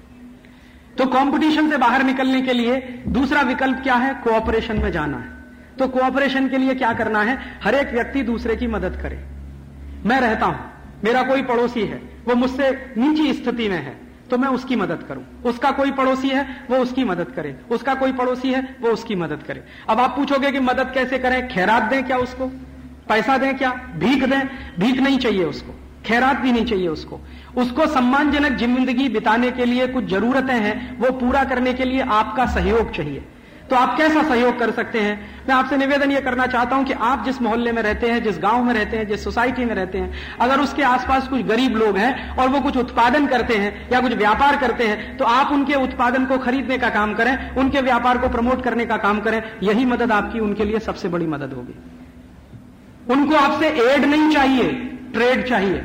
तो कंपटीशन से बाहर निकलने के लिए दूसरा विकल्प क्या है? कोऑपरेशन में जाना है। तो कोऑपरेशन के लिए क्या करना है? हर एक व्यक्ति दूसरे की मदद करे। मैं रहता हूं, मेरा कोई पड़ोसी है, वो मुझसे नीची स्थिति में है तो मैं उसकी मदद करूं। उसका कोई पड़ोसी है, वो उसकी मदद करे। उसका कोई पड़ोसी है, वो उसकी मदद करे। अब आप पूछोगे कि मदद कैसे करें? खैरात दें क्या उसको? पैसा दें क्या? भीख दें? भीख नहीं चाहिए उसको, खैरात भी नहीं चाहिए उसको। उसको सम्मानजनक जिंदगी बिताने के लिए कुछ जरूरतें हैं, वो पूरा करने के लिए आपका सहयोग चाहिए। तो आप कैसा सहयोग कर सकते हैं? मैं आपसे निवेदन यह करना चाहता हूं कि आप जिस मोहल्ले में रहते हैं, जिस गांव में रहते हैं, जिस सोसाइटी में रहते हैं, अगर उसके आसपास कुछ गरीब लोग हैं और वो कुछ उत्पादन करते हैं या कुछ व्यापार करते हैं, तो आप उनके उत्पादन को खरीदने का काम करें, उनके व्यापार को प्रमोट करने का काम करें। यही मदद आपकी उनके लिए सबसे बड़ी मदद होगी। उनको आपसे एड नहीं चाहिए, ट्रेड चाहिए।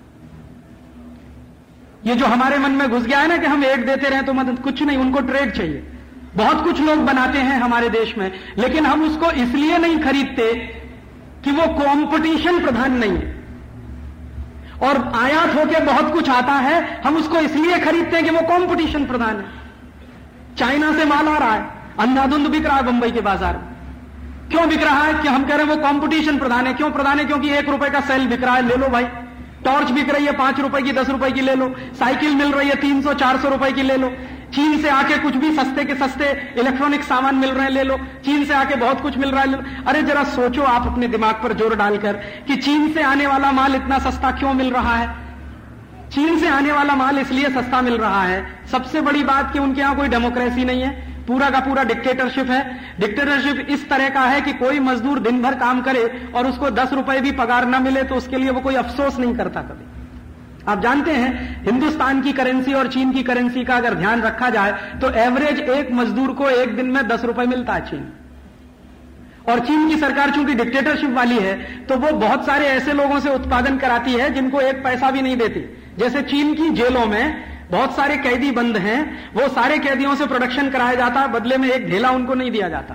ये जो हमारे मन में घुस गया है ना कि हम एड देते रहे तो मदद, कुछ नहीं, उनको ट्रेड चाहिए। बहुत कुछ लोग बनाते हैं हमारे देश में, लेकिन हम उसको इसलिए नहीं खरीदते कि वो कंपटीशन प्रधान नहीं है। और आयात होके बहुत कुछ आता है, हम उसको इसलिए खरीदते हैं कि वो कंपटीशन प्रधान है। चाइना से माल आ रहा है, अंधाधुंध बिक रहा है बंबई के बाजार में। क्यों बिक रहा है? कि हम कह रहे हैं वो कंपटीशन प्रधान है। क्यों प्रधान है? क्योंकि 1 रुपए का सेल बिक रहा है, ले लो भाई। टॉर्च बिक रही है 5 रुपए की, 10 रुपए की ले लो। साइकिल मिल रही है 300-400 रुपए की, ले लो। चीन से आके कुछ भी सस्ते के सस्ते इलेक्ट्रॉनिक सामान मिल रहे हैं, ले लो। चीन से आके बहुत कुछ मिल रहा है, ले लो। अरे जरा सोचो आप अपने दिमाग पर जोर डालकर कि चीन से आने वाला माल इतना सस्ता क्यों मिल रहा है। चीन से आने वाला माल इसलिए सस्ता मिल रहा है, सबसे बड़ी बात कि उनके यहां कोई डेमोक्रेसी नहीं है, पूरा का पूरा डिक्टेटरशिप है। डिक्टेटरशिप इस तरह का है कि कोई मजदूर दिन भर काम करे और उसको 10 रुपए भी पगार न मिले तो उसके लिए वो कोई अफसोस नहीं करता कभी। आप जानते हैं हिंदुस्तान की करेंसी और चीन की करेंसी का अगर ध्यान रखा जाए तो एवरेज एक मजदूर को एक दिन में 10 रुपए मिलता है चीन। और चीन की सरकार चूंकि डिक्टेटरशिप वाली है तो वो बहुत सारे ऐसे लोगों से उत्पादन कराती है जिनको एक पैसा भी नहीं देती। जैसे चीन की जेलों में बहुत सारे कैदी बंद हैं, वो सारे कैदियों से प्रोडक्शन कराया जाता, बदले में एक ढेला उनको नहीं दिया जाता।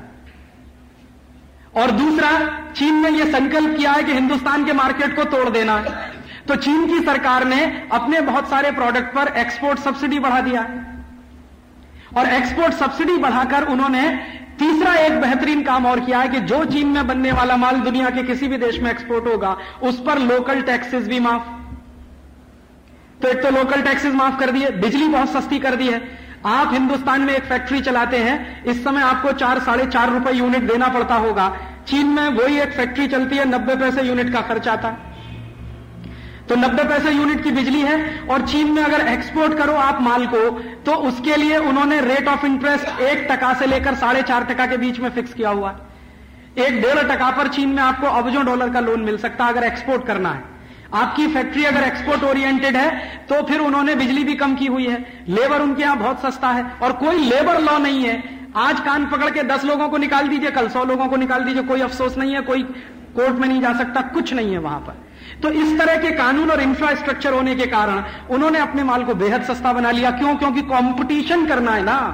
और दूसरा, चीन ने यह संकल्प किया है कि हिंदुस्तान के मार्केट को तोड़ देना है, तो चीन की सरकार ने अपने बहुत सारे प्रोडक्ट पर एक्सपोर्ट सब्सिडी बढ़ा दिया है। और एक्सपोर्ट सब्सिडी बढ़ाकर उन्होंने तीसरा एक बेहतरीन काम और किया है कि जो चीन में बनने वाला माल दुनिया के किसी भी देश में एक्सपोर्ट होगा उस पर लोकल टैक्सेस भी माफ। तो एक तो लोकल टैक्सेस माफ कर दिए, बिजली बहुत सस्ती कर दी है। आप हिंदुस्तान में एक फैक्ट्री चलाते हैं, इस समय आपको 4-4.5 रुपए यूनिट देना पड़ता होगा। चीन में वही एक फैक्ट्री चलती है, 90 पैसे यूनिट का खर्च आता है, तो 90 पैसे यूनिट की बिजली है। और चीन में अगर एक्सपोर्ट करो आप माल को तो उसके लिए उन्होंने रेट ऑफ इंटरेस्ट 1% से लेकर 4.5% के बीच में फिक्स किया हुआ है। 1-1.5% पर चीन में आपको अरबों डॉलर का लोन मिल सकता है अगर एक्सपोर्ट करना है। आपकी फैक्ट्री अगर एक्सपोर्ट ओरिएंटेड है तो फिर उन्होंने बिजली भी कम की हुई है, लेबर उनके यहां बहुत सस्ता है और कोई लेबर लॉ नहीं है। आज कान पकड़ के 10 लोगों को निकाल दीजिए, कल 100 लोगों को निकाल दीजिए, कोई अफसोस नहीं है, कोई कोर्ट में नहीं जा सकता, कुछ नहीं है वहां पर। तो इस तरह के कानून और इंफ्रास्ट्रक्चर होने के कारण उन्होंने अपने माल को बेहद सस्ता बना लिया। क्यों? क्योंकि कंपटीशन करना है ना।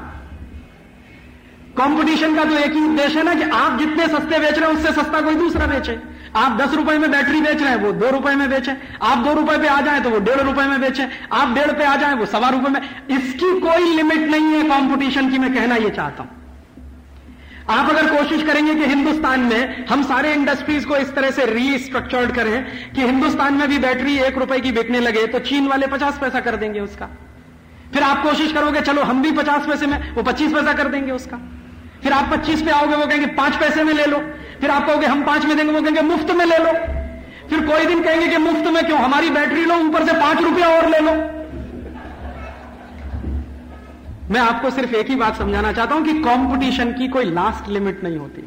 कंपटीशन का तो एक ही उद्देश्य है ना कि आप जितने सस्ते बेच रहे हैं उससे सस्ता कोई दूसरा बेचे। आप 10 रुपए में बैटरी बेच रहे हैं, वो 2 रुपए में बेचे। आप 2 रुपए पे आ जाए तो वो 1.5 रुपए में बेचे। आप 1.5 पे आ जाए वो 1.25 रुपए में। इसकी कोई लिमिट नहीं है कंपटीशन की, मैं कहना यह चाहता हूं। आप अगर कोशिश करेंगे कि हिंदुस्तान में हम सारे इंडस्ट्रीज को इस तरह से रीस्ट्रक्चर्ड करें कि हिंदुस्तान में भी बैटरी 1 रुपए की बिकने लगे तो चीन वाले 50 पैसा कर देंगे उसका। फिर आप कोशिश करोगे चलो हम भी 50 पैसे में, वो 25 पैसा कर देंगे उसका। फिर आप 25 पे आओगे, वो कहेंगे 5 पैसे में ले लो। फिर आप कहोगे हम 5 में देंगे, वो कहेंगे मुफ्त में ले लो। फिर कोई दिन कहेंगे कि मुफ्त में क्यों, हमारी बैटरी लो, ऊपर से 5 रुपया और ले लो। मैं आपको सिर्फ एक ही बात समझाना चाहता हूं कि कंपटीशन की कोई लास्ट लिमिट नहीं होती,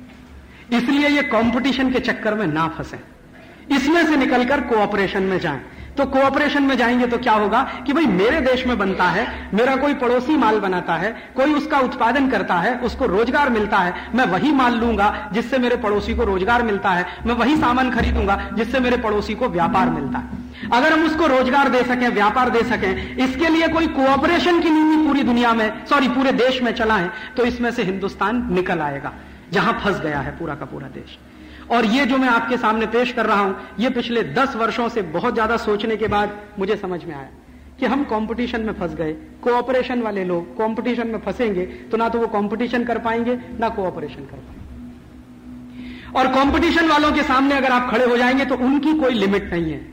इसलिए ये कंपटीशन के चक्कर में ना फंसे, इसमें से निकलकर कोऑपरेशन में जाएं। तो कोऑपरेशन में जाएंगे तो क्या होगा कि भाई मेरे देश में बनता है, मेरा कोई पड़ोसी माल बनाता है, कोई उसका उत्पादन करता है, उसको रोजगार मिलता है, मैं वही माल लूंगा जिससे मेरे पड़ोसी को रोजगार मिलता है, मैं वही सामान खरीदूंगा जिससे मेरे पड़ोसी को व्यापार मिलता है। अगर हम उसको रोजगार दे सकें, व्यापार दे सकें, इसके लिए कोई कोऑपरेशन की नीति पूरी दुनिया में, पूरे देश में चलाएं तो इसमें से हिंदुस्तान निकल आएगा जहां फंस गया है पूरा का पूरा देश। और ये जो मैं आपके सामने पेश कर रहा हूं, ये पिछले 10 वर्षों से बहुत ज्यादा सोचने के बाद मुझे समझ में आया कि हम कंपटीशन में फंस गए। कोऑपरेशन वाले लोग कंपटीशन में फंसेंगे तो ना तो वो कंपटीशन कर पाएंगे ना कोऑपरेशन कर पाएंगे। और कंपटीशन वालों के सामने अगर आप खड़े हो जाएंगे तो उनकी कोई लिमिट नहीं है,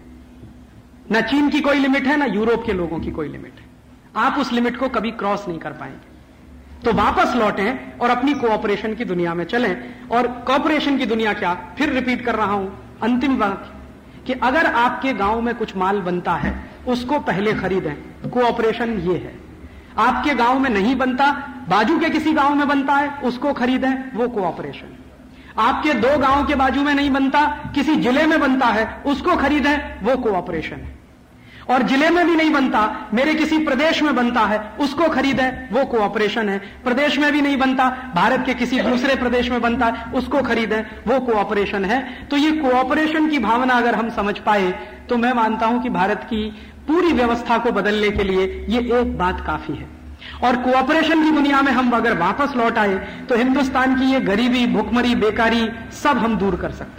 ना चीन की कोई लिमिट है, ना यूरोप के लोगों की कोई लिमिट है। आप उस लिमिट को कभी क्रॉस नहीं कर पाएंगे। तो वापस लौटें और अपनी कोऑपरेशन की दुनिया में चलें। और कोऑपरेशन की दुनिया क्या, फिर रिपीट कर रहा हूं अंतिम वाक्य, कि अगर आपके गांव में कुछ माल बनता है उसको पहले खरीदें, कोऑपरेशन ये है। आपके गांव में नहीं बनता, बाजू के किसी गांव में बनता है, उसको खरीदें, वो कोऑपरेशन। आपके 2 गांव के बाजू में नहीं बनता, किसी जिले में बनता है, उसको खरीदें, वो कोऑपरेशन है। और जिले में भी नहीं बनता, मेरे किसी प्रदेश में बनता है, उसको खरीदें, वो कोऑपरेशन है। प्रदेश में भी नहीं बनता, भारत के किसी दूसरे प्रदेश में बनता है, उसको खरीदें, वो कोऑपरेशन है। तो ये कोऑपरेशन की भावना अगर हम समझ पाए तो मैं मानता हूं कि भारत की पूरी व्यवस्था को बदलने के लिए ये एक बात काफी है। और कोऑपरेशन की दुनिया में हम अगर वापस लौट आए तो हिंदुस्तान की ये गरीबी, भुखमरी, बेकारी सब हम दूर कर सकते हैं।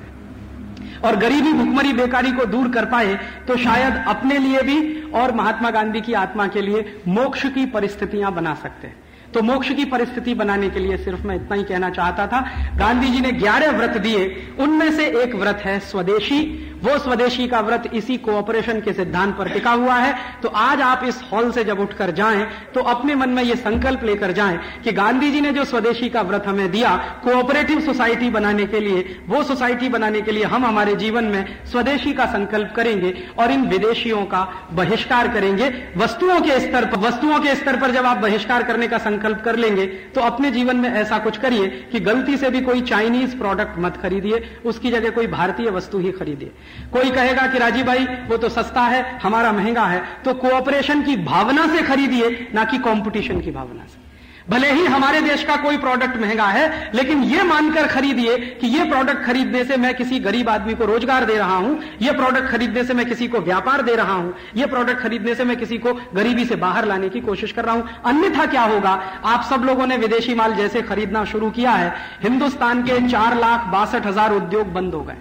और गरीबी, भुखमरी, बेकारी को दूर कर पाए तो शायद अपने लिए भी और महात्मा गांधी की आत्मा के लिए मोक्ष की परिस्थितियां बना सकते हैं। तो मोक्ष की परिस्थिति बनाने के लिए सिर्फ मैं इतना ही कहना चाहता था। गांधी जी ने 11 व्रत दिए, उनमें से एक व्रत है स्वदेशी। वो स्वदेशी का व्रत इसी कोऑपरेशन के सिद्धांत पर टिका हुआ है। तो आज आप इस हॉल से जब उठकर जाएं तो अपने मन में यह संकल्प लेकर जाएं कि गांधी जी ने जो स्वदेशी का व्रत हमें दिया कोऑपरेटिव सोसाइटी बनाने के लिए, वो सोसाइटी बनाने के लिए हम हमारे जीवन में स्वदेशी का संकल्प करेंगे और इन विदेशियों का बहिष्कार करेंगे। वस्तुओं के स्तर पर जब आप बहिष्कार करने का संकल्प कर लेंगे तो अपने जीवन में ऐसा कुछ करिए कि गलती से भी कोई चाइनीज प्रोडक्ट मत खरीदिए, उसकी जगह कोई भारतीय वस्तु ही खरीदिए। कोई कहेगा कि राजीव भाई वो तो सस्ता है, हमारा महंगा है, तो कोऑपरेशन की भावना से खरीदिए, ना कि कंपटीशन की भावना से। भले ही हमारे देश का कोई प्रोडक्ट महंगा है, लेकिन यह मानकर खरीदिए कि यह प्रोडक्ट खरीदने से मैं किसी गरीब आदमी को रोजगार दे रहा हूं, यह प्रोडक्ट खरीदने से मैं किसी को व्यापार दे रहा हूं, यह प्रोडक्ट खरीदने से मैं किसी को गरीबी से बाहर लाने की कोशिश कर रहा हूं। अन्यथा क्या होगा, आप सब लोगों ने विदेशी माल जैसे खरीदना शुरू किया है, हिंदुस्तान के 4,62,000 उद्योग बंद हो गए।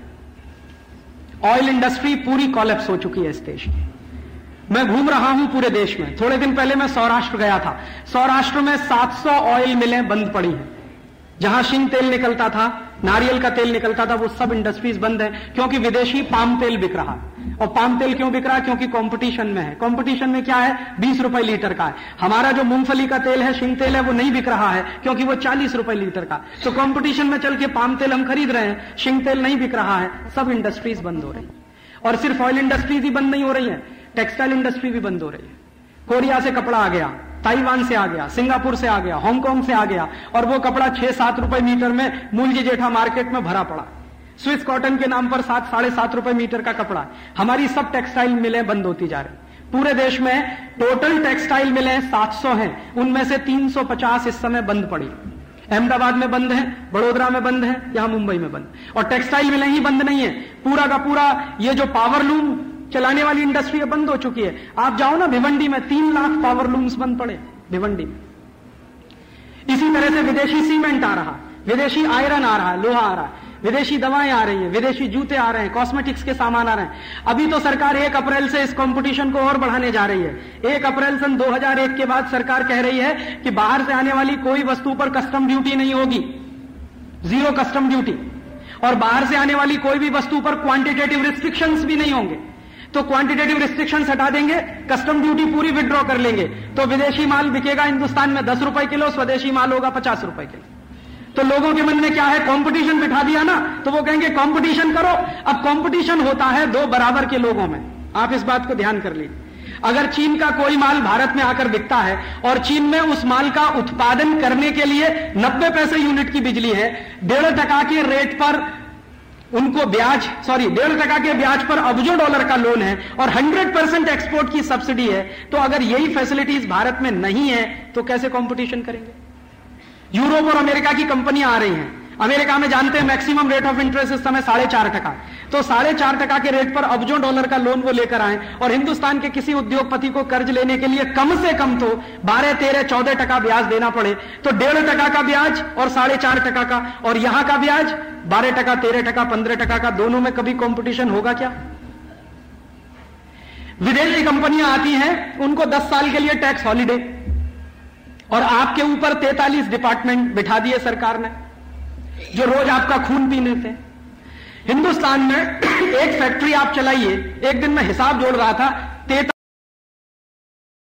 ऑयल इंडस्ट्री पूरी कोलैप्स हो चुकी है इस देश में। मैं घूम रहा हूं पूरे देश में। थोड़े दिन पहले मैं सौराष्ट्र गया था। सौराष्ट्र में 700 ऑयल मिलें बंद पड़ी हैं। जहां शिंग तेल निकलता था, नारियल का तेल निकलता था, वो सब इंडस्ट्रीज बंद है क्योंकि विदेशी पाम तेल बिक रहा है। और पाम तेल क्यों बिक रहा है? क्योंकि कंपटीशन में है। कंपटीशन में क्या है? 20 रुपए लीटर का है। हमारा जो मूंगफली का तेल है, शिंग तेल है, वो नहीं बिक रहा है क्योंकि वो 40 रुपए लीटर का। तो कंपटीशन में चल के पाम तेल हम खरीद रहे हैं, शिंग तेल नहीं बिक रहा है। सब इंडस्ट्रीज बंद हो रही है। और सिर्फ ऑयल इंडस्ट्रीज ही बंद नहीं हो रही है, टेक्सटाइल इंडस्ट्री भी बंद हो रही है। कोरिया से कपड़ा आ गया, ताइवान से आ गया, सिंगापुर से आ गया, हांगकांग से आ गया, और वो कपड़ा 6-7 रुपए मीटर में मूलजी जेठा मार्केट में भरा पड़ा। स्विस कॉटन के नाम पर 7-7.5 रुपए मीटर का कपड़ा। हमारी सब टेक्सटाइल मिलें बंद होती जा रही। पूरे देश में टोटल टेक्सटाइल मिलें 700 हैं, उनमें से 350 इस समय बंद पड़ी। अहमदाबाद में बंद है, बड़ोदरा में बंद है, यहां मुंबई में बंद। और टेक्सटाइल मिलें ही बंद नहीं है, पूरा का पूरा ये जो पावर लूम चलाने वाली इंडस्ट्री है बंद हो चुकी है। आप जाओ ना भिवंडी में, 3 लाख पावर लूम्स बंद पड़े भिवंडी में। इसी तरह से विदेशी सीमेंट आ रहा, विदेशी आयरन आ रहा, लोहा आ रहा, विदेशी दवाएं आ रही हैं, विदेशी जूते आ रहे हैं, कॉस्मेटिक्स के सामान आ रहे हैं। अभी तो सरकार 1 अप्रैल से इस कंपटीशन को और बढ़ाने जा रही है। 1 अप्रैल सन 2001 के बाद सरकार कह रही है कि बाहर से आने वाली कोई वस्तु पर कस्टम ड्यूटी नहीं होगी, 0 कस्टम ड्यूटी। और बाहर से आने वाली कोई भी वस्तु पर क्वांटिटेटिव रिस्ट्रिक्शंस भी नहीं होंगे। तो क्वांटिटेटिव रिस्ट्रिक्शंस हटा देंगे, कस्टम ड्यूटी पूरी विड्रॉ कर लेंगे, तो विदेशी माल बिकेगा हिंदुस्तान में 10 रुपए किलो, स्वदेशी माल होगा 50 रुपए किलो। तो लोगों के मन में क्या है? कंपटीशन बिठा दिया ना, तो वो कहेंगे कंपटीशन करो। अब कंपटीशन होता है 2 बराबर के लोगों में। आप इस बात को ध्यान कर लीजिए। अगर चीन का कोई माल भारत में आकर बिकता है और चीन में उस माल का उत्पादन करने के लिए 90 पैसे यूनिट की बिजली है, 1.5% के रेट पर उनको 1.5% के ब्याज पर अरबों डॉलर का लोन है और 100% एक्सपोर्ट की सब्सिडी है, तो अगर यही फैसिलिटीज भारत में नहीं है तो कैसे कंपटीशन करेंगे? यूरोप और अमेरिका की कंपनियां आ रही हैं। अमेरिका में जानते हैं मैक्सिमम रेट ऑफ इंटरेस्ट इस समय 4.5%। तो 4.5% के रेट पर अरबों डॉलर का लोन वो लेकर आए और हिंदुस्तान के किसी उद्योगपति को कर्ज लेने के लिए कम से कम तो 12, 13, 14% ब्याज देना पड़े, तो 1.5% का ब्याज और 4.5% का, और यहां का ब्याज 12%, 13%, 15% का, दोनों में कभी कंपटीशन होगा क्या? विदेशी कंपनियां आती हैं, उनको 10 साल के लिए टैक्स हॉलिडे, और आपके ऊपर 43 डिपार्टमेंट बिठा दिए सरकार ने जो रोज आपका खून पीने थे। हिंदुस्तान में एक फैक्ट्री आप चलाइए, एक दिन में हिसाब जोड़ रहा था,